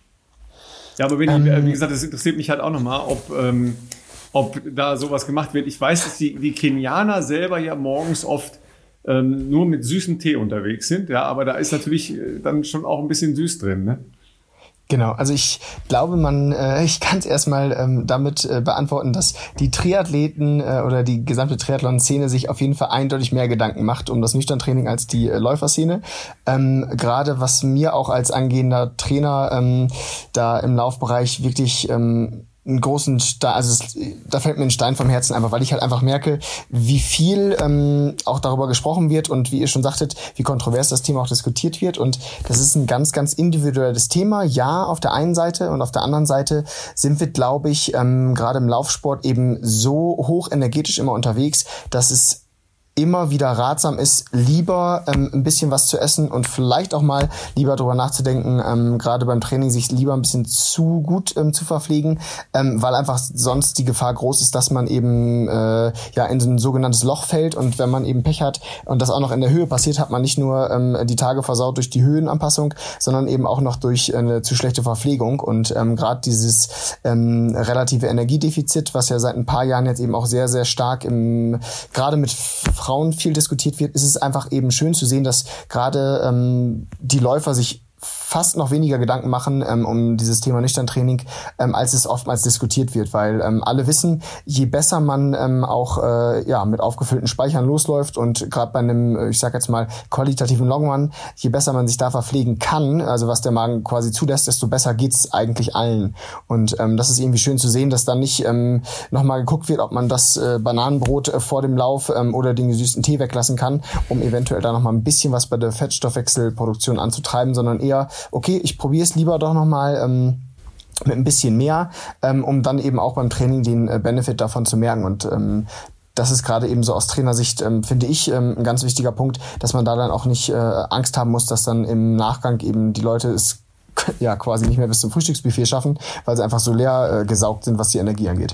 ja, aber wenn ähm, ich, wie gesagt, das interessiert mich halt auch nochmal, ob ähm, ob da sowas gemacht wird. Ich weiß, dass die, die Kenianer selber ja morgens oft ähm, nur mit süßem Tee unterwegs sind, ja, aber da ist natürlich dann schon auch ein bisschen süß drin, ne? Genau, also ich glaube, man, äh, ich kann es erstmal ähm, damit äh, beantworten, dass die Triathleten äh, oder die gesamte Triathlon-Szene sich auf jeden Fall eindeutig mehr Gedanken macht um das Nüchtern-Training als die äh, Läuferszene. Ähm, gerade was mir auch als angehender Trainer ähm, da im Laufbereich wirklich ähm, einen großen Stein, also es, da fällt mir ein Stein vom Herzen einfach, weil ich halt einfach merke, wie viel ähm, auch darüber gesprochen wird und wie ihr schon sagtet, wie kontrovers das Thema auch diskutiert wird, und das ist ein ganz, ganz individuelles Thema. Ja, auf der einen Seite, und auf der anderen Seite sind wir, glaube ich, ähm, gerade im Laufsport eben so hoch energetisch immer unterwegs, dass es immer wieder ratsam ist, lieber ähm, ein bisschen was zu essen und vielleicht auch mal lieber drüber nachzudenken, ähm, gerade beim Training sich lieber ein bisschen zu gut ähm, zu verpflegen, ähm, weil einfach sonst die Gefahr groß ist, dass man eben äh, ja in so ein sogenanntes Loch fällt, und wenn man eben Pech hat und das auch noch in der Höhe passiert, hat man nicht nur ähm, die Tage versaut durch die Höhenanpassung, sondern eben auch noch durch eine zu schlechte Verpflegung, und ähm, gerade dieses ähm, relative Energiedefizit, was ja seit ein paar Jahren jetzt eben auch sehr, sehr stark im, gerade mit Frauen viel diskutiert wird, ist es einfach eben schön zu sehen, dass gerade ähm, die Läufer sich fast noch weniger Gedanken machen ähm, um dieses Thema Nüchtern-Training, ähm, als es oftmals diskutiert wird, weil ähm, alle wissen, je besser man ähm, auch äh, ja mit aufgefüllten Speichern losläuft, und gerade bei einem, ich sag jetzt mal, qualitativen Longrun, je besser man sich da verpflegen kann, also was der Magen quasi zulässt, desto besser geht's eigentlich allen. Und ähm, das ist irgendwie schön zu sehen, dass dann nicht ähm, nochmal geguckt wird, ob man das äh, Bananenbrot äh, vor dem Lauf ähm, oder den gesüßten Tee weglassen kann, um eventuell da nochmal ein bisschen was bei der Fettstoffwechselproduktion anzutreiben, sondern eher, okay, ich probiere es lieber doch nochmal ähm, mit ein bisschen mehr, ähm, um dann eben auch beim Training den äh, Benefit davon zu merken. Und ähm, das ist gerade eben so aus Trainersicht, ähm, finde ich, ähm, ein ganz wichtiger Punkt, dass man da dann auch nicht äh, Angst haben muss, dass dann im Nachgang eben die Leute es ja quasi nicht mehr bis zum Frühstücksbuffet schaffen, weil sie einfach so leer äh, gesaugt sind, was die Energie angeht.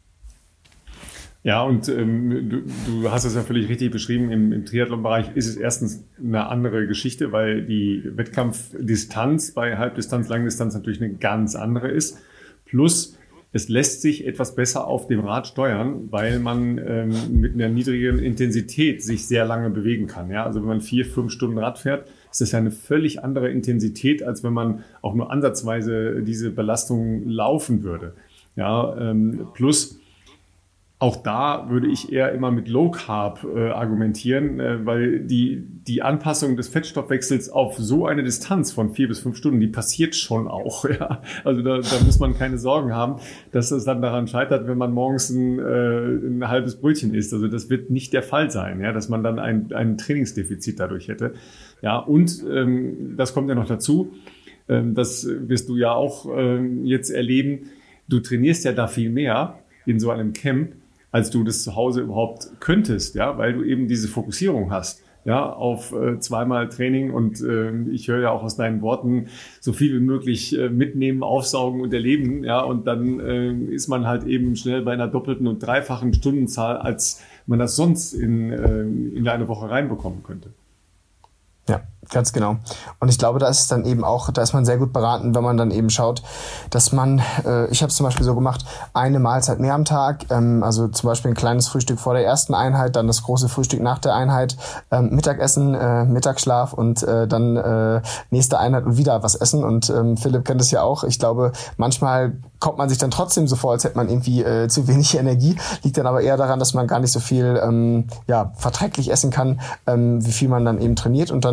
Ja, und ähm, du, du hast es ja völlig richtig beschrieben, im, im Triathlon-Bereich ist es erstens eine andere Geschichte, weil die Wettkampfdistanz bei Halbdistanz, Langdistanz natürlich eine ganz andere ist. Plus, es lässt sich etwas besser auf dem Rad steuern, weil man ähm, mit einer niedrigeren Intensität sich sehr lange bewegen kann. Ja? Also wenn man vier, fünf Stunden Rad fährt, ist das ja eine völlig andere Intensität, als wenn man auch nur ansatzweise diese Belastung laufen würde. Ja, ähm, plus, auch da würde ich eher immer mit Low Carb äh, argumentieren, äh, weil die, die Anpassung des Fettstoffwechsels auf so eine Distanz von vier bis fünf Stunden, die passiert schon auch. Ja? Also da, da muss man keine Sorgen haben, dass es dann daran scheitert, wenn man morgens ein, äh, ein halbes Brötchen isst. Also das wird nicht der Fall sein, ja? Dass man dann ein, ein Trainingsdefizit dadurch hätte. Ja, und ähm, das kommt ja noch dazu, ähm, das wirst du ja auch ähm, jetzt erleben, du trainierst ja da viel mehr in so einem Camp, als du das zu Hause überhaupt könntest, ja, weil du eben diese Fokussierung hast, ja, auf äh, zweimal Training, und äh, ich höre ja auch aus deinen Worten, so viel wie möglich äh, mitnehmen, aufsaugen und erleben, ja, und dann äh, ist man halt eben schnell bei einer doppelten und dreifachen Stundenzahl, als man das sonst in, äh, in eine Woche reinbekommen könnte. Ja, ganz genau. Und ich glaube, da ist es dann eben auch, da ist man sehr gut beraten, wenn man dann eben schaut, dass man, äh, ich habe es zum Beispiel so gemacht, eine Mahlzeit mehr am Tag, ähm, also zum Beispiel ein kleines Frühstück vor der ersten Einheit, dann das große Frühstück nach der Einheit, ähm, Mittagessen, äh, Mittagsschlaf und äh, dann äh, nächste Einheit und wieder was essen. Und ähm, Philipp kennt es ja auch. Ich glaube, manchmal kommt man sich dann trotzdem so vor, als hätte man irgendwie äh, zu wenig Energie. Liegt dann aber eher daran, dass man gar nicht so viel ähm, ja verträglich essen kann, ähm, wie viel man dann eben trainiert. Und dann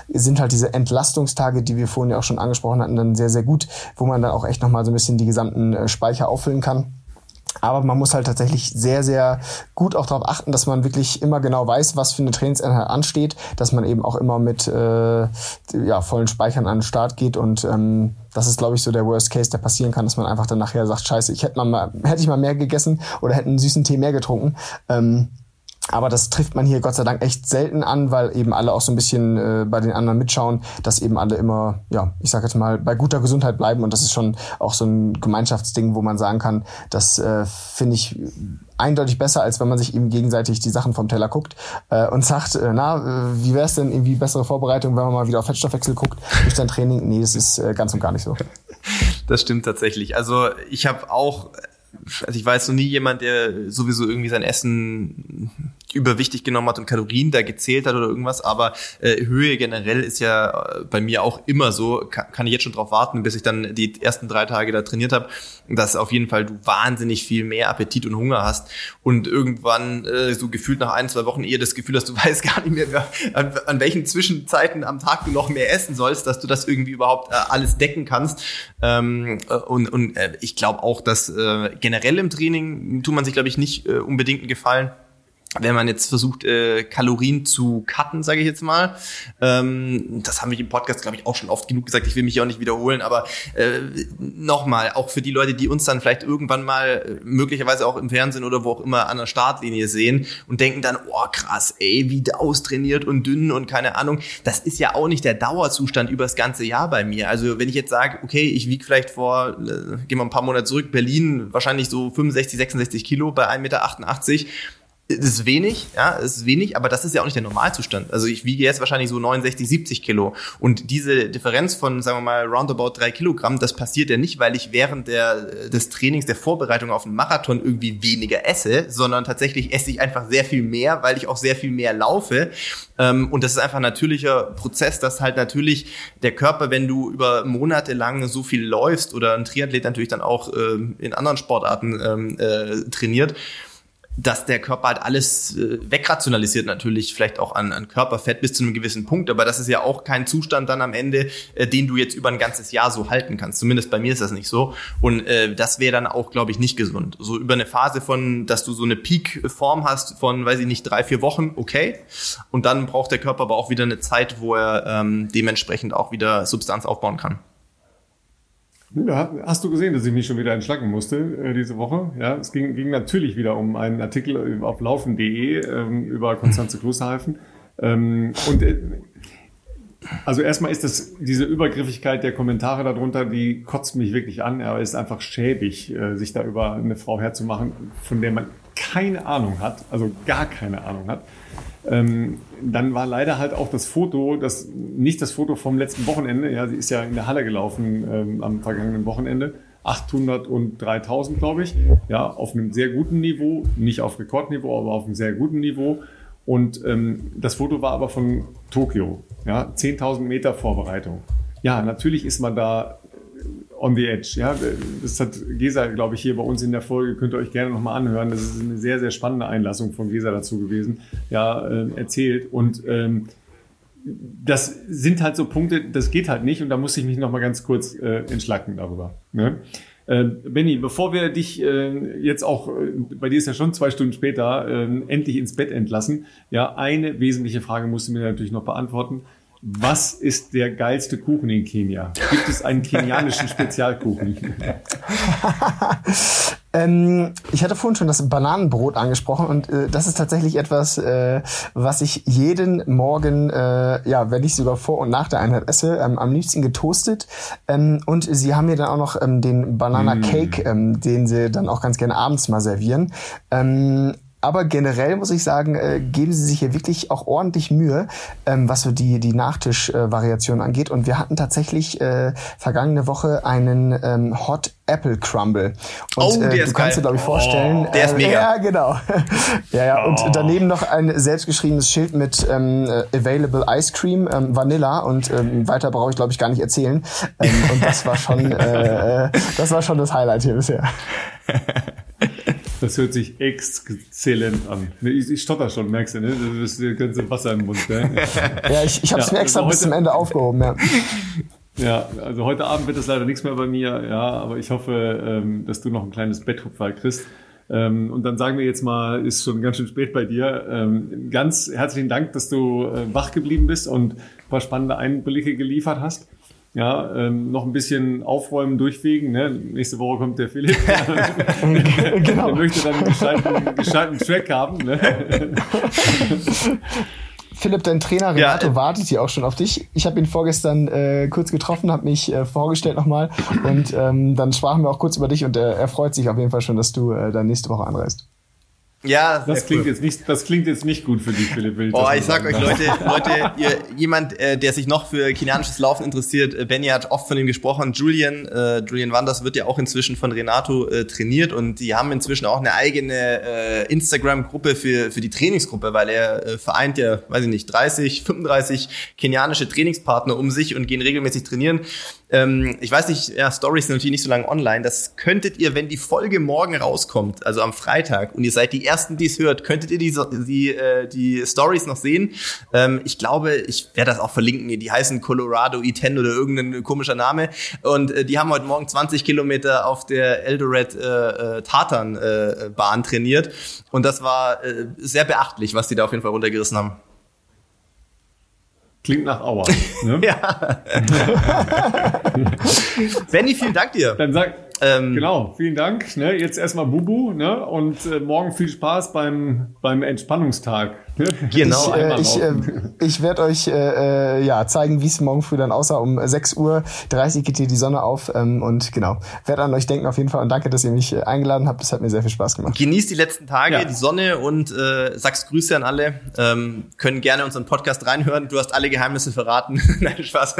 sind halt diese Entlastungstage, die wir vorhin ja auch schon angesprochen hatten, dann sehr, sehr gut, wo man dann auch echt nochmal so ein bisschen die gesamten äh, Speicher auffüllen kann. Aber man muss halt tatsächlich sehr, sehr gut auch darauf achten, dass man wirklich immer genau weiß, was für eine Trainingseinheit ansteht, dass man eben auch immer mit äh, ja, vollen Speichern an den Start geht und ähm, das ist, glaube ich, so der Worst Case, der passieren kann, dass man einfach dann nachher sagt, scheiße, ich hätte mal, hätte ich mal mehr gegessen oder hätte einen süßen Tee mehr getrunken. Ähm, Aber das trifft man hier Gott sei Dank echt selten an, weil eben alle auch so ein bisschen äh, bei den anderen mitschauen, dass eben alle immer, ja, ich sag jetzt mal, bei guter Gesundheit bleiben. Und das ist schon auch so ein Gemeinschaftsding, wo man sagen kann, das äh, finde ich eindeutig besser, als wenn man sich eben gegenseitig die Sachen vom Teller guckt äh, und sagt, äh, na, äh, wie wär's denn irgendwie bessere Vorbereitung, wenn man mal wieder auf Fettstoffwechsel guckt durch dein Training? Nee, das ist äh, ganz und gar nicht so. Das stimmt tatsächlich. Also ich habe auch... Also ich war jetzt noch nie jemand, der sowieso irgendwie sein Essen überwichtig genommen hat und Kalorien da gezählt hat oder irgendwas, aber äh, Höhe generell ist ja bei mir auch immer so, kann, kann ich jetzt schon drauf warten, bis ich dann die ersten drei Tage da trainiert habe, dass auf jeden Fall du wahnsinnig viel mehr Appetit und Hunger hast und irgendwann äh, so gefühlt nach ein, zwei Wochen eher das Gefühl hast, du weißt gar nicht mehr, an, an welchen Zwischenzeiten am Tag du noch mehr essen sollst, dass du das irgendwie überhaupt äh, alles decken kannst. Ähm, und und äh, ich glaube auch, dass äh, generell im Training tut man sich, glaube ich, nicht äh, unbedingt einen Gefallen, wenn man jetzt versucht, äh, Kalorien zu cutten, sage ich jetzt mal. Ähm, das haben wir im Podcast, glaube ich, auch schon oft genug gesagt. Ich will mich auch nicht wiederholen, aber äh, nochmal, auch für die Leute, die uns dann vielleicht irgendwann mal äh, möglicherweise auch im Fernsehen oder wo auch immer an der Startlinie sehen und denken dann, oh krass, ey, wie austrainiert und dünn und keine Ahnung. Das ist ja auch nicht der Dauerzustand über das ganze Jahr bei mir. Also wenn ich jetzt sage, okay, ich wiege vielleicht vor, äh, gehen wir ein paar Monate zurück, Berlin, wahrscheinlich so fünfundsechzig, sechsundsechzig Kilo bei eins Komma achtundachtzig Meter. Das ist wenig, ja, das ist wenig, aber das ist ja auch nicht der Normalzustand. Also ich wiege jetzt wahrscheinlich so neunundsechzig, siebzig Kilo. Und diese Differenz von, sagen wir mal, roundabout drei Kilogramm, das passiert ja nicht, weil ich während der, des Trainings, der Vorbereitung auf einen Marathon irgendwie weniger esse, sondern tatsächlich esse ich einfach sehr viel mehr, weil ich auch sehr viel mehr laufe. Und das ist einfach ein natürlicher Prozess, dass halt natürlich der Körper, wenn du über Monate lang so viel läufst oder ein Triathlet natürlich dann auch in anderen Sportarten äh, trainiert, dass der Körper halt alles äh, wegrationalisiert natürlich, vielleicht auch an, an Körperfett bis zu einem gewissen Punkt, aber das ist ja auch kein Zustand dann am Ende, äh, den du jetzt über ein ganzes Jahr so halten kannst. Zumindest bei mir ist das nicht so und äh, das wäre dann auch, glaube ich, nicht gesund. So über eine Phase von, dass du so eine Peak-Form hast von, weiß ich nicht, drei, vier Wochen, okay, und dann braucht der Körper aber auch wieder eine Zeit, wo er ähm, dementsprechend auch wieder Substanz aufbauen kann. Ja, hast du gesehen, dass ich mich schon wieder entschlacken musste äh, diese Woche? Ja, es ging, ging natürlich wieder um einen Artikel auf laufen punkt de ähm, über Constanze Klosterhalfen. Ähm, und äh, also erstmal ist das diese Übergriffigkeit der Kommentare darunter, die kotzt mich wirklich an. Aber es ist einfach schäbig, äh, sich da über eine Frau herzumachen, von der man keine Ahnung hat, also gar keine Ahnung hat. Ähm, dann war leider halt auch das Foto, das nicht das Foto vom letzten Wochenende, ja, sie ist ja in der Halle gelaufen ähm, am vergangenen Wochenende, achthundert und dreitausend, glaube ich, ja, auf einem sehr guten Niveau, nicht auf Rekordniveau, aber auf einem sehr guten Niveau. Und ähm, das Foto war aber von Tokio, ja, zehntausend Meter Vorbereitung. Ja, natürlich ist man da on the edge, ja, das hat Gesa, glaube ich, hier bei uns in der Folge, könnt ihr euch gerne nochmal anhören, das ist eine sehr, sehr spannende Einlassung von Gesa dazu gewesen, ja, äh, erzählt und ähm, das sind halt so Punkte, das geht halt nicht und da muss ich mich nochmal ganz kurz äh, entschlacken darüber, ne? Äh, Benni, bevor wir dich äh, jetzt auch, äh, bei dir ist ja schon zwei Stunden später, äh, endlich ins Bett entlassen, ja, eine wesentliche Frage musst du mir natürlich noch beantworten. Was ist der geilste Kuchen in Kenia? Gibt es einen kenianischen Spezialkuchen? ähm, ich hatte vorhin schon das Bananenbrot angesprochen und äh, das ist tatsächlich etwas, äh, was ich jeden Morgen, äh, ja, wenn ich sogar vor und nach der Einheit esse, ähm, am liebsten getoastet. Ähm, und sie haben mir dann auch noch ähm, den Banana Cake, ähm, den sie dann auch ganz gerne abends mal servieren. Ähm, Aber generell muss ich sagen, äh, geben sie sich hier wirklich auch ordentlich Mühe, ähm, was so die die Nachtisch-Variation äh, angeht. Und wir hatten tatsächlich äh, vergangene Woche einen ähm, Hot Apple Crumble. Und oh, der äh, ist du kannst geil. dir, glaube ich, vorstellen. Oh, der ist mega. Äh, ja, genau. ja, ja. Und Oh. daneben noch ein selbstgeschriebenes Schild mit ähm, Available Ice Cream, ähm, Vanilla. Und ähm, weiter brauche ich, glaube ich, gar nicht erzählen. Ähm, und das war schon, äh, das war schon das Highlight hier bisher. Das hört sich exzellent an. Ich, ich stotter schon, merkst du, ne? Du hast das ganze Wasser im Mund, ne? Ja, ich, ich habe es ja, mir extra also bis zum Ende aufgehoben, ja. Ja, also heute Abend wird das leider nichts mehr bei mir, ja, aber ich hoffe, ähm, dass du noch ein kleines Betthupferl kriegst. Ähm, und dann sagen wir jetzt mal, ist schon ganz schön spät bei dir. Ähm, ganz herzlichen Dank, dass du äh, wach geblieben bist und ein paar spannende Einblicke geliefert hast. Ja, ähm, noch ein bisschen aufräumen, durchwegen. Ne? Nächste Woche kommt der Philipp. Genau. Der möchte dann einen gescheiten, gescheiten Track haben. Ne? Philipp, dein Trainer Renato ja, wartet hier auch schon auf dich. Ich habe ihn vorgestern äh, kurz getroffen, habe mich äh, vorgestellt nochmal und ähm, dann sprachen wir auch kurz über dich und äh, er freut sich auf jeden Fall schon, dass du äh, dann nächste Woche anreist. Ja, das klingt cool. jetzt nicht, das klingt jetzt nicht gut für dich, Philipp. Will ich oh, ich sag euch, Leute, Leute, ihr, jemand, äh, der sich noch für kenianisches Laufen interessiert, äh, Benny hat oft von ihm gesprochen, Julian, äh, Julian Wanders wird ja auch inzwischen von Renato äh, trainiert und die haben inzwischen auch eine eigene äh, Instagram-Gruppe für für die Trainingsgruppe, weil er äh, vereint ja, weiß ich nicht, dreißig, fünfunddreißig kenianische Trainingspartner um sich und gehen regelmäßig trainieren. Ähm, ich weiß nicht, ja, Stories sind natürlich nicht so lange online. Das könntet ihr, wenn die Folge morgen rauskommt, also am Freitag, und ihr seid die Ersten, die es hört, könntet ihr die, die, äh, die Stories noch sehen. Ähm, ich glaube, ich werde das auch verlinken. Die heißen Colorado I zehn oder irgendein komischer Name. Und äh, die haben heute Morgen zwanzig Kilometer auf der Eldoret äh, Tartan äh, Bahn trainiert. Und das war äh, sehr beachtlich, was die da auf jeden Fall runtergerissen haben. Klingt nach Aua. Ne? Ja. Benni, vielen Dank dir. Dann sag, ähm, genau, vielen Dank. Ne? Jetzt erstmal Bubu, ne? Und äh, morgen viel Spaß beim, beim Entspannungstag. Ne? Genau. Ich, äh, ich, äh, ich werde euch äh, ja zeigen, wie es morgen früh dann aussah. Um sechs Uhr dreißig geht hier die Sonne auf. Ähm, und genau, werde an euch denken auf jeden Fall. Und danke, dass ihr mich äh, eingeladen habt. Das hat mir sehr viel Spaß gemacht. Genießt die letzten Tage, ja. die Sonne und äh, sagst Grüße an alle. Ähm, können gerne unseren Podcast reinhören. Du hast alle Geheimnisse verraten. Nein, Spaß.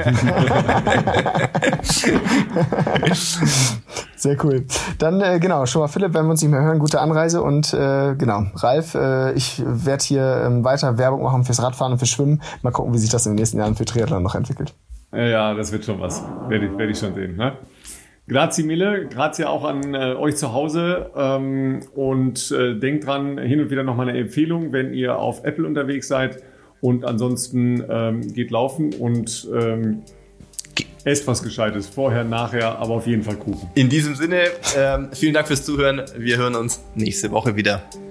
Sehr cool. Dann äh, genau, schon mal Philipp, wenn wir uns nicht mehr hören, gute Anreise und äh, genau, Ralf, äh, ich werde hier ähm, weiter Werbung machen fürs Radfahren und fürs Schwimmen. Mal gucken, wie sich das in den nächsten Jahren für Triathlon noch entwickelt. Ja, das wird schon was. Werde ich, werde ich schon sehen. Ne? Grazie mille, grazie auch an äh, euch zu Hause ähm, und äh, denkt dran, hin und wieder noch mal eine Empfehlung, wenn ihr auf Apple unterwegs seid und ansonsten ähm, geht laufen und ähm, esst was Gescheites. Vorher, nachher, aber auf jeden Fall Kuchen. In diesem Sinne, ähm, vielen Dank fürs Zuhören. Wir hören uns nächste Woche wieder.